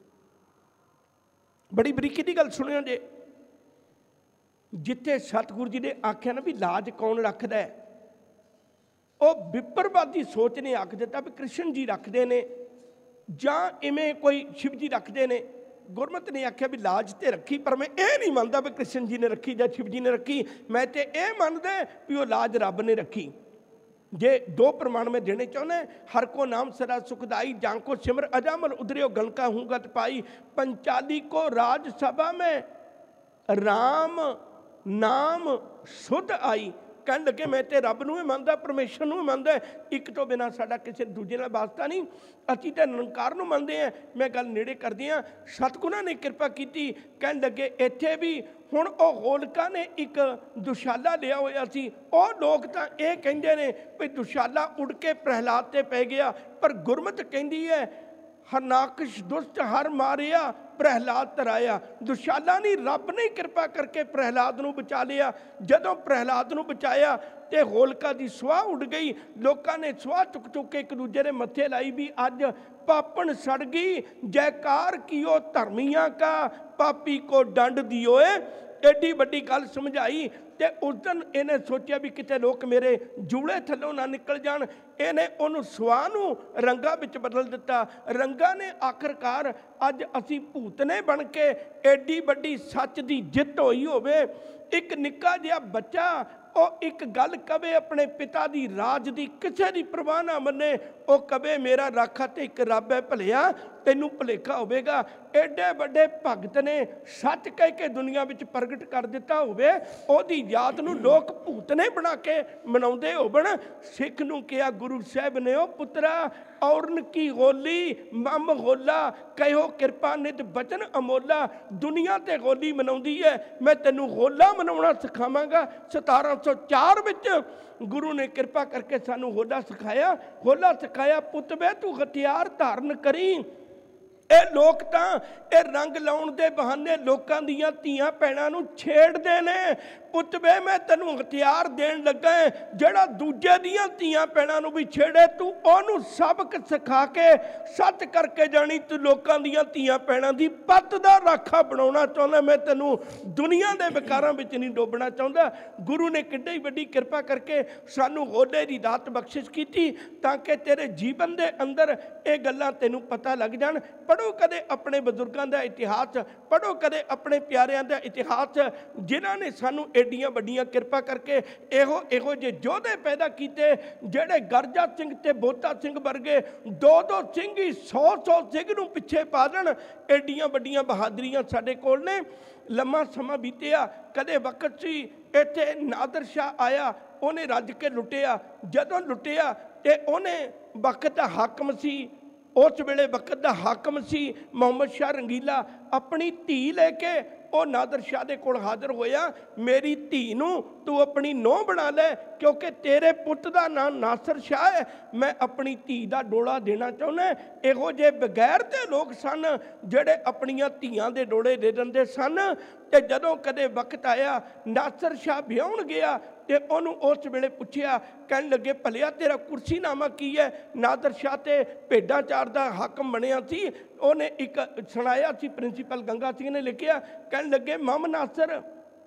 ਬੜੀ ਬਰੀਕੀ ਦੀ ਗੱਲ ਸੁਣਿਓ ਜੇ। ਜਿੱਥੇ ਸਤਿਗੁਰੂ ਜੀ ਨੇ ਆਖਿਆ ਨਾ ਵੀ ਲਾਜ ਕੌਣ ਰੱਖਦਾ ਹੈ, ਉਹ ਵਿਪਰਵਾਦੀ ਸੋਚ ਨੇ ਆਖ ਦਿੱਤਾ ਵੀ ਕ੍ਰਿਸ਼ਨ ਜੀ ਰੱਖਦੇ ਨੇ ਜਾਂ ਇਵੇਂ ਕੋਈ ਸ਼ਿਵ ਜੀ ਰੱਖਦੇ ਨੇ। ਗੁਰਮਤਿ ਨੇ ਆਖਿਆ ਵੀ ਲਾਜ ਤੇ ਰੱਖੀ, ਪਰ ਮੈਂ ਇਹ ਨਹੀਂ ਮੰਨਦਾ ਵੀ ਕ੍ਰਿਸ਼ਨ ਜੀ ਨੇ ਰੱਖੀ ਜਾਂ ਸ਼ਿਵ ਜੀ ਨੇ ਰੱਖੀ। ਮੈਂ ਤੇ ਇਹ ਮੰਨਦਾ ਵੀ ਉਹ ਲਾਜ ਰੱਬ ਨੇ ਰੱਖੀ। ਜੇ ਦੋ ਪ੍ਰਮਾਣ ਮੈਂ ਦੇਣੇ ਚਾਹੁੰਦਾ, ਹਰ ਕੋ ਨਾਮ ਸਦਾ ਸੁਖਦਾਈ, ਜਾਂ ਕੋ ਸਿਮਰ ਅਜਾਮਲ ਉਧਰਿਓ ਗਲਕਾ ਹੂੰਗਤ ਪਾਈ। ਪੰਚਾਲੀ ਕੋ ਰਾਜ ਸਭਾ ਮੈਂ ਰਾਮ ਨਾਮ ਸੁਧ ਆਈ। ਕਹਿਣ ਲੱਗੇ ਮੈਂ ਤੇ ਰੱਬ ਨੂੰ ਵੀ ਮੰਨਦਾ, ਪਰਮੇਸ਼ਰ ਨੂੰ ਵੀ ਮੰਨਦਾ, ਇੱਕ ਤੋਂ ਬਿਨਾਂ ਸਾਡਾ ਕਿਸੇ ਦੂਜੇ ਨਾਲ ਵਾਸਤਾ ਨਹੀਂ। ਅਸੀਂ ਤਾਂ ਨਿਰੰਕਾਰ ਨੂੰ ਮੰਨਦੇ ਹਾਂ। ਮੈਂ ਗੱਲ ਨੇੜੇ ਕਰਦੀ ਹਾਂ। ਸਤਿਗੁਰਾਂ ਨੇ ਕਿਰਪਾ ਕੀਤੀ। ਕਹਿਣ ਲੱਗੇ ਇੱਥੇ ਵੀ ਹੁਣ ਉਹ ਹੋਲਕਾ ਨੇ ਇੱਕ ਦੁਸ਼ਾਲਾ ਲਿਆ ਹੋਇਆ ਸੀ। ਉਹ ਲੋਕ ਤਾਂ ਇਹ ਕਹਿੰਦੇ ਨੇ ਵੀ ਦੁਸ਼ਾਲਾ ਉੜ ਕੇ ਪ੍ਰਹਿਲਾਦ ਤੇ ਪੈ ਗਿਆ, ਪਰ ਗੁਰਮਤਿ ਕਹਿੰਦੀ ਹੈ ਹਰਨਾਕਸ਼ ਦੁਸ਼ਟ ਹਰ ਮਾਰਿਆ ਪ੍ਰਹਿਲਾਦ ਤਰਾਇਆ। ਦੁਸ਼ਾਲਾ ਨਹੀਂ, ਰੱਬ ਨੇ ਕਿਰਪਾ ਕਰਕੇ ਪ੍ਰਹਿਲਾਦ ਨੂੰ ਬਚਾ ਲਿਆ। ਜਦੋਂ ਪ੍ਰਹਿਲਾਦ ਨੂੰ ਬਚਾਇਆ ਤੇ ਹੋਲਕਾ ਦੀ ਸੁਆਹ ਉੱਡ ਗਈ। ਲੋਕਾਂ ਨੇ ਸੁਆਹ ਚੁੱਕ ਚੁੱਕ ਕੇ ਇੱਕ ਦੂਜੇ ਦੇ ਮੱਥੇ ਲਾਈ ਵੀ ਅੱਜ ਪਾਪਣ ਸੜ ਗਈ। ਜੈਕਾਰ ਕੀਓ ਧਰਮੀਆਂ ਕਾ ਪਾਪੀ ਕੋ ਡੰਡ ਦਿਓਏ। ਐਡੀ ਵੱਡੀ ਗੱਲ ਸਮਝਾਈ। ਤੇ ਉਸ ਦਿਨ ਇਹਨੇ ਸੋਚਿਆ ਵੀ ਕਿਤੇ ਲੋਕ ਮੇਰੇ ਜੂੜੇ ਥੱਲੋਂ ਨਾ ਨਿਕਲ ਜਾਣ। ਇਹਨੇ ਉਹਨੂੰ ਸੁਆਹ ਨੂੰ ਰੰਗਾਂ ਵਿੱਚ ਬਦਲ ਦਿੱਤਾ। ਰੰਗਾਂ ਨੇ ਆਖਰਕਾਰ ਅੱਜ ਅਸੀਂ ਭੂਤਨੇ ਬਣ ਕੇ ਐਡੀ ਵੱਡੀ ਸੱਚ ਦੀ ਜਿੱਤ ਹੋਈ ਹੋਵੇ। ਇੱਕ ਨਿੱਕਾ ਜਿਹਾ ਬੱਚਾ ਉਹ ਇੱਕ ਗੱਲ ਕਵੇ ਆਪਣੇ ਪਿਤਾ ਦੀ ਰਾਜ ਦੀ, ਕਿਸੇ ਦੀ ਪ੍ਰਵਾਹ ਨਾ ਮੰਨੇ। ਉਹ ਕਵੇ ਮੇਰਾ ਰਾਖਾ ਤੇ ਇੱਕ ਰੱਬ ਹੈ ਭਲਿਆ, ਤੈਨੂੰ ਭੁਲੇਖਾ ਹੋਵੇਗਾ। ਐਡੇ ਵੱਡੇ ਭਗਤ ਨੇ ਸੱਚ ਕਹਿ ਕੇ ਦੁਨੀਆ ਵਿੱਚ ਪ੍ਰਗਟ ਕਰ ਦਿੱਤਾ ਹੋਵੇ, ਉਹਦੀ ਯਾਦ ਨੂੰ ਲੋਕ ਭੂਤਨੇ ਬਣਾ ਕੇ ਮਨਾਉਂਦੇ ਹੋਵਣ। ਸਿੱਖ ਨੂੰ ਕਿਹਾ ਗੁਰੂ ਸਾਹਿਬ ਨੇ, ਉਹ ਪੁੱਤਰਾ ਔਰਨ ਕੀ ਹੋਲੀ ਮਮ ਹੋਲਾ, ਕਹਿਓ ਕਿਰਪਾ ਨਿਤ ਬਚਨ ਅਮੋਲਾ। ਦੁਨੀਆ ਤੇ ਹੋਲੀ ਮਨਾਉਂਦੀ ਹੈ, ਮੈਂ ਤੈਨੂੰ ਹੋਲਾ ਮਨਾਉਣਾ ਸਿਖਾਵਾਂਗਾ। ਸਤਾਰਾਂ ਸੌ ਚਾਰ ਵਿੱਚ ਗੁਰੂ ਨੇ ਕਿਰਪਾ ਕਰਕੇ ਸਾਨੂੰ ਹੋਲਾ ਸਿਖਾਇਆ। ਹੋਲਾ ਸਿਖਾਇਆ ਪੁੱਤ ਵੇ ਤੂੰ ਹਥਿਆਰ ਧਾਰਨ ਕਰੀ। ਇਹ ਲੋਕ ਤਾਂ ਇਹ ਰੰਗ ਲਾਉਣ ਦੇ ਬਹਾਨੇ ਲੋਕਾਂ ਦੀਆਂ ਧੀਆਂ ਭੈਣਾਂ ਨੂੰ ਛੇੜਦੇ ਨੇ। ਪੁੱਤ ਵੇ ਮੈਂ ਤੈਨੂੰ ਹਥਿਆਰ ਦੇਣ ਲੱਗਾ, ਜਿਹੜਾ ਦੂਜੇ ਦੀਆਂ ਧੀਆਂ ਭੈਣਾਂ ਨੂੰ ਵੀ ਛੇੜੇ ਤੂੰ ਉਹਨੂੰ ਸਬਕ ਸਿਖਾ ਕੇ ਸੱਚ ਕਰਕੇ ਜਾਣੀ। ਤੂੰ ਲੋਕਾਂ ਦੀਆਂ ਧੀਆਂ ਭੈਣਾਂ ਦੀ ਪੱਤ ਦਾ ਰਾਖਾ ਬਣਾਉਣਾ ਚਾਹੁੰਦਾ, ਮੈਂ ਤੈਨੂੰ ਦੁਨੀਆ ਦੇ ਵਿਕਾਰਾਂ ਵਿੱਚ ਨਹੀਂ ਡੋਬਣਾ ਚਾਹੁੰਦਾ। ਗੁਰੂ ਨੇ ਕਿੱਡੀ ਵੱਡੀ ਕਿਰਪਾ ਕਰਕੇ ਸਾਨੂੰ ਹੋਲੇ ਦੀ ਦਾਤ ਬਖਸ਼ਿਸ਼ ਕੀਤੀ ਤਾਂ ਕਿ ਤੇਰੇ ਜੀਵਨ ਦੇ ਅੰਦਰ ਇਹ ਗੱਲਾਂ ਤੈਨੂੰ ਪਤਾ ਲੱਗ ਜਾਣ। ਪੜ੍ਹੋ ਕਦੇ ਆਪਣੇ ਬਜ਼ੁਰਗਾਂ ਦਾ ਇਤਿਹਾਸ, ਪੜ੍ਹੋ ਕਦੇ ਆਪਣੇ ਪਿਆਰਿਆਂ ਦਾ ਇਤਿਹਾਸ, ਜਿਨ੍ਹਾਂ ਨੇ ਸਾਨੂੰ ਐਡੀਆਂ ਵੱਡੀਆਂ ਕਿਰਪਾ ਕਰਕੇ ਇਹੋ ਇਹੋ ਜਿਹੇ ਯੋਧੇ ਪੈਦਾ ਕੀਤੇ, ਜਿਹੜੇ ਗਰਜਾ ਸਿੰਘ ਤੇ ਬੋਤਾ ਸਿੰਘ ਵਰਗੇ ਦੋ ਦੋ ਸਿੰਘ ਹੀ ਸੌ ਸੌ ਸਿੰਘ ਨੂੰ ਪਿੱਛੇ ਪਾ ਦੇਣ। ਐਡੀਆਂ ਵੱਡੀਆਂ ਬਹਾਦਰੀਆਂ ਸਾਡੇ ਕੋਲ ਨੇ। ਲੰਮਾ ਸਮਾਂ ਬੀਤਿਆ। ਕਦੇ ਵਕਤ ਸੀ ਇੱਥੇ ਨਾਦਰ ਸ਼ਾਹ ਆਇਆ, ਉਹਨੇ ਰੱਜ ਕੇ ਲੁੱਟਿਆ। ਜਦੋਂ ਲੁੱਟਿਆ ਤੇ ਉਹਨੇ ਵਕਤ ਦਾ ਹਾਕਮ ਸੀ, ਉਸ ਵੇਲੇ ਵਕਤ ਦਾ ਹਾਕਮ ਸੀ ਮੁਹੰਮਦ ਸ਼ਾਹ ਰੰਗੀਲਾ। ਆਪਣੀ ਧੀ ਲੈ ਕੇ ਉਹ ਨਾਦਰ ਸ਼ਾਹ ਦੇ ਕੋਲ ਹਾਜ਼ਰ ਹੋਇਆ। ਮੇਰੀ ਧੀ ਨੂੰ ਤੂੰ ਆਪਣੀ ਨੂੰਹ ਬਣਾ ਲੈ, ਕਿਉਂਕਿ ਤੇਰੇ ਪੁੱਤ ਦਾ ਨਾਂ ਨਾਸਰ ਸ਼ਾਹ ਹੈ। ਮੈਂ ਆਪਣੀ ਧੀ ਦਾ ਡੋਲਾ ਦੇਣਾ ਚਾਹੁੰਦਾ। ਇਹੋ ਜਿਹੇ ਬਗੈਰ ਦੇ ਲੋਕ ਸਨ ਜਿਹੜੇ ਆਪਣੀਆਂ ਧੀਆਂ ਦੇ ਡੋਲੇ ਦੇ ਦਿੰਦੇ ਸਨ। ਤੇ ਜਦੋਂ ਕਦੇ ਵਕਤ ਆਇਆ ਨਾਸਰ ਸ਼ਾਹ ਵਿਆਹੁਣ ਗਿਆ ਤੇ ਉਹਨੂੰ ਉਸ ਵੇਲੇ ਪੁੱਛਿਆ, ਕਹਿਣ ਲੱਗੇ ਭਲਿਆ ਤੇਰਾ ਕੁਰਸੀਨਾਮਾ ਕੀ ਹੈ? ਨਾਦਰ ਸ਼ਾਹ ਤੇ ਭੇਡਾਂ ਚਾਰ ਦਾ ਹਾਕਮ ਬਣਿਆ ਸੀ। ਉਹਨੇ ਇੱਕ ਸੁਣਾਇਆ ਸੀ, ਪ੍ਰਿੰਸੀਪਲ ਗੰਗਾ ਸਿੰਘ ਨੇ ਲਿਖਿਆ। ਕਹਿਣ ਲੱਗੇ ਮਮ ਨਾਸਰ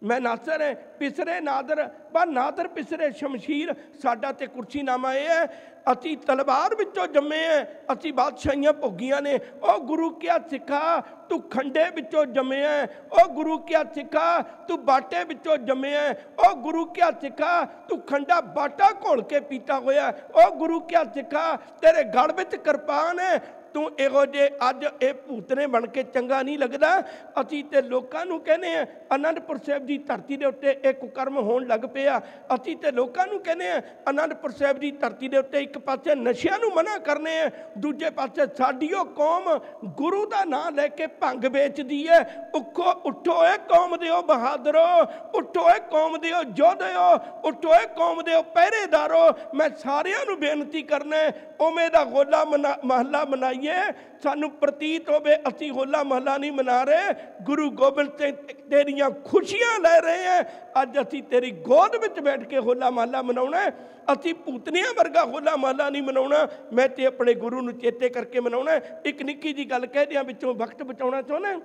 मैं नासर है पिसरे नादर बा नादर पिसरे शमशीर साडा ते कुर्सीनामा ये है असी तलवार विचों जम्मे हैं असी बादशाहियां भोगियां ने ओ गुरु क्या सिखा तू खंडे विचों जम्मे है ओ गुरु क्या सिखा तू बाटे विचों जम्मे है ओ गुरु क्या सिखा तू खंडा बाटा घोल के पीता होया ओ गुरु क्या सिखा तेरे गल विच किरपान है तू इहो जे अज ये भूतने बन के चंगा नहीं लगता असी तो लोगों को कहने हैं आनंदपुर साहिब की धरती के उत्ते एक कुकर्म होने लग पिया असी तो लोगों को कहने हैं आनंदपुर साहिब की धरती के उत्ते एक पासे नशिया नूं मना करने हैं दूजे पासे साडी ओ कौम गुरु का नाम लैके भंग बेचती है उठो उठो ए कौम दिओ बहादरो उठो ए कौम दिओ योधो उठो ए कौम दिओ पहरेदारो मैं सारिਆਂ ਨੂੰ बेनती करना है उवें दा होला मना महला मनाइए सानू प्रतीत होवे असी होला महला नहीं मना रहे गुरु गोबिंद सिंह तेरियां खुशियां ले रहे हैं अज असी तेरी गोद विच बैठ के होला महला मनाउणा है असी भूतनियां वर्गा होला महला नहीं मनाउणा मैं ते अपने गुरु नूं चेते करके मनाउणा एक निक्की जी गल कह दियां विचों वक्त बचाउणा चाहुंदा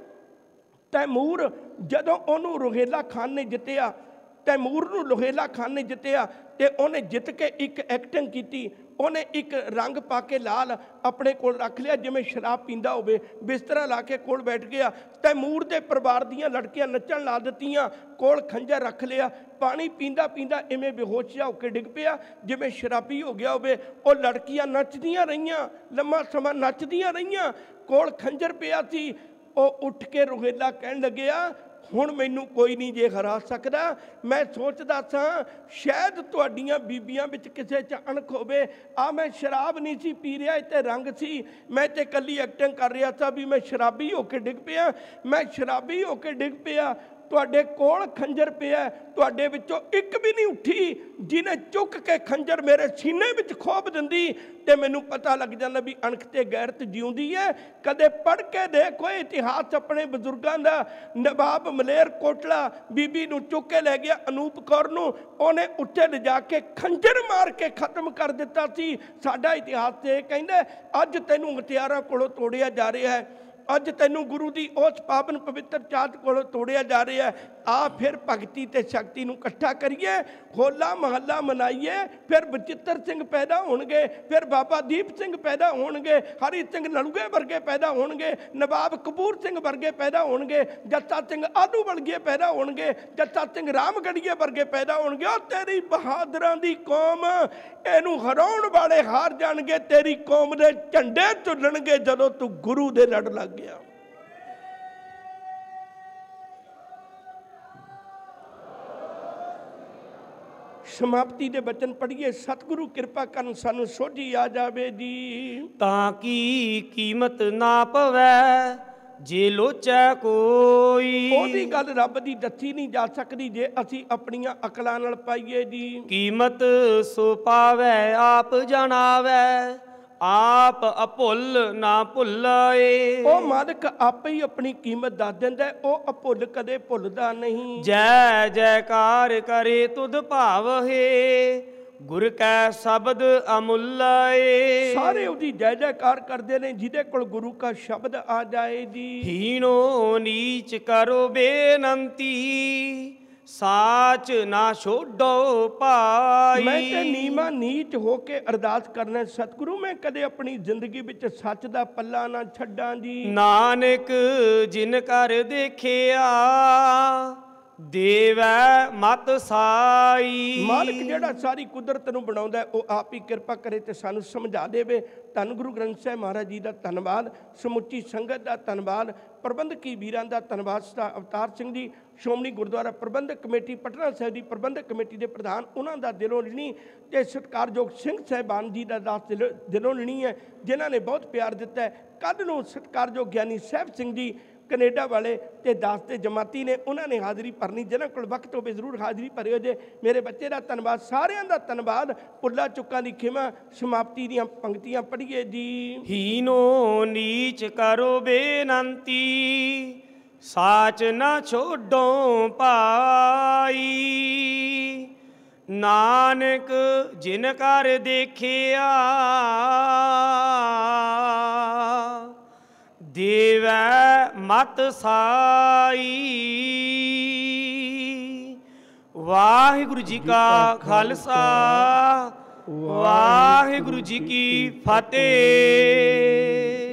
तैमूर जदों ओनू रोहेला खान ने जित्तिया तैमूर नूं रोहेला खान ने जित्तिया ते उन्हें जित के एक एक्टिंग की उन्हें एक रंग पा के लाल अपने कोल रख लिया जिमें शराब पींदा होवे बिस्तरा ला के कोल बैठ गया तैमूर के परिवार दियां लड़कियां नचण ला दित्तियां कोल खंजर रख लिया पानी पींदा पींदा इवें बेहोश जा होके डिग पिया जिमें शराबी हो गया होवे वो लड़कियां नचदियां रहियां लम्मा समा नचदियां रहियां कोल खंजर पिया सी वो उठ के रोहेला कहन लग्या हुण मैनू कोई नहीं जे हरा सकदा मैं सोचदा सा शायद तुहाडीआं बीबियां विच किसे च अणख होवे आ मैं शराब नहीं सी पी रिहा ते रंग सी मैं ते कल्ली एक्टिंग कर रहा था भी मैं शराबी होके डिग पिया मैं शराबी होके डिग पिया तुहाडे कोल खंजर पिया तुहाडे विचों एक भी नहीं उठी जिन्हें चुक के खंजर मेरे सीने विच खोप दिंदी ते मैनू पता लग जांदा भी अणख ते गैरत जिउंदी है कदे पढ़ के देखो इतिहास अपने बजुर्गों का नवाब मलेर कोटला बीबी नूं चुक के लै गया अनूप कौर नूं उहने उत्ते लिजा के खंजर मार के खत्म कर दिता सी साडा इतिहास ते कहंदा अज तैनूं हथियारां कोलों तोड़िया जा रहा है अज तैनूं गुरु की उस पावन पवित्र चाहत कोलों तोड़िया जा रहा है आ फिर भगती ते शक्ति नूं इकट्ठा करिए होला महला मनाइए फिर बचित्र सिंह पैदा होणगे फिर बाबा दीप सिंह पैदा होणगे हरी सिंह नलूगे वर्गे पैदा होणगे नवाब कपूर सिंह वर्गे पैदा होणगे जत्ता सिंह आलू वर्गे पैदा होणगे जत्ता सिंह रामगढ़िए वर्गे पैदा होणगे और तेरी बहादुरां दी कौम इहनूं हराउण वाले हार जाणगे तेरी कौम दे झंडे झुलणगे जदों तू गुरु दे लड़ लग गया समाप्ति दे बचन पढ़िए सतगुरु कृपा करन सानू सोझी आ जावे जी ताकि कीमत ना पवै जे लोचै कोई ओदी गल रब दी दसी नहीं जा सकती जे असी अपनियां अकलां नाल पाईए जी कीमत सो पावै आप जनावै आप अभुल ना भुलाए ओ मालिक आपे ही अपनी कीमत दस दिंदा है ओ अभुल कदे भुलदा नहीं जय जयकार करे तुध भावहे गुर कै शब्द अमुल्लाए सारे उदी जय जयकार करते ने जिदे कोल गुरु का शब्द आ जाए जी हीनो नीच करो बेनंती साच ना छोड़ो पाई मैं ते नीमा नीच होके अरदास करना सतगुरु मैं कदे अपनी जिंदगी विच सच दा पल्ला ना छड्डां जी नानक जिन कर देखिया देवै मत साई मालिक जेड़ा सारी कुदरत नूं बनाउंदा है वो आप ही कृपा करे ते सानू समझा देवे धन गुरु ग्रंथ साहिब महाराज जी का धन्नवाद समुची संगत का धन्नवाद प्रबंधकी वीरां का धन्नवाद सरदार अवतार सिंह जी श्रोमणी गुरुद्वारा प्रबंधक कमेटी पटना साहिब की प्रबंधक कमेटी के प्रधान उन्हों का दिलों ऋणी ते सत्कारयोग सिंह साहिबान जी का दास दिलों ऋणी है जिन्होंने बहुत प्यार दिता है कल नूं सत्कारयोग ज्ञानी साहिब सिंह जी कनेडा वाले ते दास ते जमाती ने उन्होंने हाज़री भरनी जिन्हों को वक्त हो जरूर हाज़री भरियो जे मेरे बच्चे का धन्नवाद सारियां दा धन्नवाद पुला चुक्कां दी खिमा समाप्ति दीआं पंक्तियां पढ़िए जी हीनो नीच करो बेनंती साच ना छोड़ो पाई नानक जिन कर देखिया देवै मत साई। ਵਾਹਿਗੁਰੂ ਜੀ ਕਾ ਖਾਲਸਾ ਵਾਹਿਗੁਰੂ ਜੀ ਕੀ ਫਤਿਹ।